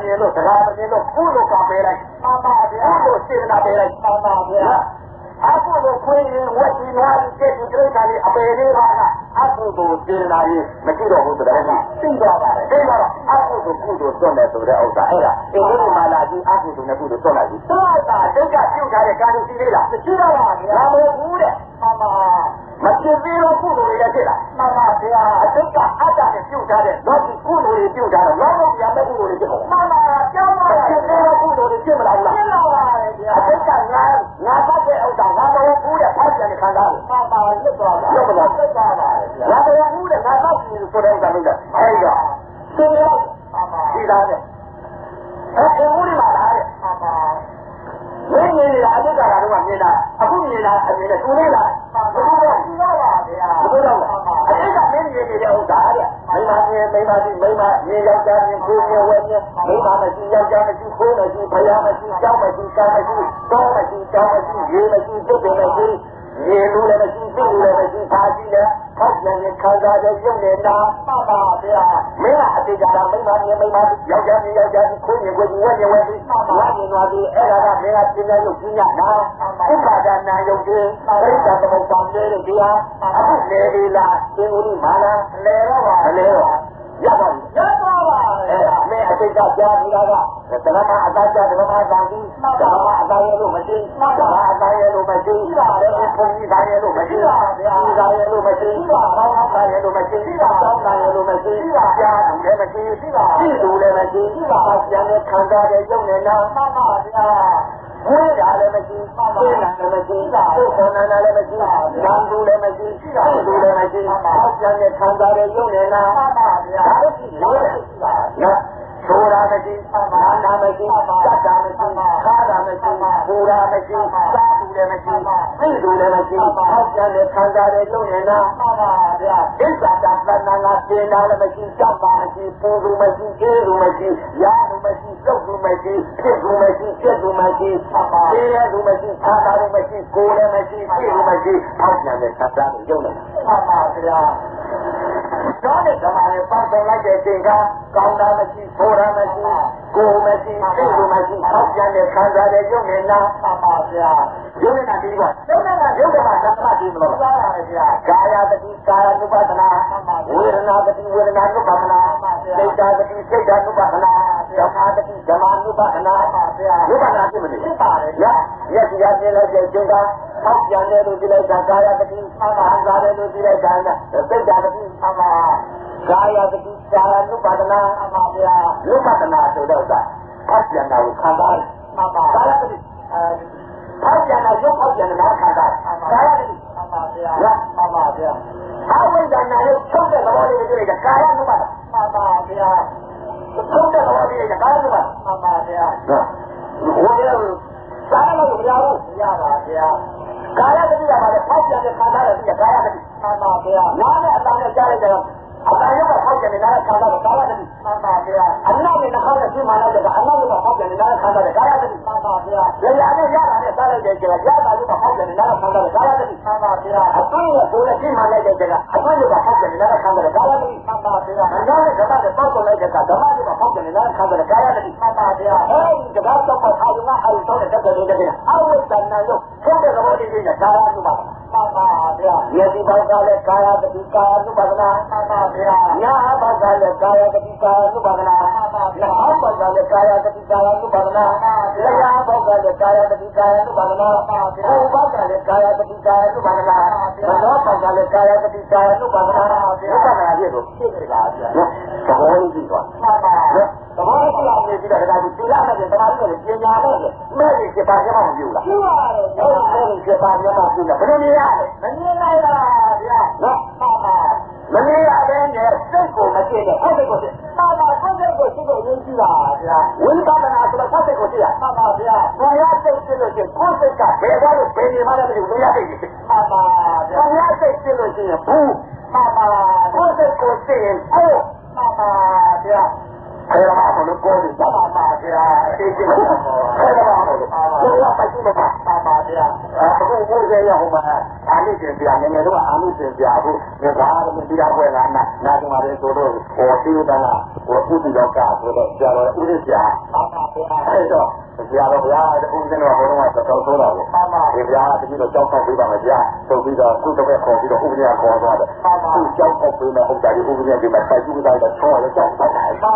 မြင်လို့စကားမမြင်လို့ကုလို့ကပေးလိုက်မှန်ပါဗျာကုလို့စေတနာပေးလိုက်မှန်ပါဗျာအခုလိုခွေးရင်ဝက်ကြီးနွားကြီးကျက်ကြီးကြိတ်တာလေးအပေလေးပါကအခုလိုစေတနာကြီးမရှိတော့ဘူးဆိုတော့သိသွားပါတယ်သိတော့အခုလိုကုလို့စွန့်တယ်ဆိုတဲ့ဥစ္စာအဲ့ဒါအင်းဒီမာလာကြီးအခုလိုနဲ့ကုလို့စွန့်လိုက်ပြီစွန့်တာဒိတ်ကပြုတ်ထားတဲ့ကာလူစီလေးလားမရှိတော့ပါဗျာမဟုတ်ဘူးတဲ့မှန်ပါမဖြစ်သေးလို့ကုလို့ရတဲ့လားမှန်ပါဗျာအတိတ်ကအတ္တနဲ့ပြုတ်ထားတဲ့တော့ဒီကုလို့ပြုတ်ထားတော့လောလုံးပြန်တဲ့ကုလို့ဖြစ်မှာမှန်ပါကျောင်းပါဖြစ်သေးလို့ကုလို့ဖြစ်မလားဖြစ်လာပါတယ်ဗျာအတိတ်ကငါပတ်တဲ့ဥစ္စာငါမဟုတ်ဘူးတဲ့ဖောက်ပြန်ခံစားတယ်မှန်ပါလွတ်သွားပါလွတ်သွားပါတယ်ဗျာငါမဟုတ်ဘူးတဲ့ငါပတ်ပြီးဆိုတဲ့ဥစ္စာလို့တဲ့အဲ့ဒါသင်ရမှန်ပါဒီသားတဲ့အဲ့ဒီမှာလားတဲ့မှန်ပါမင်းမြင်နေတာအတိတ်ကတော့မြင်တာအခုမြင်တာအမြင်နဲ့တူနေလားဘယ်လိုလဲတူတော့ပါဗျာဘယ်လိုလဲအတိတ်ကမင်းမြင်နေတဲ့ဥစ္စာတဲ့မိမမြင်မြင်ယောက်ျားမြင်ကိုယ်မြင်ဝဲမြင်မိမမရှိယောက်ျားမရှိခိုးမရှိဖယားမရှိကြောက်မရှိကံမရှိတောမရှိကြောက်မရှိရေမရှိတုတ်တယ်မရှိရေလူလည်းမရှိသိလူလည်းမရှိပါကြည့်တယ်ဖောက်ပြန်ခံစားတဲ့ရုပ်နေတာမှန်ပါဗျာမင်းကအတိတ်ကမိမမြင်ယောက်ျားမြင်ယောက်ျားခိုးမြင်ကိုယ်ဝဲမြင်ဝဲပြီးမှန်ပါမြင်သွားပြီးအဲ့ဒါကမင်းကပြင်းတဲ့ရုပ်ကြီးညာနာဥပါဒနာယုတ်ကြီးပရိစ္ဆာသမုပ္ပါဒ်ရဲ့တရားအခုလေဒီလာသင်္ကူလိမာလာလေတော့ပါလေတော့ရပါပြီရပါပါမင်းအတိတ်ကကြားနေတာကဓမ္မအတ္တဓမ္မအတ္တိဓမ္မအတ္တရဲ့လို့မရှိဓမ္မအတ္တရဲ့လို့မရှိတယ်ဘုန်းကြီးသားရဲ့လို့မရှိပါဗျာဒီသားရဲ့လို့မရှိပါဘောင်းသားရဲ့လို့မရှိပါဘောင်းသားရဲ့လို့မရှိပါကြားသူလည်းမရှိပါသိသူလည်းမရှိပါပြန်တဲ့ခံစားတဲ့ယုံနဲ့နာမှန်ပါဗျာဝိဓာလည်းမရှိသိနာလည်းမရှိဘုခေါ်နာလည်းမရှိနာသူလည်းမရှိသူလည်းမရှိပြန်တဲ့ခံစားတဲ့ယုံနဲ့နာမှန်ပါဗျာဒါရှိလို့နော်ဆိုတာမရှိမာနာမရှိသတ္တာမရှိခါတာမရှိဘူရာမရှိသာသူလည်းမရှိသိသူလည်းမရှိဟောပြန်တဲ့ခံစားတဲ့ယုံနဲ့နာမှန်ပါဗျာဣစ္ဆာတသဏ္ဍာန်ကသင်တာလည်းမရှိကြောက်တာမရှိပူသူမရှိကျေးသူမရှိရာသူမရှိကျုပ်သူမရှိဖြစ်သူမရှိကျက်သူမရှိသိရသူမရှိခါတာလည်းမရှိကိုယ်လည်းမရှိသိသူမရှိဟောပြန်တဲ့ခံစားတဲ့ယုံနဲ့မှန်ပါဗျာတော့တဲ့ဓမ္မနဲ့ပတ်သက်လိုက်တဲ့အချိန်ကကောင်းတာမရှိဖိုးတာမရှိကိုယ်မရှိသိသူမရှိဟောပြန်တဲ့ခံစားတဲ့ယုံနဲ့နာမှန်ပါဗျာယုံနဲ့နာပြီးပါယုံနဲ့နာယုံကမှဓမ္မပြီးမလို့သာပါဗျာကာယတတိကာယ ानु ပါဒနာဝေဒနာတတိဝေဒနာ ानु ပါဒနာစိတ်ဓာတတိစိတ်ဓာ ानु ပါဒနာဓမ္မတတိဓမ္မ ानु ပါဒနာပါဗျာ ानु ပါဒနာဖြစ်မလို့ဖြစ်ပါတယ်ဗျာရက်စီရပြလိုက်တဲ့အချိန်ကဟောပြန်တဲ့လူဒီလိုက်တာကာယတတိမှန်ပါစားတဲ့လူဒီလိုက်တာစိတ်ဓာတတိမှန်ပါကာယတတိကာယ ानु ပါဒနာမှန်ပါဗျာ ानु ပါဒနာဆိုတော့ဟောပြန်တာကိုခံစားမှန်ပါကာယတတိဟောပြန်တာရုပ်ဟောပြန်တာခံစားကာယတတိမှန်ပါဗျာမှန်ပါဗျာအဝိဒနာရုပ်ထုတ်တဲ့သဘောလေးတွေကာယ ानु ပါမှန်ပါဗျာထုတ်တဲ့သဘောလေးတွေကာယ ानु ပါမှန်ပါဗျာဟိုရဲ့စားလို့မရဘူးရပါဗျာကာယတတိကပါလေဖောက်ပြန်တဲ့ခံစားရတဲ့ကာယတတိမှန်ပါဗျာနားနဲ့အတန်နဲ့ကြားလိုက်တယ်အတန်ရုပ်ကဖောက်ပြန်နေတာခံစားတဲ့ကာယတတိမှန်ပါဗျာအနောက်နဲ့နှာခေါင်းနဲ့ပြင်းမှလိုက်တဲ့အနောက်ရုပ်ကဖောက်ပြန်နေတာခံစားတဲ့ကာယတတိမှန်ပါဗျာလေယာနဲ့ရတာနဲ့စားလိုက်တဲ့ကျတော့ရတာရုပ်ကဖောက်ပြန်နေတာခံစားတဲ့ကာယတတိမှန်ပါဗျာအတွင်းရဲ့ဘိုးနဲ့ပြင်းမှလိုက်တဲ့ကျတော့အတွင်းရုပ်ကဖောက်ပြန်နေတာခံစားတဲ့ကာယတတိမှန်ပါဗျာအနောက်နဲ့ဓမ္မနဲ့ပေါက်လိုက်တဲ့ကဓမ္မရုပ်ကဖောက်ပြန်နေတာခံစားတဲ့ကာယတတိမှန်ပါဗျာအဲဒီကဘာတော့အာယုံအာယုံတော့တဲ့တက်တဲ့အဝိဇ္ဇာနာရုပ်ထုတ်တဲ့သဘောလေးတွေကကာယ ानु ပါမှန်ပါဗျာယတိဘောကလည်းကာယတတိကာယ ानु ပါဒနာမှန်ပါဗျာနာဘောကလည်းကာယတတိကာယ ानु ပါဒနာမှန်ပါဗျာဟောဘောကလည်းကာယတတိကာယ ानु ပါဒနာမှန်ပါဗျာရာဘောကလည်းကာယတတိကာယ ानु ပါဒနာမှန်ပါဗျာဘောကလည်းကာယတတိကာယ ानु ပါဒနာမနောဘောကလည်းကာယတတိကာယ ानु ပါဒနာမှန်ပါဗျာဥပဒနာပြည့်လို့ဖြစ်နေပါဗျာသဘောကြီးကြည့်သွားမှန်ပါသဘောကြီးလာနေပြီးတော့ဒါကဒီလာနဲ့သမားကြီးကပညာနဲ့မဲ့ကြီးပြပါရမပြုလားပြုပါတယ်အဲ့ဒီပြပါရမပြုလားဘယ်လိုနေရလဲမမြင်လိုက်ပါဗျာနော်မှန်ပါမမြင်ရတဲ့နဲ့စိတ်ကိုမကြည့်နဲ့ကိုယ်စိတ်ကိုကြည့်မှန်ပါကိုယ်စိတ်ကိုကြည့်လို့ရင်းကြည့်ပါဗျာဝိပဿနာဆိုတော့ကိုယ်စိတ်ကိုကြည့်ရမှန်ပါဗျာဘုရားစိတ်ကြည့်လို့ချင်းကိုယ်စိတ်ကဘယ်သွားလို့ဘယ်နေမှလည်းမသိဘူးဘုရားစိတ်ကြည့်မှန်ပါဗျာဘုရားစိတ်ကြည့်လို့ချင်းဘူးမှန်ပါကိုယ်စိတ်ကိုကြည့်ရင်ကိုယ်မှန်ပါဗျာဘယ်မှာမလို့ကိုယ်ကြီးပါပါဗျာအေးကြည့်လို့ဘယ်မှာမလို့ဘုရားပိုက်ကြည့်လို့ပါပါဗျာအခုဘုရားရဟိုမှာအာနိသင်ပြငယ်ငယ်တော့အာနိသင်ပြဖို့ဒီဘာမှမသိရဘွယ်ကနာဒီမှာလေဆိုတော့ဟိုတိဥဒနာဟိုပုတိယောကဆိုတော့ဆရာတော်ဥရိစ္ဆာဆရာတော်ဘုရားတဲ့ဦးဇင်းတော်ဘုံတော်ကတော့ဆိုတော့ပေါ့ဒီဘုရားတတိတော့ကြောက်ဆောင်ပေးပါမယ်ဗျာဆိုပြီးတော့ခုတော့ပဲခေါ်ပြီးတော့ဦးဇင်းကခေါ်သွားတယ်သူကြောက်ဆောင်ပေးမယ်ဟုတ်တယ်ဒီဦးဇင်းကဒီမှာစိုက်ကြည့်လိုက်တော့ချောရကြောက်တော့တယ်အဲ့ဒါ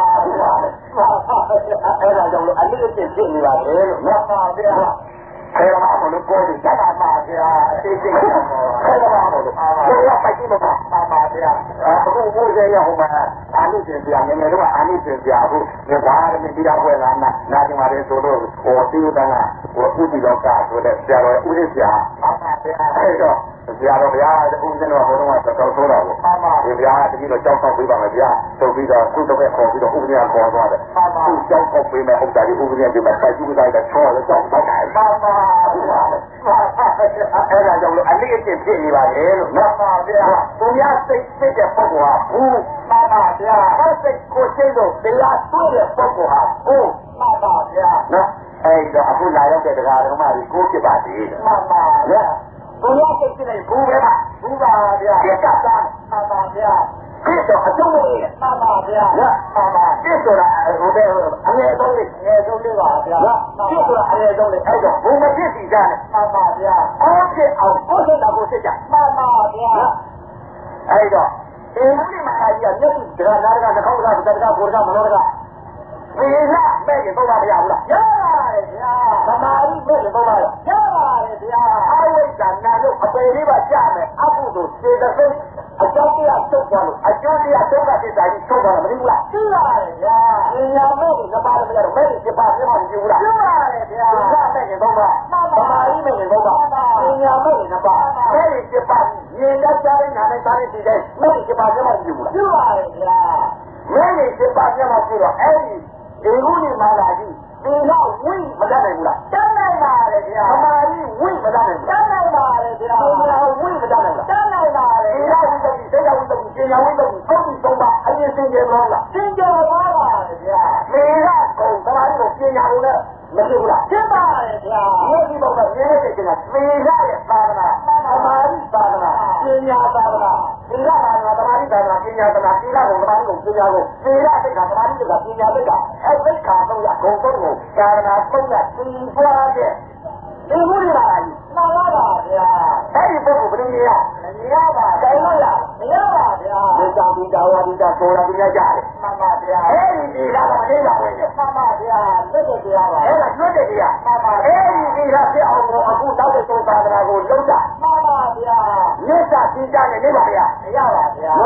ကြောင့်လို့အလေးအကျင့်ဖြစ်နေပါလေလို့မှတ်ပါဗျာခဲရမှာလို့ကိုယ်ကြီးတက်ပါပါဗျာသိသိခဲရမှာလို့ဘယ်ရောက်ပိုက်ကြည့်မပါပါဗျာအခုဘုရားရဟိုမှာအာနိသင်ပြငယ်ငယ်တော့အာနိသင်ပြအခုဒီဘာရမတိရပွဲလာနာဒီမှာလေဆိုတော့ဟိုတိတန်းကဟိုဥတီလောကဆိုတဲ့ဆရာတော်ဥရိဆရာပါပါဗျာအဲ့တော့ဆရာတော်ဘုရားတဲ့ဦးဇင်းတော်ဘုရားကတော့ဆိုတော့ဒီဘုရားတတိတော့ကြောက်ဆောင်ပေးပါမယ်ဗျာဆိုပြီးတော့ခုတော့ပဲခေါ်ပြီးတော့ဦးဇင်းကခေါ်သွားတယ်သူကြောက်ဆောင်ပေးမယ်ဟုတ်တယ်ဒီဦးဇင်းကဒီမှာစိုက်ကြည့်လိုက်တော့ချောရကြောက်တော့တယ်ပါပါအဲ့ဒါကြောင့်လို့အလေးအကျင့်ဖြစ်နေပါလေလို့မှတ်ပါဗျာသူများစိတ်တဲ့ပုဂ္ဂိုလ်ဟာဘူးမှတ်ပါဗျာစိတ်ကိုစိတ်လို့တရားတွေ့တဲ့ပုဂ္ဂိုလ်ဟာဘူးမှတ်ပါဗျာနော်အဲ့တော့အခုလာရောက်တဲ့တရားဓမ္မတွေကိုဖြစ်ပါသေးတယ်မှတ်ပါဗျာသူများစိတ်ဖြစ်နေဘူးပဲပါဘူးပါဗျာဒီကပ်တာမှတ်ပါဗျာဒီတော့အကျုံးလေးမှန်ပါဗျာမှန်ပါဒီဆိုတာဟိုတဲ့အငယ်ဆုံးလေးငယ်ဆုံးလေးပါဗျာဒီဆိုတာအငယ်ဆုံးလေးအဲ့တော့ဘုံမဖြစ်စီကြတယ်မှန်ပါဗျာကိုဖြစ်အောင်ကိုဖြစ်တာကိုဖြစ်ကြမှန်ပါဗျာအဲ့တော့ဒီလိုမှလာကြီးကမျက်စိဒကာနာဒကာနှာခေါင်းဒကာသတ္တကကိုဒကာမနောဒကာဒီလာမဲ့ရင်တော့မရဘူးလားရပါတယ်ဗျာသမာဓိမဲ့ရင်တော့မရရပါတယ်ဗျာအဝိဇ္ဇာနာလို့အပေလေးပါကြားမယ်အကုသိုလ်စေတသိက်အကြောင်းတရားထုတ်ကြလို့အကျိုးတရားဒုက္ခသစ္စာကြီးထုတ်ကြတယ်မသိဘူးလားသိပါတယ်ဗျာဉာဏ်မဲ့ငပါလည်းမရတော့မဲ့ဖြစ်ပါပြမမကြည့်ဘူးလားသိပါတယ်ဗျာဒီကမဲ့ရင်တော့သမာဓိမဲ့ရင်တော့ဉာဏ်မဲ့ငပါမဲ့ဖြစ်ပါမြင်တတ်တဲ့နာနဲ့စားတဲ့ဒီတဲ့မဲ့ဖြစ်ပါပြမမကြည့်ဘူးလားသိပါတယ်ဗျာမဲ့ဖြစ်ပါပြမကြည့်တော့အဲ့ဒီဒီခုနေမှလာကြည့်ဒီတော့ဝိမတတ်နိုင်ဘူးလားတတ်နိုင်ပါတယ်ဗျာသမာဓိဝိမတတ်နိုင်ဘူးတတ်နိုင်ပါတယ်ဗျာဘုရားဝိမတတ်နိုင်ဘူးတတ်နိုင်ပါတယ်ဒီတော့ဝိတ္တိစေတဝိတ္တိပညာဝိတ္တိသုံးပြီးသုံးပါအရင်စင်ကြယ်တော့လားစင်ကြယ်ပါပါတယ်ဗျာမေရကုံသမာဓိကိုပညာကိုလည်းမသိဘူးလားသိပါတယ်ဗျာဒီလိုတော့မြင်တဲ့ကိစ္စကမေရရဲ့သာသနာသမာဓိသာသနာပညာသာသနာဒီကသာသနာသမာဓိသာသနာပညာသာသနာဒီကကိုသမာဓိကိုပညာကိုမေရစိတ်ကသမာဓိကပညာစိတ်ကအဲ့စိတ်ကတော့ရဂုံသုံးကိုသာသနာသုံးကသင်ပွားတဲ့ဒီလိုရတာကြီးမှန်ပါပါဗျာအဲ့ဒီပုဂ္ဂိုလ်ဘယ်လိုရမရပါတိုင်လို့ရမရပါဗျာဒီကြောင့်ဒီကြောင့်ဝါဒီကြောင့်ပေါ်လာပြရကြတယ်မှန်ပါဗျာအဲ့ဒီဒီကတော့မလေးပါဘူးမှန်ပါဗျာလွတ်တဲ့တရားပါအဲ့ဒါလွတ်တဲ့တရားမှန်ပါအဲ့ဒီဒီကဖြစ်အောင်ကိုအခုတောက်တဲ့သုသာသနာကိုလုံးတာမှန်ပါဗျာမြတ်စွာဘုရားနဲ့နေပါဗျာမရပါဗျာ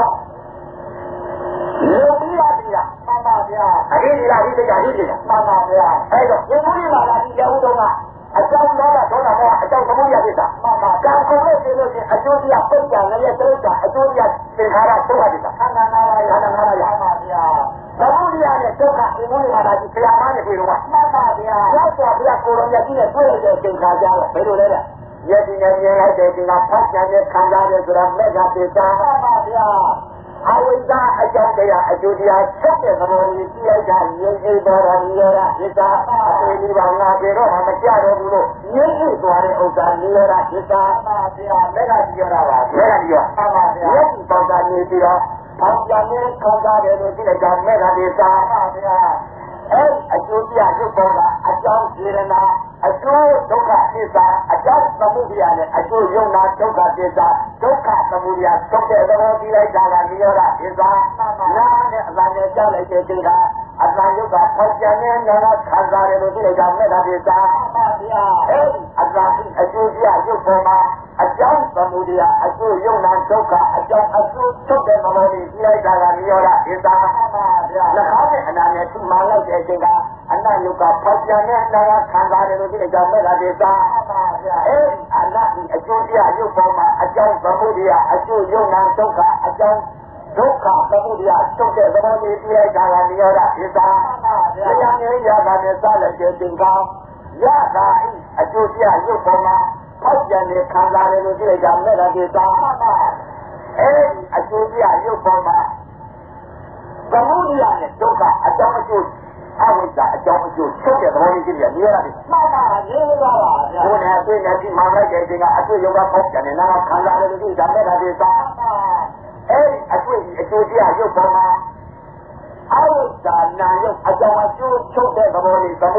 လုံပြီးပါပြီလားမှန်ပါဗျာအရေးကြီးလားဒီစိတ်ကရေးကြီးလားမှန်ပါဗျာအဲ့တော့ဒီလိုပါလားဒီရဟုတော်ကအကြောင်းတော့ဒေါသမောအကြောင်းသမုဒ္ဒရာဖြစ်တာမှန်ပါကံကုန်လို့ပြလို့ချင်းအကျိုးတရားပိတ်ကြလည်းတိရစ္ဆာန်အကျိုးတရားသင်္ခါရဒုက္ခဖြစ်တာခန္ဓာနာပါရခန္ဓာနာပါရမှန်ပါဗျာသမုဒ္ဒရာနဲ့ဒုက္ခဒီလိုပါလားဒီဆရာမနဲ့ပြေတော့မှန်ပါဗျာရောက်သွားဗျာကိုရောမြတ်ကြီးနဲ့တွေ့ရတဲ့သင်္ခါကြတော့ဘယ်လိုလဲယက်ဒီနဲ့မြင်လိုက်တဲ့ဒီကဖတ်ကြတဲ့ခံစားရဆိုတာမေဃပိတာမှန်ပါဗျာအဝိဇ္ဇာအကြောင်းတရားအကျိုးတရားချက်တဲ့သဘောကြီးကြည့်လိုက်တာရင်းအိတော်တော်နိရောဓသစ္စာအပေဒီပါငါပြေတော့မကြတော့ဘူးလို့ရင်းအိသွားတဲ့ဥစ္စာနိရောဓသစ္စာပါဗျာမေဃတိရောဓပါမေဃတိရောပါပါဗျာယက်ဒီပေါတာနေပြီးတော့ပေါတာနေခံစားတယ်လို့ကြည့်လိုက်တာမေဃသစ္စာပါဗျာအဲ့အကျိုးတရားရုပ်ပေါ်တာအကြောင်းစေရနာအကျိုးဒုက္ခသစ္စာအကြောင်းသမုဒယနဲ့အကျိုးယုံနာဒုက္ခသစ္စာဒုက္ခသမုဒယဒုက္ခသဘောပြီးလိုက်တာကနိရောဓသစ္စာနာနဲ့အမှန်နဲ့ကြားလိုက်တဲ့ကိစ္စအမှန်ယုတ်ကဖောက်ပြန်တဲ့နာခံစားရလို့ဒီလိုက်တာမေတ္တာသစ္စာပါဗျာအဲ့အမှန်အကျိုးတရားရုပ်ပေါ်မှာအကြောင်းသမုဒယအကျိုးယုံနာဒုက္ခအကြောင်းအကျိုးထုတ်တဲ့သဘောပြီးလိုက်တာကနိရောဓသစ္စာပါဗျာလက်ခေါင်းနဲ့အနာနဲ့သူ့မှလိုက်တဲ့အချိန်ကအနတ်ယုတ်ကဖောက်ပြန်တဲ့နာခံစားရလို့ဒီလိုက်တာမေတ္တာသစ္စာပါဗျာအဲ့အနတ်အကျိုးတရားရုပ်ပေါ်မှာအကြောင်းသမုဒယအကျိုးယုံနာဒုက္ခအကြောင်းဒုက္ခသမုဒယချုပ်တဲ့သဘောကြီးပြလိုက်တာကနိရောဓသစ္စာတရားနဲ့ရတာနဲ့စလိုက်တဲ့သင်္ကာရတာအကျိုးတရားရုပ်ပေါ်မှာဖောက်ပြန်တဲ့ခံစားရလို့ဒီလိုက်တာမေတ္တာသစ္စာအဲ့အကျိုးတရားရုပ်ပေါ်မှာသမုဒယနဲ့ဒုက္ခအကြောင်းအကျိုးအဝိဇ္ဇာအကြောင်းအကျိုးချုပ်တဲ့သဘောကြီးပြနိရောဓသစ္စာမှန်ပါရင်းပါပါဗျာဘုရားသိနေပြီမှလိုက်တဲ့အချိန်ကအကျိုးရုပ်ကဖောက်ပြန်တဲ့နာခံစားရလို့ဒီလိုက်တာမေတ္တာသစ္စာအဲ့ဒီအတွေ့အကျိုးတရားရုပ်ပေါ်မှာအဝိဇ္ဇာနာရုပ်အကြောင်းအကျိုးချုပ်တဲ့သဘောလေးသမုဒ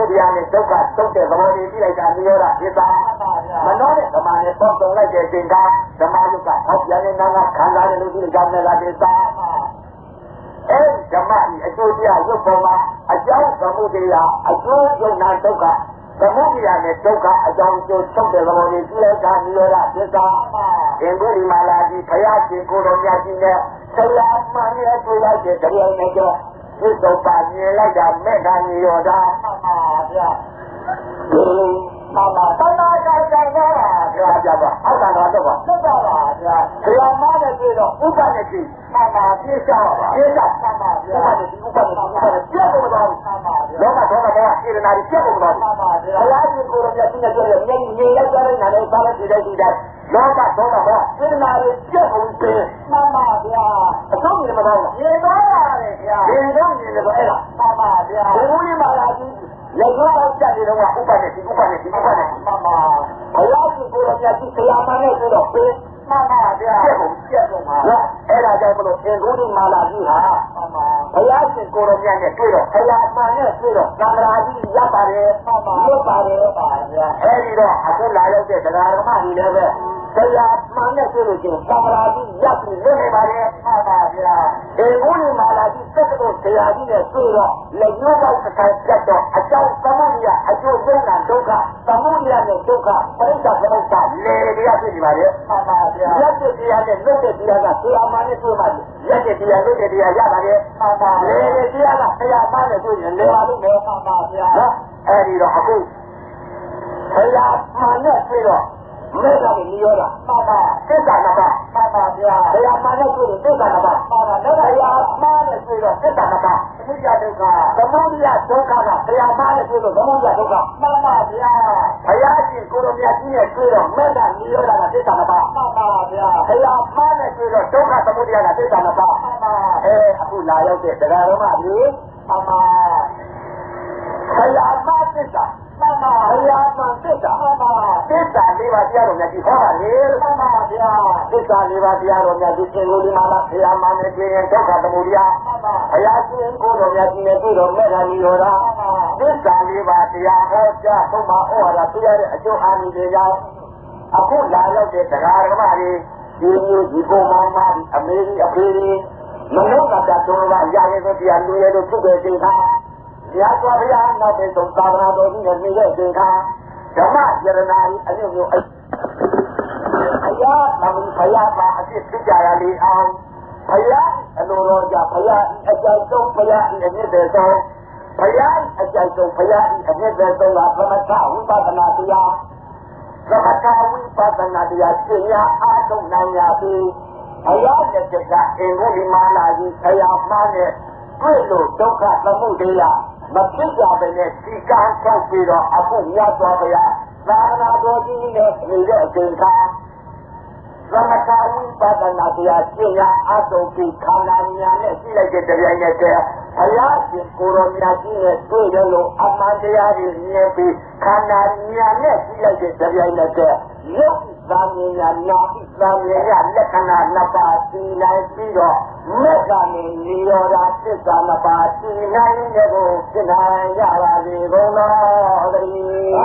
တရားနဲ့ဒုက္ခသုတ်တဲ့သဘောလေးကြည့်လိုက်တာနိရောဓသစ္စာမနှောတဲ့ဓမ္မနဲ့ပေါင်းစုံလိုက်တဲ့အချိန်ကဓမ္မယုတ်ကဟောပြန်တဲ့နာကခံစားတယ်လို့ဒီကြောင့်လည်းသစ္စာအဲဒီဓမ္မဤအကျိုးတရားရုပ်ပေါ်မှာအကြောင်းသမုဒယအကျိုးယုံနာဒုက္ခသမုဒယနဲ့ဒုက္ခအကြောင်းကျိုးချုပ်တဲ့သဘောလေးကြည့်လိုက်တာနိရောဓသစ္စာအင်္ဂုလိမာလာကြီးဘုရားရှင်ကိုယ်တော်မြတ်ကြီးနဲ့ဆရာမှန်ရဲ့တွေ့လိုက်တဲ့တရားနဲ့ကျသစ္စာပါမြင်လိုက်တာမဲ့တာနိရောဓမှန်ပါဗျာဒီမှန်ပါသတ္တကြိုင်ကြိုင်တော့ဗျာပြပါအောက်ကတော့တော့ပါသက်ပါပါဗျာဆရာမနဲ့တွေ့တော့ဥပ္ပနဲ့ကြည့်မှန်ပါပြည့်စုံပါပြည့်စုံမှန်ပါဗျာဥပ္ပနဲ့ဒီဥပ္ပနဲ့ပြည့်စုံတော့မှန်ပါဗျာလောကဒေါသမောဟစေတနာတွေပြည့်စုံတော့မှန်ပါဗျာဘုရားရှင်ကိုယ်တော်မြတ်ကြီးနဲ့တွေ့ရမြင်မြင်လိုက်ကြတဲ့နာနဲ့စားလိုက်တဲ့ဒီတိုင်းလောကဒေါသမောဟစေတနာတွေပြည့်စုံတယ်မှန်ပါဗျာအဆုံးမြင်မတော့ဘူးမြင်တော့ပါတယ်ဗျာမြင်တော့မြင်တယ်ဆိုအဲ့ဒါမှန်ပါဗျာဘုရားမာလာကြီးလက်ရောကြတဲ့တော့ဥပ္ပနဲ့ဒီဥပ္ပနဲ့ဒီဥပ္ပနဲ့မှန်ပါဘုရားရှင်ကိုယ်တော်မြတ်ကြီးဆရာမနဲ့တွေ့တော့မှန်ပါဗျာပြည့်စုံပါအဲ့ဒါကြောင့်မလို့အင်္ဂုလိမာလာကြီးဟာမှန်ပါဘုရားရှင်ကိုယ်တော်မြတ်နဲ့တွေ့တော့ဆရာမနဲ့တွေ့တော့သံဃာကြီးရပ်ပါတယ်မှန်ပါလွတ်ပါတယ်ပါဗျာအဲ့ဒီတော့အခုလာရောက်တဲ့တရားဓမ္မကြီးလည်းပဲဆရာမှန်နဲ့တွေ့လို့ချင်းသံဃာကြီးရပ်ပြီးလွတ်နေပါတယ်မှန်ပါဗျာအင်္ဂုလိမာလာကြီးသက်တော်ဆရာကြီးနဲ့တွေ့တော့လက်ညှိုးပေါက်တစ်ခါပြတ်တော့အကြောင်းသမုဒယအကျိုးယုံနာဒုက္ခသမုဒယနဲ့ဒုက္ခပရိစ္ဆာသမုပ္ပါလေတရားဖြစ်နေပါလေမှန်ပါဗျာရက်တဲ့တရားနဲ့လွတ်တဲ့တရားကဆရာမနဲ့တွေ့ပါလေရက်တဲ့တရားလွတ်တဲ့တရားရပါလေမှန်ပါလေတရားကဆရာမနဲ့တွေ့ရင်လေပါလို့ပဲမှန်ပါဗျာအဲ့ဒီတော့အခုဆရာမနဲ့တွေ့တော့မေတ္တာနဲ့နိရောဓမှန်ပါသစ္စာနှစ်ပါးမှန်ပါဗျာဆရာမနဲ့တွေ့ရင်သစ္စာနှစ်ပါးမှန်ပါလက်ဆရာမနဲ့တွေ့တော့သစ္စာနှစ်ပါးသမုဒယဒုက္ခသမုဒယဒုက္ခကဆရာမနဲ့တွေ့တော့သမုဒယဒုက္ခမှန်ပါဗျာဘုရားရှင်ကိုယ်တော်မြတ်ကြီးနဲ့တွေ့တော့မေတ္တာနိရောဓကသစ္စာနှစ်ပါးမှန်ပါဗျာဆရာမနဲ့တွေ့တော့ဒုက္ခသမုဒယကသစ္စာနှစ်ပါးမှန်ပါအခုလာရောက်တဲ့တရားတော်မှာလေမှန်ပါဆရာမသစ္စာမှန်ပါဗျာမှန်သစ္စာမှန်ပါသစ္စာလေးပါးတရားတော်မြတ်ကြီးဟောတာလေမှန်ပါဗျာသစ္စာလေးပါးတရားတော်မြတ်ကြီးသင်္ကိုယ်လေးမှာလားဆရာမနဲ့တွေ့ရင်ဒုက္ခသမုဒယမှန်ပါဘုရားရှင်ကိုယ်တော်မြတ်ကြီးနဲ့တွေ့တော့မေတ္တာနိရောဓသစ္စာလေးပါးတရားဟောကြားသုံးပါဟောတာသိရတဲ့အကျိုးအာနိသင်ကြောင့်အခုလာရောက်တဲ့တရားဓမ္မတွေဒီမျိုးဒီပုံမှန်မှာအမေကြီးအဖေကြီးမနုဿတာတော်လာရရဲ့တရားလူရဲ့လို့ဖြစ်တဲ့သင်္ခါရသော်ဘုရားနောက်တဲ့သုံးသာသနာတော်ကြီးနဲ့နေတဲ့သင်္ခါဓမ္မယရနာကြီးအမျိုးမျိုးအရာသမီးဘုရားပါအဖြစ်ဖြစ်ကြရလေအောင်ဘုရားအလိုတော်ကြဘုရားအကြိုက်ဆုံးဘုရားအမြင့်တဲ့ဆုံးဘုရားအကြိုက်ဆုံးဘုရားအမြင့်တဲ့ဆုံးကသမထဝိပဿနာတရားသမထဝိပဿနာတရားရှင်းရအားထုတ်နိုင်ရပြီဘုရားလက်ထက်ကအင်္ဂုလိမာလာကြီးဆရာမှားနဲ့တွေ့လို့ဒုက္ခသမုဒယမဖြစ်ကြပဲနဲ့ဒီကံဆောက်ပြီးတော့အခုမြတ်စွာဘုရားသာသနာတော်ကြီးနဲ့နေတဲ့အချိန်ကသမထဝိပဿနာတရားရှင်းရအတုပ်ပြီးခန္ဓာဉာဏ်နဲ့ကြည့်လိုက်တဲ့တရားနဲ့တည်းဘုရားရှင်ကိုယ်တော်မြတ်ကြီးနဲ့တွေ့ရလို့အမှန်တရားတွေမြင်ပြီးခန္ဓာဉာဏ်နဲ့ကြည့်လိုက်တဲ့တရားနဲ့တည်းရုပ်သာမြင်ရနာပိသာမြင်ရလက္ခဏာနှစ်ပါးသိနိုင်ပြီးတော့မေတ္တာနဲ့နိရောဓသစ္စာနှစ်ပါးသိနိုင်တဲ့ကိုသိနိုင်ရပါစေကုန်တော်တည်း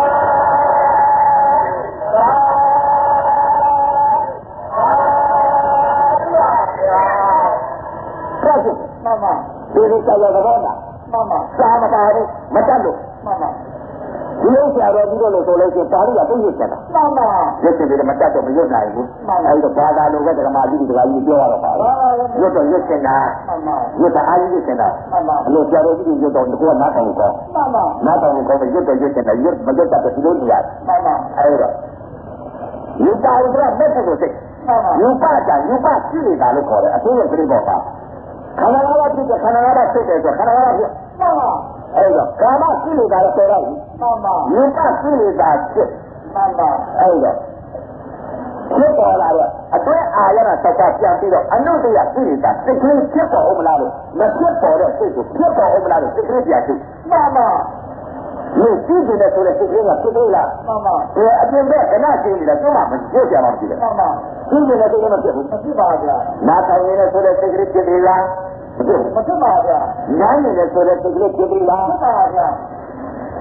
မှန်ပါဒီလိုကြောက်ရတော့တာမှန်ပါစာမပါဘူးမတတ်လို့မှန်ပါဒီလိုဆရာတော်ကြီးတို့လို့ဆိုလို့ရှိရင်တာရီကသိရချက်တာမှန်ပါရွတ်ချင်တယ်မတတ်တော့မရွတ်နိုင်ဘူးအဲဒီတော့ဘာသာလိုပဲဓမ္မကြီးတွေကကြီးပြောရတော့ပါရွတ်တော့ရွတ်ချင်တာမှန်ပါရွတ်တာအားကြီးရွတ်ချင်တာမှန်ပါအလို့ဆရာတော်ကြီးတွေရွတ်တော့ဒီကောနားထောင်ကောမှန်ပါနားထောင်ကောပဲရွတ်တော့ရွတ်ချင်တာရွတ်မရွတ်တတ်တဲ့ဒီလိုနေရတယ်မှန်ပါအဲဒီတော့ယူပါဥဒရမဲ့တဲ့ကိုစိတ်မှန်ပါယူပါကြယူပါကြည့်နေတာလို့ခေါ်တယ်အသိရဲ့ပြိပေါ်ပါခန္ဓာငါးပါးဖြစ်တဲ့ခန္ဓာငါးပါးဖြစ်တဲ့ဆိုခန္ဓာငါးပါးဖြစ်မှန်ပါအဲ့တော့ကာမကိလေသာလည်းပယ်လိုက်မှန်ပါယုပကိလေသာဖြစ်မှန်ပါအဲ့တော့ဖြစ်ပေါ်လာတော့အတွဲအာရဏသက်ကပြန်ပြီးတော့အနုတ္တယကိလေသာစိတ်ကလေးဖြစ်ပေါ်အောင်မလားလို့မဖြစ်ပေါ်တဲ့စိတ်ကိုဖြစ်ပေါ်အောင်မလားလို့စိတ်ကလေးပြန်ဖြစ်မှန်ပါဒီကြည့်တယ်ဆိုတဲ့စိတ်ကလေးကဖြစ်သေးလားမှန်ပါဒီအပြင်ဘက်ကနာကျင်းနေတာကျမမကြည့်ကြမှာမကြည့်ဘူးမှန်ပါကြည့်တယ်ဆိုတော့မဖြစ်ဘူးမဖြစ်ပါဗျာနာထောင်နေတဲ့ဆိုတဲ့စိတ်ကလေးဖြစ်သေးလားမဖြစ်ပါဗျာနားနေတဲ့ဆိုတဲ့စိတ်ကလေးဖြစ်သေးလားဖြစ်ပါဗျာ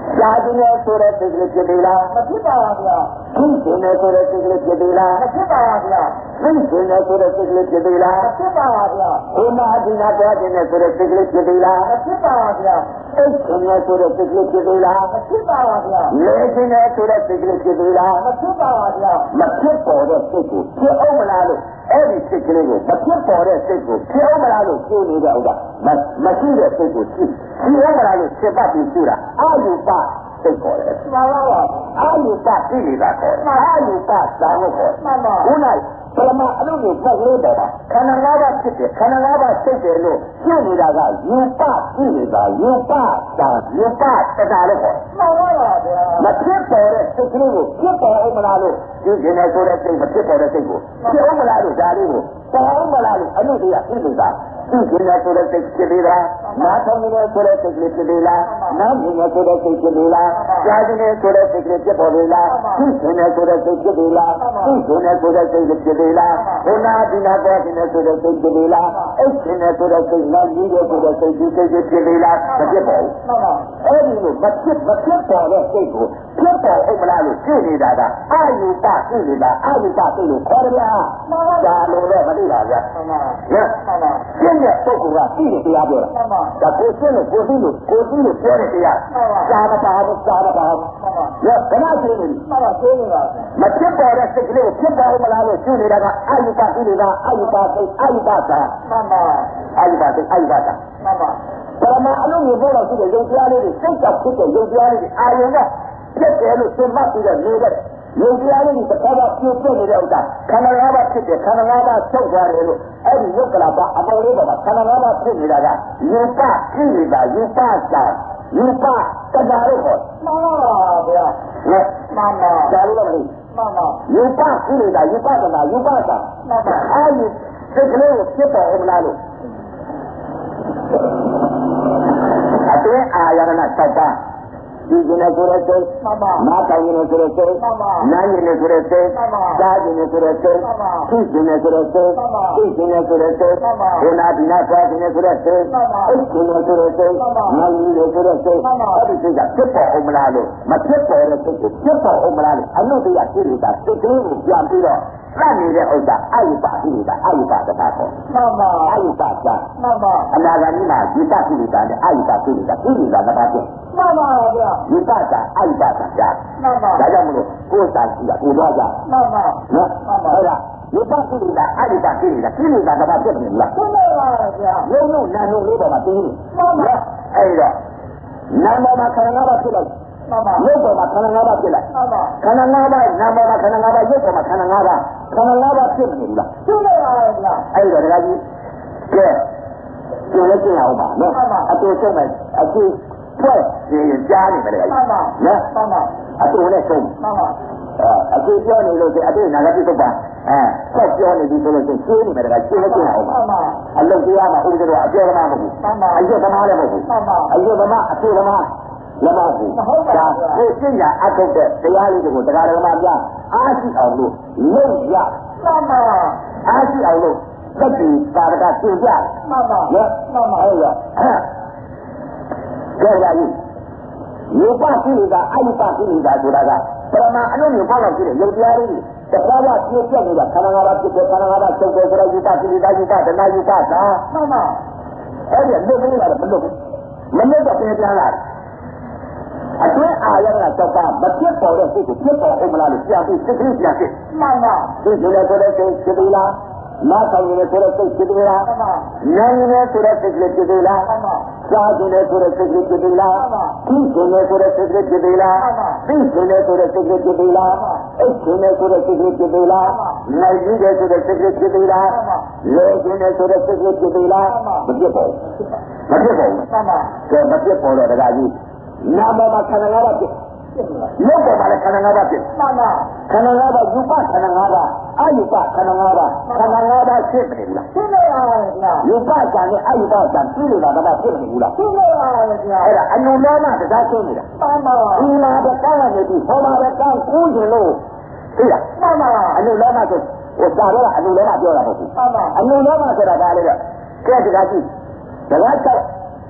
ရှားခြင်းနဲ့ဆိုတဲ့စိတ်ကလေးဖြစ်ပြီလားမဖြစ်ပါဘူးဗျာသိခြင်းနဲ့ဆိုတဲ့စိတ်ကလေးဖြစ်ပြီလားမဖြစ်ပါဘူးဗျာသိခြင်းနဲ့ဆိုတဲ့စိတ်ကလေးဖြစ်ပြီလားမဖြစ်ပါဘူးဗျာဘုနာအဒီနာသွားခြင်းနဲ့ဆိုတဲ့စိတ်ကလေးဖြစ်ပြီလားမဖြစ်ပါဘူးဗျာသိခြင်းနဲ့ဆိုတဲ့စိတ်ကလေးဖြစ်ပြီလားမဖြစ်ပါဘူးဗျာလဲခြင်းနဲ့ဆိုတဲ့စိတ်ကလေးဖြစ်ပြီလားမဖြစ်ပါဘူးဗျာမဖြစ်ပေါ်တဲ့စိတ်ကိုဖြစ်အောင်မလားလို့အဲ့ဒီစိတ်ကလေးကိုမဖြစ်ပေါ်တဲ့စိတ်ကိုဖြစ်အောင်မလားလို့ကျိုးနေတဲ့ဥစ္စာမရှိတဲ့စိတ်ကိုဖြစ်အောင်မလားလို့ဖြစ်ပတ်ပြီးကျူတာအာယုပစိတ်ခေါ်တယ်မှန်ပါပါအာယုပသိနေတာခေါ်တယ်အာယုပသာလို့ခေါ်တယ်မှန်ပါခုနပရမအလုံးကိုပတ်လို့တော့ခန္ဓာ၅ပါးဖြစ်တယ်ခန္ဓာ၅ပါးစိတ်တယ်လို့ရှင်းနေတာကယူပသိနေတာယူပသာယူပတတာလို့ခေါ်တယ်မှန်ပါပါဗျာမဖြစ်ပေါ်တဲ့စိတ်ကလေးကိုဖြစ်ပေါ်အောင်မလားလို့ဒီကျင်နေဆိုတဲ့စိတ်မဖြစ်ပေါ်တဲ့စိတ်ကိုဖြစ်အောင်မလားလို့ဒါလေးကိုပေါ်အောင်မလားလို့အလို့တရားဖြစ်နေတာဒီကျင်နေဆိုတဲ့စိတ်ဖြစ်သေးလားနားထောင်နေဆိုတဲ့စိတ်ကလေးဖြစ်သေးလားနားမြင်နေဆိုတဲ့စိတ်ဖြစ်သေးလားကြားနေဆိုတဲ့စိတ်ကလေးဖြစ်ပေါ်သေးလားသိကျင်နေဆိုတဲ့စိတ်ဖြစ်သေးလားသိကျင်နေဆိုတဲ့စိတ်ဖြစ်သေးလားဘုနာဒီနာပေါ်ကျင်နေဆိုတဲ့စိတ်ဖြစ်သေးလားအိတ်ကျင်နေဆိုတဲ့စိတ်နားကြီးတဲ့ဆိုတဲ့စိတ်ဒီစိတ်ဖြစ်သေးလားမဖြစ်ပါဘူးအဲ့ဒီလိုမဖြစ်ပေါ်တဲ့စိတ်ကိုဖြစ်ပေါ်အောင်မလားလို့ရှင်းနေတာကအာယုပသိနေတာအာယုပသိလို့ခေါ်ရဗျာဒါလို့လည်းမသိပါဗျာရှင်းတဲ့ပုဂ္ဂိုလ်ကသိတဲ့တရားပြောတာဒါကိုရှင်းလို့ကိုသိလို့ပြောတဲ့တရားသာမပါဘူးသာမပါဘူးရခဏရှင်းနေပြီမဖြစ်ပေါ်တဲ့စိတ်ကလေးကိုဖြစ်ပေါ်အောင်မလားလို့ရှင်းနေတာကအာယုပသိနေတာအာယုပသိအာယုပသာအာယုပသိအာယုပသာပရမအလုံးကြီးပေါ်တော့ရှိတဲ့ယုံတရားလေးတွေစိတ်ကဖြစ်တဲ့ယုံတရားလေးတွေအာယုံကဖြစ်တယ်လို့သင်မှတ်ပြီးတော့နေတဲ့ယုံတရားလေးတွေတစ်ခါတော့ပြည့်ပြည့်နေတဲ့ဥစ္စာခန္ဓာ၅ပါးဖြစ်တယ်ခန္ဓာ၅ပါးချုပ်သွားတယ်လို့အဲ့ဒီယုတ်ကလာပအပေါ်လေးပေါ်မှာခန္ဓာ၅ပါးဖြစ်နေတာကယူပကြည့်နေတာယူပစာယူပတဏှာလို့ခေါ်မှန်ပါဗျာမှန်ပါဒါလို့လည်းမှန်ပါယူပကြည့်နေတာယူပတဏှာယူပစာမှန်ပါအဲ့ဒီစိတ်ကလေးကိုဖြစ်ပေါ်အောင်လားလို့အတွင်းအာရဏ6ပါးဒီကျင်တဲ့ဆိုတဲ့စိတ်နားထောင်နေဆိုတဲ့စိတ်နားနေဆိုတဲ့စိတ်ကြားနေဆိုတဲ့စိတ်သိနေဆိုတဲ့စိတ်သိနေဆိုတဲ့စိတ်ဘုနာဒီနာသွားနေဆိုတဲ့စိတ်အိတ်နေဆိုတဲ့စိတ်နားနေဆိုတဲ့စိတ်အဲ့ဒီစိတ်ကဖြစ်ပေါ်အောင်မလားလို့မဖြစ်ပေါ်တဲ့စိတ်ကိုဖြစ်ပေါ်အောင်မလားလို့အနုတ္တရဖြစ်နေတာစိတ်ကလေးကိုပြန်ပြီးတော့စနေတဲ့ဥစ္စာအာယုပဖြစ်နေတာအာယုပတတာပေါ့မှန်ပါအာယုပသာမှန်ပါအနာဂတ်မှာဒီပဖြစ်နေတာနဲ့အာယုပဖြစ်နေတာဖြစ်နေတာမပါဘူးမှန်ပါဗျာဒီပတာအာယုပသာကြားမှန်ပါဒါကြောင့်မလို့ကိုယ်စာကြည့်တာကိုတော့ကြမှန်ပါနော်ဟုတ်လားဒီပဖြစ်နေတာအာယုပဖြစ်နေတာဖြစ်နေတာမပါဖြစ်နေလားဖြစ်နေပါဗျာရုပ်လုံးနာနှုတ်လေးပေါ်မှာတင်းနေမှန်ပါအဲ့တော့နာမမှာခန္ဓာ၅ပါးဖြစ်လိုက်မှန်ပါရုပ်ပေါ်မှာခန္ဓာ၅ပါးဖြစ်လိုက်မှန်ပါခန္ဓာ၅ပါးနာမမှာခန္ဓာ၅ပါးရုပ်ပေါ်မှာခန္ဓာ၅ပါးခန္ဓာ၅ပါးဖြစ်နေပြီလားဖြစ်နေပါရဲ့ဗျာအဲ့တော့ဒကာကြီးကဲကျန်လည်းကျန်အောင်ပါနော်အတူဆုံးမယ်အတူဖွဲ့ရင်ကြားနေမယ်ဒကာကြီးမှန်ပါနော်မှန်ပါအတူနဲ့ဆုံးမှန်ပါအတူပြောနေလို့အတူနာဂတိသုတ်ပါဆက်ပြောနေပြီဆိုလို့ရှင်းနေမယ်ဒကာကျန်လည်းကျန်အောင်ပါမှန်ပါအလုပ်တရားမှာဥပဒေတော်အပြောသမားမဟုတ်ဘူးမှန်ပါအယုသမားလည်းမဟုတ်ဘူးမှန်ပါအယုသမားအတူသမားလမဟုတ်ဒါကိုရှင်းရအထုတ်တဲ့တရားလေးတွေကိုတရားဓမ္မပြအားရှိအောင်လို့လုပ်ရမှန်ပါအားရှိအောင်လို့သတိပါဒကသင်ပြမှန်ပါမှန်ပါဟုတ်လားကြောက်ရည်ယူပရှိနေတာအယုပရှိနေတာဆိုတာကပရမအနုမျိုးပေါက်လို့ရှိတဲ့ယုတ်တရားလေးတခါတော့ပြည့်ပြတ်နေတာခန္ဓာ၅ပါးဖြစ်တဲ့ခန္ဓာ၅ပါးချုပ်တယ်ဆိုတော့ယူပရှိနေတာယူပဒနာယူပသာမှန်ပါအဲ့ဒီလွတ်ပြီးလာတယ်မလွတ်ဘူးမလွတ်တော့ပြန်ပြန်လာအတွင်းအာရဏ6ပါးမဖြစ်ပေါ်တဲ့စိတ်ကိုဖြစ်ပေါ်အောင်မလားလို့ပြန်ပြီးစိတ်ကလေးပြန်ဖြစ်မှန်ပါဒီလိုလဲဆိုတဲ့စိတ်ဖြစ်ပြီလားနားဆောင်နေဆိုတဲ့စိတ်ဖြစ်ပြီလားမှန်ပါနားနေဆိုတဲ့စိတ်ကလေးဖြစ်ပြီလားမှန်ပါကြားနေဆိုတဲ့စိတ်ကလေးဖြစ်ပြီလားမှန်ပါသိနေဆိုတဲ့စိတ်ကလေးဖြစ်ပြီလားမှန်ပါသိနေဆိုတဲ့စိတ်ကလေးဖြစ်ပြီလားမှန်ပါအိတ်နေဆိုတဲ့စိတ်ကလေးဖြစ်ပြီလားမှန်ပါနိုင်နေဆိုတဲ့စိတ်ကလေးဖြစ်ပြီလားမှန်ပါလဲနေဆိုတဲ့စိတ်ကလေးဖြစ်ပြီလားမှန်ပါမဖြစ်ပါဘူးမဖြစ်ပါဘူးမှန်ပါကဲမဖြစ်ပေါ်တော့တကားကြီးနာမမှာခန္ဓာ၅ပါးဖြစ်ရုပ်ပေါ်မှာလည်းခန္ဓာ၅ပါးဖြစ်မှန်ပါခန္ဓာ၅ပါးယူပခန္ဓာ၅ပါးအယူပခန္ဓာ၅ပါးခန္ဓာ၅ပါးဖြစ်နေလားဖြစ်နေပါရဲ့ဗျာယူပကံနဲ့အယူပကံပြီးနေတာတော့ဖြစ်နေဘူးလားဖြစ်နေပါရဲ့ဗျာအဲ့ဒါအနုလောမတရားရှင်းနေတာမှန်ပါဒီလာတဲ့ကောင်းရနေပြီဟောမှာတဲ့ကောင်းကိုးရင်လို့သိလားမှန်ပါအနုလောမဆိုဟိုသာတော့အနုလောမပြောတာမဟုတ်ဘူးမှန်ပါအနုလောမဆိုတာဒါလေးကဲဒီကကြည့်ဒကာချက်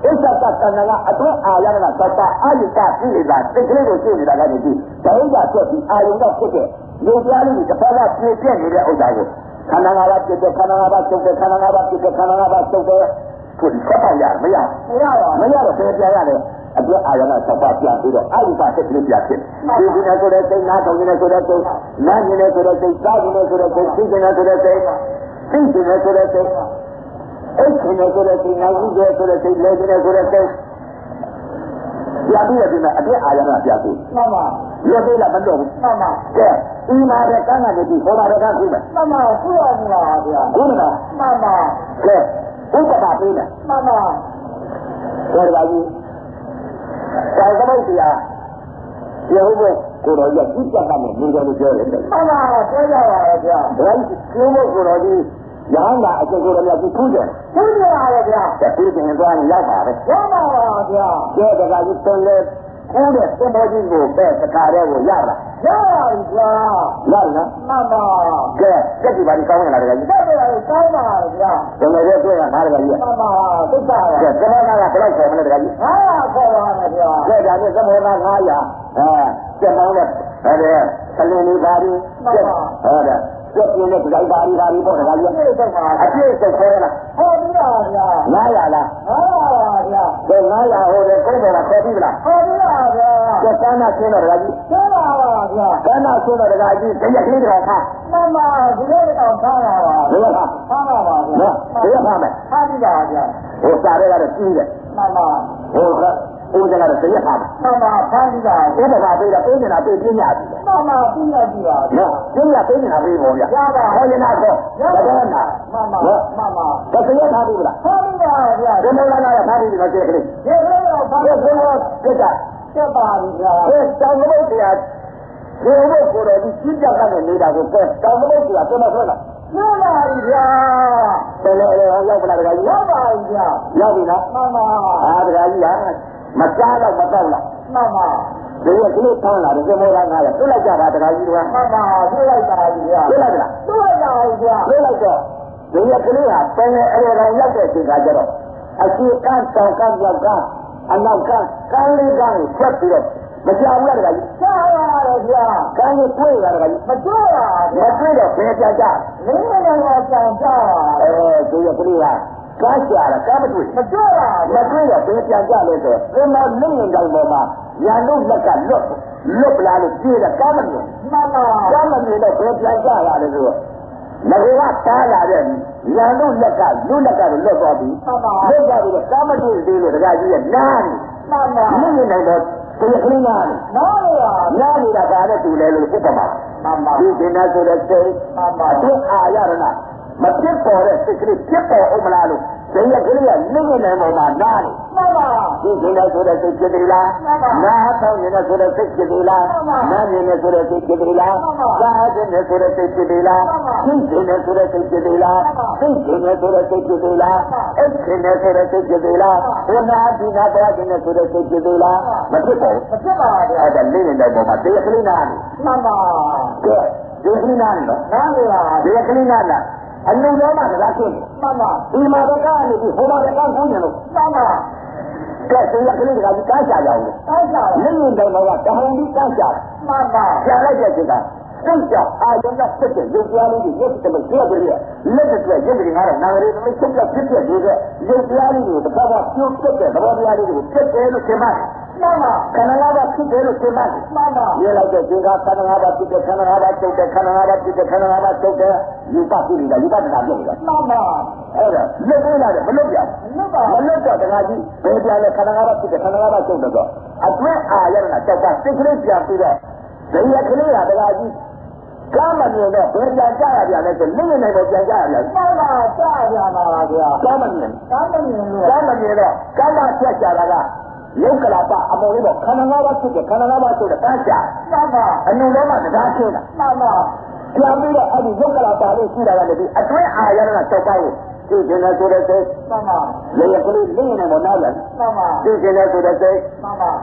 ဣစ္ဆတသဏ္ဍာန်အတွင်းအာရဏသတ္တအာယုကပြိတာစိတ်ကလေးကိုရှင်းနေတာကနေဒီဒိဋ္ဌာဖြစ်ပြီးအာယုကဖြစ်တဲ့လူပြားလေးတစ်ဖက်ကပြည့်ပြည့်နေတဲ့ဥစ္စာကိုခန္ဓာ၅ပါးဖြစ်တဲ့ခန္ဓာ၅ပါးချုပ်တဲ့ခန္ဓာ၅ပါးဖြစ်တဲ့ခန္ဓာ၅ပါးချုပ်တဲ့ဆိုဒီဆက်ပေါ့ရမရတော့ပြန်ပြန်ရတယ်အတွင်းအာရဏသတ္တပြန်ပြီးတော့အာယုကစိတ်ကလေးပြဖြစ်ဒီဒီနဲ့ဆိုတဲ့စိတ်နားထောင်နေတဲ့ဆိုတဲ့စိတ်နားမြင်နေဆိုတဲ့စိတ်စားနေဆိုတဲ့စိတ်သိနေဆိုတဲ့စိတ်သိနေဆိုတဲ့စိတ်အဲ့ဒီနဲ့ဆိုတဲ့စိတ်နိုင်ကြဆိုတဲ့စိတ်လဲနေဆိုတဲ့စိတ်ပြပြီးတော့ဒီမှာအတွင်းအာရဏပြပြီးမှန်ပါလွတ်သေးလားမလွတ်ဘူးမှန်ပါကဲဒီမှာတဲ့ကန်းကနေပြီးဟောပါတဲ့ကန်းခုမယ်မှန်ပါခုရမလားဗျာခုနကမှန်ပါကဲဥပမာပေးမယ်မှန်ပါကဲဒါကြီးသာသမုတ်တရားပြောဖို့ကိုယ်တော်ရဲ့ကြည့်ကြတာနဲ့နေတယ်လို့ပြောတယ်မှန်ပါပြောကြပါရဲ့ဗျာဒါကြီးပြောဖို့ကိုယ်တော်ကြီးရဟန္တာအကျိုးကိုယ်တော်များကြည့်ထူးတယ်ထူးတယ်ပါရဲ့ဗျာဒါပြီးရင်သွားရင်ရောက်ပါပဲရောက်ပါပါဗျာကဲဒါကြီးသုံးလဲကိုယ်တဲ့သဘောကြီးကိုပဲစကားတဲ့ကိုရလားရပါပြီဗျာရလားမှန်ပါကဲစက်ဒီပါဒီကောင်းနေတာတကယ်ကြီးတက်တယ်ကောင်းပါဗျာတကယ်ရဲ့တွေ့ရမှာတကယ်ကြီးမှန်ပါသိတာပါကဲသမဏကဘယ်လောက်ခေါ်မလဲတကယ်ကြီး 900ခေါ်ပါမယ်ဗျာကဲဒါနဲ့သမဏ900ကျက်မောင်းတဲ့ဆလင်းလေးပါပြီးဟုတ်တယ်ကျက်ပြင်းတဲ့ကြိုက်ပါရီပါပေါ့တကယ်ကြီးအပြည့်စုံခေါ်ရလားဟောပြီးပါဗျာ 900လား 900ပါဗျာကဲ900ဟိုတဲ့ကိုယ်တော်ကခေါ်ပြီးလားခေါ်ပြီးပါဗျာကျက်ကန်းနာရှင်းတော့တကယ်ကြီးရှင်းပါပါဗျာကန်းနာရှင်းတော့တကယ်ကြီးတရက်ကလေးတော့ဖားမှန်ပါဒီလိုတော့ဖားပါပါဘယ်လိုဖားဖားပါပါဗျာနော်ဘယ်လိုဖားမလဲဖားပြီးပါဗျာဟိုစားရဲကတော့ကြီးတယ်မှန်ပါဟိုကဦးကတော့တရက်ဖားမှန်ပါဖားပြီးပါဥပမာပေးတာပေးနေတာပေးပြညာပြီမှန်ပါပြညာပြီပါနော်ပြညာပေးနေတာပေးပေါ့ဗျာရပါဟောရင်တော့တော့နာမှန်ပါမှန်ပါတကယ်ဖားပြီလားဖားပြီးပါဗျာဒီလိုလာတာဖားပြီတော့ကျက်ကလေးဒီလိုတော့ဖားပြီးတော့ကျက်ကတက်ပါပြီဗျာအဲတောင်မုတ်တရားဒီလိုကိုယ်တော်ဒီကြီးကြတဲ့နေတာကိုကဲတောင်မုတ်တရားပြန်မဆွဲလားရောက်ပါပြီဗျာဘယ်လိုရောက်ပါလားတကယ်ကြီးရောက်ပါပြီဗျာရောက်ပြီလားမှန်ပါတကယ်ကြီးလားမကြားတော့မတော့လားမှန်ပါဒီကလေးထမ်းလာတယ်မောလာ900ပြစ်လိုက်ကြတာတကယ်ကြီးကမှန်ပါပြစ်လိုက်ပါပြီဗျာပြစ်လိုက်လားပြစ်လိုက်ပါပြီဗျာပြစ်လိုက်တော့ဒီကလေးဟာပင်အရေကောင်ရောက်တဲ့အချိန်ကကျတော့အရှိကန်းတောင်ကန်းရောက်ကအနောက်ကန်းလေးကန်းကိုဖြတ်ပြီးတော့မကြောက်ဘူးလားတကယ်ကြီးကြောက်ရတယ်ဗျာကန်းကိုတွေ့ရတာတကယ်ကြီးမကြောက်ပါဘူးမတွေ့တော့ဘယ်ကြကြလင်းနေတော့ကြောက်ကြဒီကလေးကကားကြတာကားမတွေ့မကြောက်ပါဘူးမတွေ့တော့ဘယ်ပြန်ကြလဲဆိုဒီမှာလင်းနေတိုင်းပေါ်မှာရန်တို့လက်ကလွတ်ပလားလို့ပြေးတာကားမမြင်မှန်ပါကားမမြင်တော့ဘယ်ပြန်ကြရလဲဆိုတော့ငါကတားလာတဲ့ရန်တို့လက်ကလွတ်လက်ကတော့လွတ်သွားပြီမှန်ပါလွတ်သွားပြီးတော့ကားမတွေ့သေးလို့တကကြီးကနားနေမှန်ပါလင်းနေတိုင်းတော့ဒီကလေးနားနေနားနေတာကလည်းတူတယ်လို့ဥပမာမှန်ပါဒီကိနာဆိုတဲ့စိတ်မှန်ပါသူအာရဏမဖြစ်ပေါ်တဲ့စိတ်ကလေးဖြစ်ပေါ်အောင်မလားလို့ဒီကလေးကလင်းနေတိုင်းပေါ်မှာနားနေမှန်ပါဒီကိနာဆိုတဲ့စိတ်ဖြစ်တယ်လားနားတောင်းနေတဲ့ဆိုတဲ့စိတ်ဖြစ်တယ်လားနားမြင်နေဆိုတဲ့စိတ်ဖြစ်တယ်လားစားနေတဲ့ဆိုတဲ့စိတ်ဖြစ်တယ်လားသိနေတဲ့ဆိုတဲ့စိတ်ဖြစ်တယ်လားသိနေတဲ့ဆိုတဲ့စိတ်ဖြစ်တယ်လားအဲ့ဒီနဲ့ဆိုတဲ့စိတ်ဖြစ်တယ်လားဘုနာဒီနာတော်တဲ့ဆိုတဲ့စိတ်ဖြစ်တယ်လားမဖြစ်ပါဘူးမဖြစ်ပါဘူးအဲ့ဒါလင်းနေတိုင်းပေါ်မှာဒီကလေးနားနေမှန်ပါကဲဒီကလေးနားနေနော်နားနေပါဒီကလေးနားလားအလုံးစုံမှာတရားဖြစ်မှန်ပါဒီမှာတော့ကနေပြီးဟိုမှာတော့ကောင်းနေလို့မှန်ပါကဲဒီကလေးကကားကြကြအောင်ကားကြလင်းနေတိုင်းမှာတဟန်ပြီးကားကြမှန်ပါကြားလိုက်တဲ့ချိန်ကစိတ်ကြောင့်အာရုံနဲ့ဖြစ်တဲ့ရုပ်တရားလေးတွေရုပ်တလို့ပြောကြရတယ်လက်တွေရုပ်တွေကတော့နာရီသမီးချုပ်ပြဖြစ်နေတဲ့ရုပ်တရားလေးတွေတစ်ခါကပြုတ်ဖြစ်တဲ့သဘောတရားလေးတွေကိုဖြစ်တယ်လို့ထင်ပါတယ်မှန်ပါခန္ဓာ၅ပါးဖြစ်တယ်လို့ထင်ပါတယ်မှန်ပါရေးလိုက်တဲ့ချိန်ကခန္ဓာ၅ပါးဖြစ်တဲ့ခန္ဓာ၅ပါးချုပ်တဲ့ခန္ဓာ၅ပါးဖြစ်တဲ့ခန္ဓာ၅ပါးချုပ်တဲ့ယူပဖြစ်နေတာယူပတနာပြုတ်နေတာမှန်ပါအဲ့ဒါလက်သေးလာတယ်မလွတ်ပြမလွတ်ပါမလွတ်တော့တခါကြီးဘယ်ပြန်လဲခန္ဓာ၅ပါးဖြစ်တဲ့ခန္ဓာ၅ပါးချုပ်တော့အတွင်းအာရဏကြောက်တာစိတ်ကလေးပြန်ပြီးတော့ဇေယကလေးကတခါကြီးကာမမြင်တော့ဘယ်ပြန်ကြရပြန်လဲဆိုလင်းနေတော့ပြန်ကြရပြန်မှန်ပါကြရပါပါဗျာကာမမြင်လို့ကာမမြင်တော့ကာမဆက်ကြတာကယုတ်ကလာပအမောလေးတော့ခန္ဓာ၅ပါးဖြစ်တဲ့ခန္ဓာ၅ပါးဆိုတဲ့တန်းချမှန်ပါအနုလောမတရားရှင်းတာမှန်ပါပြန်ပြီးတော့အဲ့ဒီယုတ်ကလာပလေးရှိတာကလည်းဒီအတွင်းအာရဏ၆ပါးကိုသိကျင်တဲ့ဆိုတဲ့စိတ်မှန်ပါလေကလေးလင်းနေတော့နားလည်မှန်ပါသိကျင်တဲ့ဆိုတဲ့စိတ်မှန်ပါ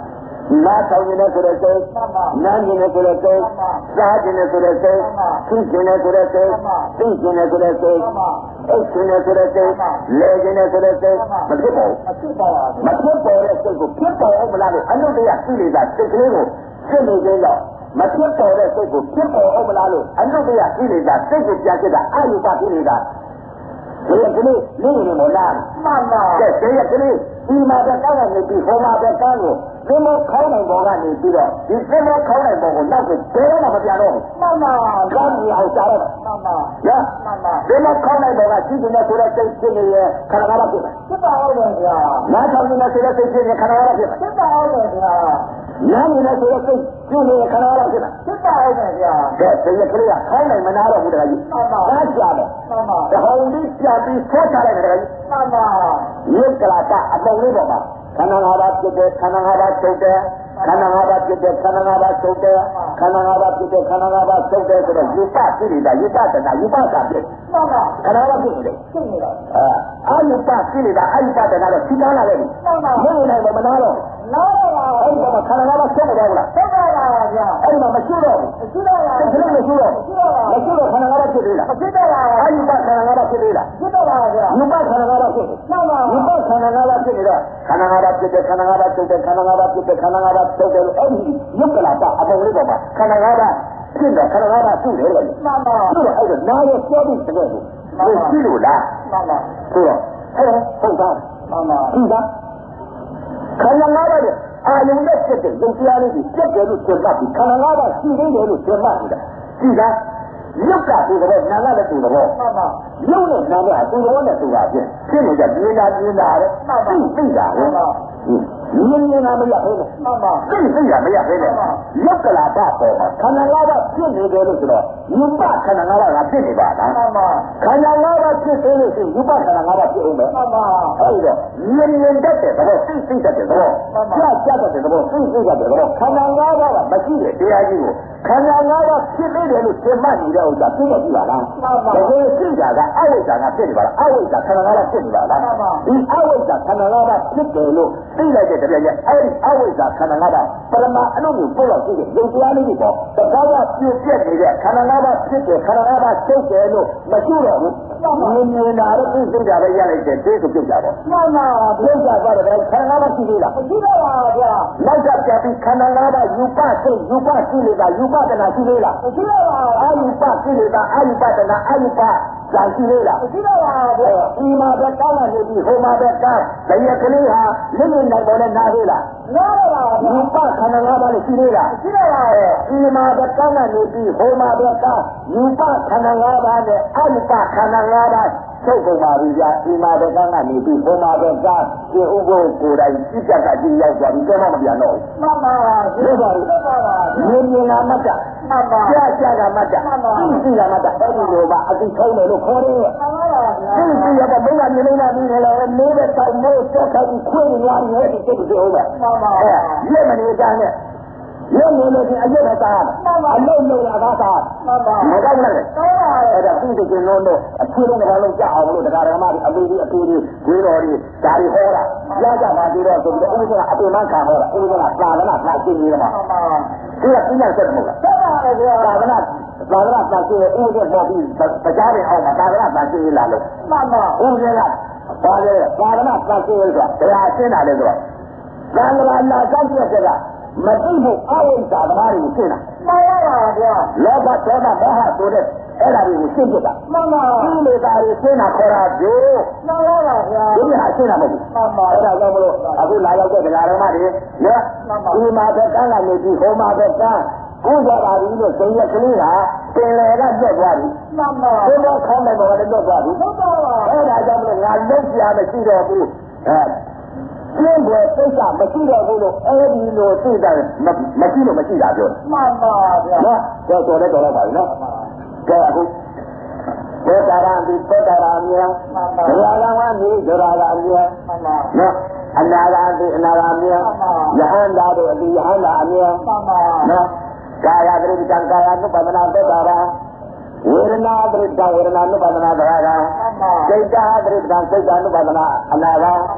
နားဆောင်နေတဲ့ဆိုတဲ့စိတ်နားနေတဲ့ဆိုတဲ့စိတ်စားနေတဲ့ဆိုတဲ့စိတ်သိနေတဲ့ဆိုတဲ့စိတ်သိနေတဲ့ဆိုတဲ့စိတ်အိတ်နေတဲ့ဆိုတဲ့စိတ်လဲနေတဲ့ဆိုတဲ့စိတ်မဖြစ်ပါဘူးမဖြစ်ပါတဲ့စိတ်ကိုဖြစ်ပေါ်အောင်မလားလို့အနုတ္တရကိလေသာစိတ်ကလေးကိုသိနေကြတော့မဖြစ်ပေါ်တဲ့စိတ်ကိုဖြစ်ပေါ်အောင်မလားလို့အနုတ္တရကိလေသာစိတ်ကိုပြန်ဖြစ်တာအာယုပကိလေသာဒီကနေ့နေနေမလားမှန်ပါကဲဒီကနေ့ဒီမှာတော့ကောင်းနေပြီဟောမှာတော့ကောင်းလို့ဒီမောခေါင်းနိုင်ပေါ်ကနေပြီးတော့ဒီဒီမောခေါင်းနိုင်ပေါ်ကိုနောက်ကိုဘယ်တော့မှမပြန်တော့ဘူးမှန်ပါကောင်းပြီအောင်စားတော့မှန်ပါရမှန်ပါဒီမောခေါင်းနိုင်ပေါ်ကရှိနေတဲ့ဆိုတဲ့စိတ်ဖြစ်နေရဲ့ခန္ဓာငါးပါးဖြစ်တယ်ဖြစ်ပါဦးမယ်ဗျာနားထောင်နေတဲ့ဆိုတဲ့စိတ်ဖြစ်နေခန္ဓာငါးပါးဖြစ်တယ်ဖြစ်ပါဦးမယ်ဗျာနားနေတဲ့ဆိုတဲ့စိတ်ဖြစ်နေခန္ဓာငါးပါးဖြစ်တယ်ဖြစ်ပါဦးမယ်ဗျာကဲဒီကလေးကခေါင်းနိုင်မနာတော့ဘူးတခါကြီးမှန်ပါအားကြတယ်မှန်ပါတဟောင်းလေးပြပြီးဆောထားလိုက်တယ်တခါကြီးမှန်ပါရုပ်ကလာတာအပုံလေးပေါ်မှာခန္ဓာငါးပါးဖြစ်တဲ့ခန္ဓာငါးပါးချုပ်တဲ့ခန္ဓာငါးပါးဖြစ်တဲ့ခန္ဓာငါးပါးချုပ်တဲ့ခန္ဓာငါးပါးဖြစ်တဲ့ခန္ဓာငါးပါးချုပ်တဲ့ဆိုတော့ယူပကိလေသာယူပတဏယူပတာဖြစ်မှန်ပါခန္ဓာငါးပါးဖြစ်နေတယ်ဖြစ်နေတာအာယုပကိလေသာအာယုပတဏတော့သိသားလာတယ်မှန်ပါမင်းနိုင်မနာတော့နားတော့အဲ့ဒီမှာခန္ဓာငါးပါးချုပ်တယ်လားချုပ်ပါပါဗျာအဲ့ဒီမှာမရှိတော့ဘူးမရှိတော့ပါဘူးမရှိတော့ခန္ဓာငါးပါးဖြစ်သေးလားဖြစ်တော့ပါအာယုပခန္ဓာငါးပါးဖြစ်သေးလားဖြစ်တော့ပါဗျာယူပခန္ဓာငါးပါးဖြစ်တယ်မှန်ပါယူပခန္ဓာငါးပါးဖြစ်နေတော့ခန္ဓာငါးပါးဖြစ်တဲ့ခန္ဓာငါးပါးချုပ်တဲ့ခန္ဓာငါးပါးဖြစ်တဲ့ခန္ဓာငါးပါးချုပ်တယ်အဲ့ဒီယုတ်ကလာတာအပုံလေးပေါ်မှာခန္ဓာငါးပါးဖြစ်တော့ခန္ဓာငါးပါးသူ့တယ်လေမှန်ပါသူ့တော့အဲ့ဒါနားရဲ့ပြောပြီးတကယ်ကိုသိလို့လားမှန်ပါဆိုတော့ဟုတ်သားမှန်ပါဒီကခန္ဓာငါးပါးရဲ့အာယုန်နဲ့ဖြစ်တဲ့ယုတ်တရားလေးကြီးပြတ်တယ်လို့ပြောမှပြီးခန္ဓာငါးပါးရှိနေတယ်လို့ပြောမှနေတာဒီကရုပ်ကသူ့တော့နာလည်းသူ့တော့မှန်ပါရုပ်နဲ့နာကသူ့တော့နဲ့သူ့ပါဖြစ်ဖြစ်နေကြပြင်းတာတယ်မှန်ပါသိတာဟုတ်ပါမြင်နေတာမရဘူးလေမှန်ပါသိတာမရဘူးလေရုပ်ကလာတာပေါ်မှာခန္ဓာငါးပါးဖြစ်နေတယ်လို့ဆိုတော့ယူပခန္ဓာငါးပါးကဖြစ်နေပါလားမှန်ပါခန္ဓာငါးပါးဖြစ်သေးလို့ရှိရင်ယူပခန္ဓာငါးပါးဖြစ်အောင်ပဲမှန်ပါအဲ့တော့မြင်တတ်တဲ့သဘောသိတတ်တဲ့သဘောကြားတတ်တဲ့သဘောသိတတ်တဲ့သဘောခန္ဓာငါးပါးကမရှိတဲ့တရားကြီးကိုခန္ဓာငါးပါးဖြစ်နေတယ်လို့သင်မှတ်နေတဲ့ဥစ္စာသိနေပြီပါလားမှန်ပါဘယ်လိုသိတာကအဝိဇ္ဇာကဖြစ်နေပါလားအဝိဇ္ဇာခန္ဓာငါးပါးဖြစ်နေပါလားမှန်ပါဒီအဝိဇ္ဇာခန္ဓာငါးပါးဖြစ်တယ်လို့သိလိုက်တဲ့တရားကြီးအဲ့ဒီအဝိဇ္ဇာခန္ဓာငါးပါးပရမအနုမျိုးပို့လို့ရှိတဲ့ယုတ်တရားလေးတွေပေါ့တကားကပြည့်ပြည့်နေတဲ့ခန္ဓာငါးပါးဖြစ်တယ်ခန္ဓာငါးပါးချုပ်တယ်လို့မရှိတော့ဘူးမြင်နေတာတော့သိတာပဲရလိုက်တယ်သိကိုပြုတ်ကြတော့မှန်ပါပြုတ်ကြတော့တယ်ခန္ဓာငါးပါးရှိသေးလားမရှိတော့ပါဗျာနောက်ကပြပြီးခန္ဓာငါးပါးယူပစိတ်ယူပရှိနေတာယူပတနာရှိသေးလားမရှိတော့ပါအာယုပရှိနေတာအာယုပတနာအာယုပဇာရှိသေးလားမရှိတော့ပါဗျာဒီမှာပဲကောင်းလာနေပြီဟိုမှာပဲကောင်းတရက်ကလေးဟာလိမ့်နေနိုင်ပေါ်နဲ့နားသေးလားနားတော့ပါဗျာယူပခန္ဓာငါးပါးလည်းရှိသေးလားမရှိတော့ပါဘူးဒီမှာပဲကောင်းလာနေပြီဟိုမှာပဲကောင်းယူပခန္ဓာငါးပါးနဲ့အာယုပခန္ဓာငါးပါးချုပ်ကုန်ပါပြီဗျာဒီမှာပဲကောင်းကနေပြီဟိုမှာပဲကောင်းဒီဥပ္ပိုလ်ကိုယ်တိုင်ကြည့်ကြတာကြည့်ရောက်သွားပြီတော့မပြန်တော့ဘူးမှန်ပါပါဘုရားမှန်ပါပါမြင်လာမှတ်တာမှန်ပါကြားကမှတ်တာသိကမှတ်တာအဲ့ဒီလိုပါအတိထုံးတယ်လို့ခေါ်တယ်မှန်ပါပါဗျာသိရတော့ဘုရားမြင်နေတာပြီးတယ်လေနေတဲ့တောင်မိုးဆက်ခါပြီးခွေးနေရတယ်ဟဲ့ဒီစိတ်ကိုဟုတ်ပါမှန်ပါရက်မနေကြနဲ့ရုပ်နေလို့ဒီအယုတ်နဲ့သားအလုံးလုံးလာသားမှန်ပါမကောင်းလားကောင်းပါအဲ့ဒါသူ့တကယ်လို့အဖြေလုံးကလည်းကြောက်အောင်လို့တရားဓမ္မတွေအပေကြီးအပေကြီးဝေတော်တွေဒါတွေဟောတာကြားကြပါသေးတော့ဆိုပြီးဥပ္ပဒါအပေမခံဟောတာဥပ္ပဒါသာသနာသာသိနေတယ်မှာမှန်ပါဒီကပြညာဆက်တယ်မဟုတ်လားဆက်ပါတယ်ဗျာသာသနာသာသိရဥပ္ပဒါပေါ်ပြီးကြားတယ်အောင်မှာသာသနာသာသိလာလို့မှန်ပါဥပ္ပဒါကဘာလဲသာသနာသာသိရဆိုတာတရားရှင်းတာလေဆိုတော့သံဃာနာကြောင့်ပြည့်တဲ့မသိဘူးအဝိဇ္ဇာသမားတွေကိုရှင်းတာမှန်ပါပါဗျာလောဘဒေါသမောဟဆိုတဲ့အဲ့ဒါတွေကိုရှင်းပြတာမှန်ပါဒီလေသာတွေရှင်းတာခေါ်တာကျိုးမှန်ပါပါဗျာဒီဟာရှင်းတာမဟုတ်ဘူးမှန်ပါအဲ့ဒါကြောင့်မလို့အခုလာရောက်တဲ့ဒကာတော်မတွေနော်ဒီမှာပဲကန်းလာနေပြီဟိုမှာပဲကန်းကိုကြပါပြီလို့စိတ်ရကလေးကပင်လေကပြတ်သွားပြီမှန်ပါဘုရားခေါင်းလိုက်တော့လည်းပြတ်သွားပြီဟုတ်ပါပါအဲ့ဒါကြောင့်မလို့ငါလုံးပြမရှိတော့ဘူးပြင်းပွဲသိစ္စာမရှိတော့ဘူးလို့အဲဒီလိုသိတာမရှိလို့မရှိတာပြောမှန်ပါဗျာနော်တော်တော်လည်းတော်တော့ပါပြီနော်ကဲအခုသောတာရံဒီသောတာရံမြေဒရာဂံဝမြေဒရာဂံမြေနော်အနာဂံဒီအနာဂံမြေယဟန္တာတို့အဒီယဟန္တာအမြေနော်ကာယတရိကံကာယ ानु ပဒနာသောတာရံဝေဒနာတရိကံဝေဒနာ ानु ပဒနာဒရာဂံစိတ်ဓာတရိကံစိတ်ဓာ ानु ပဒနာအနာဂံ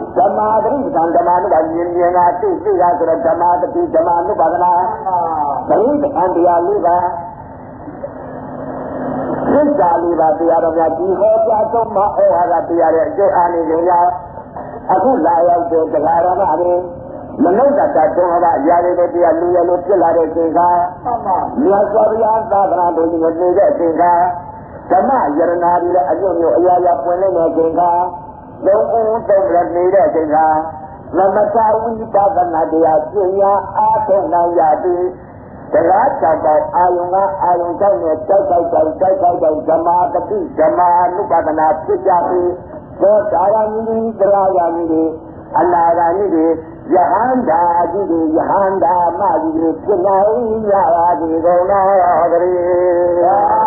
ဓမ္မပရိသံဓမ္မနုပါမြင်မြင်ကသိသိရဆိုတော့ဓမ္မတတိဓမ္မနုပါဒနာပရိသံတရားလေးပါသစ္စာလေးပါတရားတော်များဒီဟောကြားဆုံးမဩဝါဒတရားရဲ့အကျိုးအားနေကြအခုလာရောက်တဲ့တရားတော်မှာမနုဿတတုံးဘာရာတွေတရားလူရလို့ဖြစ်လာတဲ့ချိန်ကမြတ်စွာဘုရားသာသနာတော်ကြီးကိုနေတဲ့ချိန်ကဓမ္မယရနာတွေလည်းအကျိုးမျိုးအရာရာပွင့်နေတဲ့ချိန်ကလုံးဦးတုံးလည်းနေတဲ့ချိန်ကသမထဝိပဿနာတရားကျင့်ရအားထုတ်နိုင်ရသည်တရားကြောင့်အာယုံကအာယုံကြောင့်နဲ့တိုက်ဓမ္မတတိဓမ္မနုပါဒနာဖြစ်ကြပြီးသောတာရမီတရားရမီအနာဂါမိတွေယဟန္တာကြီးတွေယဟန္တာမကြီးတွေဖြစ်နိုင်ကြပါသည်ကုန်တော်တည်း